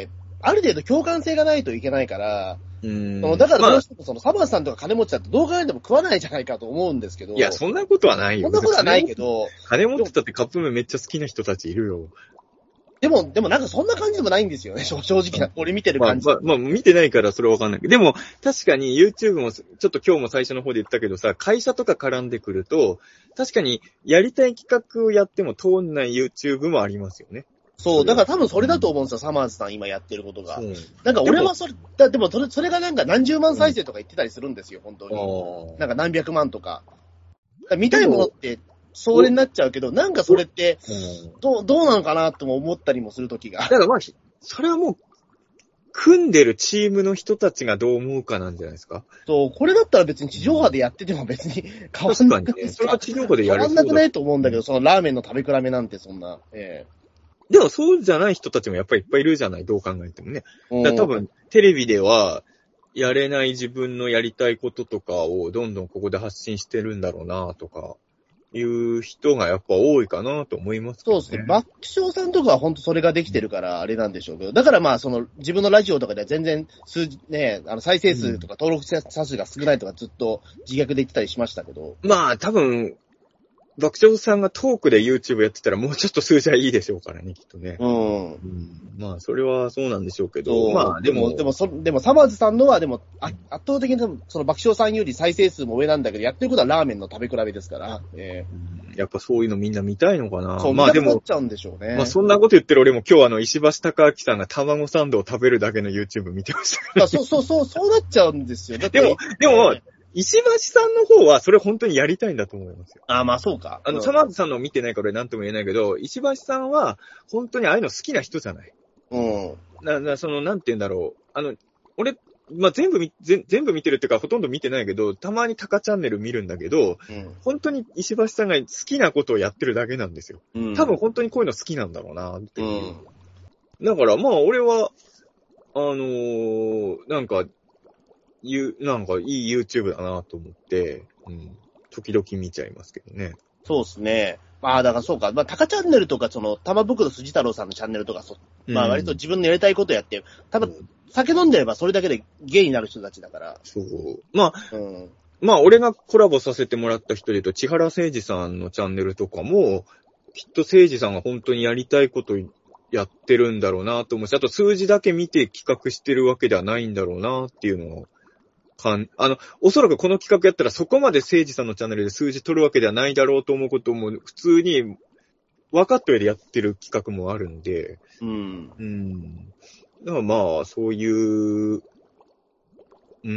S2: ある程度共感性がないといけないから、うん、そのだからどうしてもそのサマーズさんとか金持ちだとどう考えても食わないんじゃないかと思うんですけど。
S3: いや、そんなことはないよ。
S2: そんなことはないけど。
S3: 金持ちだってカップ麺めっちゃ好きな人たちいるよ。
S2: でも、でもなんかそんな感じでもないんですよね、正直な。俺見てる感じ。
S3: まあ、まあ、まあ、見てないからそれはわかんないけど。でも、確かに YouTube も、ちょっと今日も最初の方で言ったけどさ、会社とか絡んでくると、確かにやりたい企画をやっても通んない YouTube もありますよね。
S2: そう、だから多分それだと思うんですよ、サマーズさん今やってることが。うん、なんか俺はそれ、だでもそれ、それがなんか何十万再生とか言ってたりするんですよ、本当に。なんか何百万とか。か見たいものって、それになっちゃうけど、なんかそれって、どう、どうなのかなとも思ったりもするときが。
S3: だからまあ、それはもう、組んでるチームの人たちがどう思うかなんじゃないですか。
S2: そう、これだったら別に地上波でやってても別に変わんなくない、
S3: ね、それは地上波でやる
S2: 変わんなくないと思うんだけど、そのラーメンの食べ比べなんてそんな、え
S3: えー、でもそうじゃない人たちもやっぱりいっぱいいるじゃない、どう考えてもね。だから多分、テレビでは、やれない自分のやりたいこととかをどんどんここで発信してるんだろうなとか。いう人がやっぱ多いかなと思いますけどね。
S2: そうですね。爆笑さんとかは本当それができてるからあれなんでしょうけど、だからまあその自分のラジオとかでは全然数字ね、あの再生数とか登録者数が少ないとかずっと自虐で言ってたりしましたけど。
S3: まあ多分、爆笑さんがトークで YouTube やってたらもうちょっと数字はいいでしょうからね、きっとね。うん。うん、まあそれはそうなんでしょうけど、まあ
S2: でも、でも、そでもサマーズさんのはでもあ圧倒的にその爆笑さんより再生数も上なんだけど、やってることはラーメンの食べ比べですから。え
S3: ー、うん、やっぱそういうのみんな見たいのかな。
S2: そう、まあでも、見たくなっちゃうんでしょうね。
S3: まあそんなこと言ってる俺も今日あの石橋貴明さんが卵サンドを食べるだけの YouTube 見てました。
S2: そうそうそう、そうなっちゃうんですよ。だって
S3: でも、でも、えー石橋さんの方は、それ本当にやりたいんだと思いますよ。
S2: ああ、まあそうか。
S3: あの、うん、サマーズさんの見てないから何とも言えないけど、石橋さんは、本当にああいうの好きな人じゃない。うん。な、な、その、なんて言うんだろう。あの、俺、まあ、全部見、全部見てるっていうか、ほとんど見てないけど、たまにタカチャンネル見るんだけど、うん、本当に石橋さんが好きなことをやってるだけなんですよ。うん、多分本当にこういうの好きなんだろうな、っていう。うん、だから、まあ、俺は、あのー、なんか、ゆ、なんかいい YouTube だなと思って、うん、時々見ちゃいますけどね。
S2: そうですね。まあ、だからそうか。まあ、タカチャンネルとか、その、玉袋筋太郎さんのチャンネルとか、そまあ、割と自分のやりたいことやって、多分、酒飲んでればそれだけでゲイになる人たちだから。
S3: そう。まあ、うん、まあ、俺がコラボさせてもらった人で言うと、千原誠二さんのチャンネルとかも、きっと誠二さんが本当にやりたいことやってるんだろうなと思うし、あと数字だけ見て企画してるわけではないんだろうなっていうのを、かん、あの、おそらくこの企画やったらそこまで誠二さんのチャンネルで数字取るわけではないだろうと思うことも、普通に分かった上でやってる企画もあるんで、
S2: うん。
S3: うん。だからまあ、そういう、うん、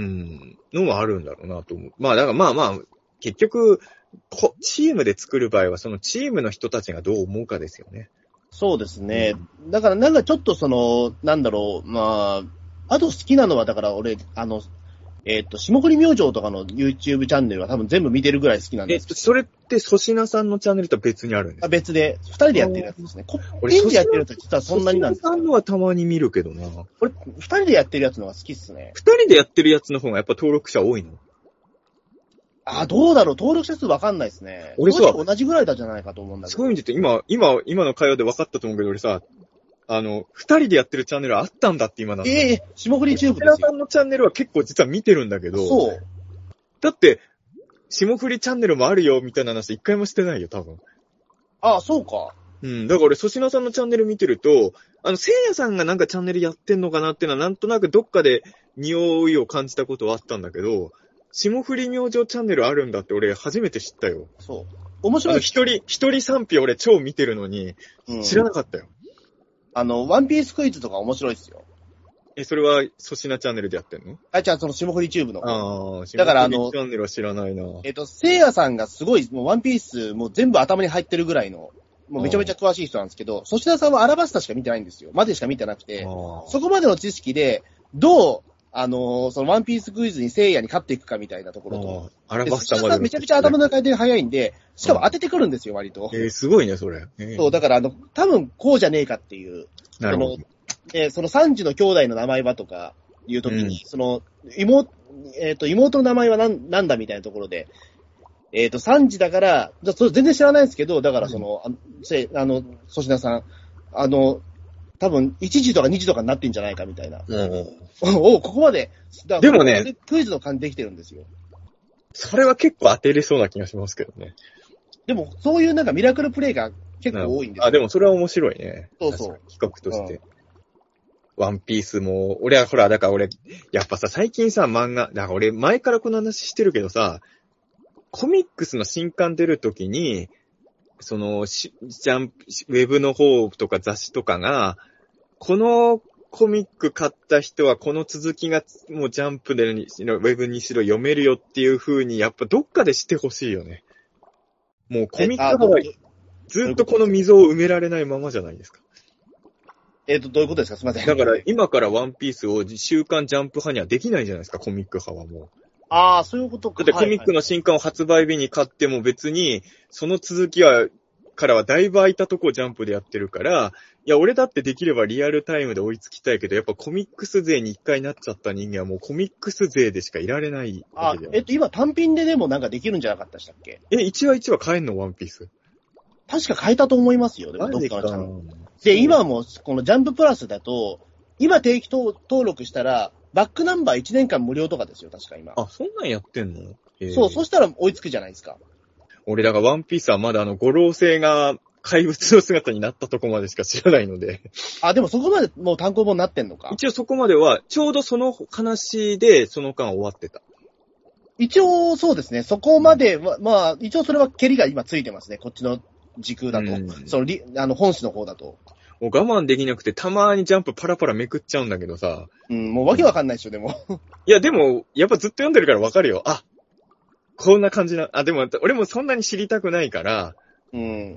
S3: のもあるんだろうなと思う。まあ、だからまあまあ、結局、チームで作る場合は、そのチームの人たちがどう思うかですよね。
S2: そうですね。うん、だからなんかちょっとその、なんだろう、まあ、あと好きなのは、だから俺、あの、えっ、ー、と、霜降り明星とかの YouTube チャンネルは多分全部見てるぐらい好きなんですけど。
S3: えっと、それって粗品さんのチャンネルとは別にあるんですか？
S2: あ、別で、二人でやってるやつですね。俺、一人でやってるやつは実はそんなになんですよ。
S3: 粗品さんのはたまに見るけどな。
S2: 俺、二人でやってるやつのが好きっすね。
S3: 二人でやってるやつの方がやっぱ登録者多いの？
S2: あ、どうだろう、登録者数わかんないですね。俺さ、同じぐらいだじゃないかと思うんだけど。
S3: そういう意味で言って、今、今、今の会話で分かったと思うけど、俺さ、あの、二人でやってるチャンネルあったんだって今なった。
S2: ええー、霜降りチューブです
S3: よ。さんのチャンネルは結構実は見てるんだけど。
S2: そう。
S3: だって、霜降りチャンネルもあるよ、みたいな話一回もしてないよ、多分。
S2: ああ、そうか。
S3: うん。だから俺、粗品さんのチャンネル見てると、あの、聖夜さんがなんかチャンネルやってんのかなっていうのは、なんとなくどっかで匂いを感じたことはあったんだけど、霜降り明星チャンネルあるんだって俺初めて知ったよ。
S2: そう。面白い。
S3: 一人、一人賛否俺超見てるのに、知らなかったよ。うん、
S2: あの、ワンピースクイズとか面白いっすよ。
S3: え、それは粗品チャンネルでやってんの？
S2: あ、じゃあその霜降りチューブの。
S3: ああ、
S2: だからあの、
S3: チャンネルは知らないな。
S2: えっと、聖夜さんがすごい、もうワンピースもう全部頭に入ってるぐらいの、もうめちゃめちゃ詳しい人なんですけど、粗品さんはアラバスタしか見てないんですよ。までしか見てなくて、そこまでの知識で、どう、あのー、そのワンピースクイズに聖夜に勝っていくかみたいなところと、
S3: アラバスタまで
S2: めちゃめちゃ頭の回転早いんで、しかも当ててくるんですよ、割と。
S3: えー、すごいね、それ。えー、
S2: そう、だからあの、多分こうじゃねえかっていう、
S3: なるほど。
S2: その、えー、その三児の兄弟の名前はとかいうときに、うん、その、妹、えっ、ー、と、妹の名前はなんなんだみたいなところで、えっ、ー、と、三児だから、じゃそれ全然知らないんですけど、だからその、うん、あ, あの、粗品さん、あの、多分、いちじとかにじとかになってんじゃないかみたいな。うん、おここまで、
S3: でもね、
S2: クイズの感じできてるんですよ。
S3: それは結構当てれそうな気がしますけどね。
S2: でも、そういうなんかミラクルプレイが結構多いんですよ。
S3: あ、でもそれは面白いね。
S2: そうそう。
S3: 企画として。うん、ワンピースも、俺はほら、だから俺、やっぱさ、最近さ、漫画、だから俺、前からこの話してるけどさ、コミックスの新刊出るときに、その、ジャンプ、ウェブの方とか雑誌とかが、このコミック買った人はこの続きがもうジャンプでにしろ、ウェブにしろ読めるよっていう風に、やっぱどっかでしてほしいよね。もうコミック派はずっとこの溝を埋められないままじゃないですか。
S2: えっと、どういうことですか？すみません。
S3: だから今からワンピースを週刊ジャンプ派にはできないじゃないですか、コミック派はもう。
S2: ああ、そういうことか。
S3: だってコミックの新刊を発売日に買っても別に、その続きは、からはだいぶ空いたとこをジャンプでやってるから、いや、俺だってできればリアルタイムで追いつきたいけど、やっぱコミックス勢に一回なっちゃった人間はもうコミックス勢でしかいられないわけじゃん。
S2: あ、えっと、今単品ででもなんかできるんじゃなかったでしたっけ？
S3: え、いちわいちわ買えんのワンピース？
S2: 確か買えたと思いますよ、でもどっかのチャンネル。で、今も、このジャンププラスだと、今定期登録したら、バックナンバーいちねんかん無料とかですよ、確か今。
S3: あ、そんなんやってんの？
S2: そう、そしたら追いつくじゃないですか。
S3: 俺だからワンピースはまだあの、五老星が怪物の姿になったとこまでしか知らないので。
S2: あ、でもそこまでもう単行本になってんのか。
S3: 一応そこまでは、ちょうどその話でその間終わってた。
S2: 一応そうですね、そこまでは、まあ、一応それは蹴りが今ついてますね、こっちの時空だと。うん、そのリ、あの、本誌の方だと。
S3: もう我慢できなくて、たまにジャンプパラパラめくっちゃうんだけどさ。
S2: うん、もうわけわかんないでしょ、でも。
S3: いや、でも、やっぱずっと読んでるからわかるよ。あ、こんな感じな、あ、でも、俺もそんなに知りたくないから、
S2: うん。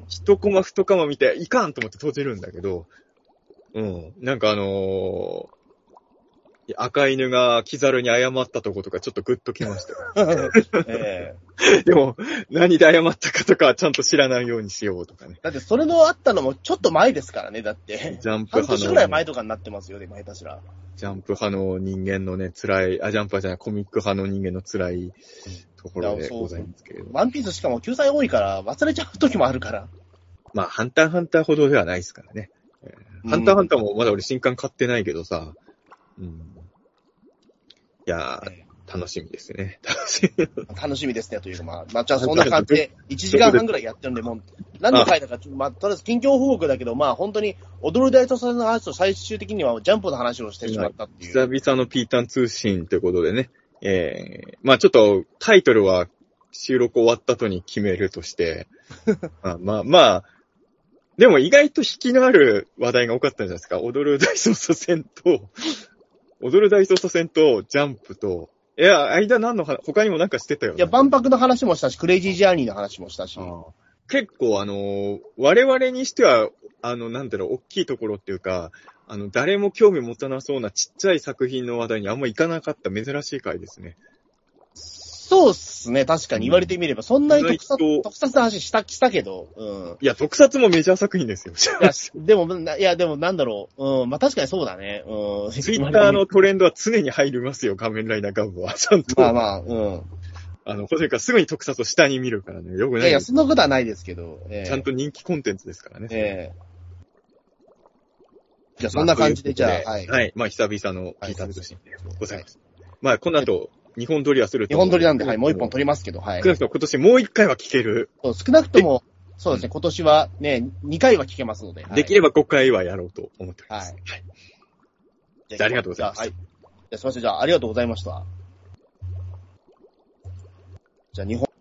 S3: 一コマ二コマ見て、いかんと思って閉じるんだけど、うん。なんかあのー、赤犬がキザルに謝ったとことかちょっとグッときましたよ。ええ、でも、何で謝ったかとかはちゃんと知らないようにしようとかね。
S2: だってそれのあったのもちょっと前ですからね、だって。
S3: ジャンプ派の。
S2: 半年ぐらい前とかになってますよね、前たしら。
S3: ジャンプ派の人間のね、辛い、あ、ジャンプ派じゃない、コミック派の人間の辛いところでございますけれども。
S2: ワンピースしかも救済多いから忘れちゃう時もあるから。
S3: まあ、ハンターハンターほどではないですからね。えー、ハンターハンターもまだ俺新刊買ってないけどさ。うん、いやー、えー、楽しみですね。楽しみ。
S2: 楽しみですね、というか、まあ、まあ、じゃあそんな感じで、いちじかんはんぐらいやってるんで、もう、何の回だか、まあ、とりあえず近況報告だけど、まあ、本当に、踊る大捜査の話と最終的にはジャンプの話をしてしまったっていう。
S3: 久々のピータン通信ということでね。えー、まあちょっと、タイトルは収録終わった後に決めるとして、まあまあ、まあ、でも意外と引きのある話題が多かったんじゃないですか。踊る大捜査線と、踊る大捜査線と、ジャンプと、いや、間何の話、他にもなんかしてたよね。
S2: いや、万博の話もしたし、クレイジージャーニーの話もしたし。
S3: あ結構あの、我々にしては、あの、なんだろう、大きいところっていうか、あの、誰も興味持たなそうなちっちゃい作品の話題にあんま行かなかった珍しい回ですね。
S2: そうっすね、確かに言われてみれば、うん、そんなに特撮、特撮の話した、したけど、うん。
S3: いや、特撮もメジャー作品ですよ。
S2: いや、でも、いや、でもなんだろう、うん、まあ確かにそうだね、うん。
S3: ツイッターのトレンドは常に入りますよ、仮面ライダーガブは。ちゃんと。
S2: まあまあ、うん。
S3: あの、というかすぐに特撮を下に見るからね、よくない。い
S2: やいや、そんなことはないですけど。
S3: えー、ちゃんと人気コンテンツですからね。
S2: ええーじゃあそんな感じで、じゃあ、
S3: はい。はい。まあ、久々のピーター通信でございます。はい、まあ、この後、日本撮りはすると。
S2: 日本撮りなんで、はい、もう一本撮りますけど、はい。
S3: 少なくとも今年もう一回は聞ける。
S2: そう、少なくとも、そうですね、今年はね、にかいは聞けますので。はい、
S3: できればごかいはやろうと思っております。はい。はい、じゃあ、ありがとうございます。はい。じ
S2: ゃあ、すみません、じゃあ、ありがとうございました。じゃあ、日本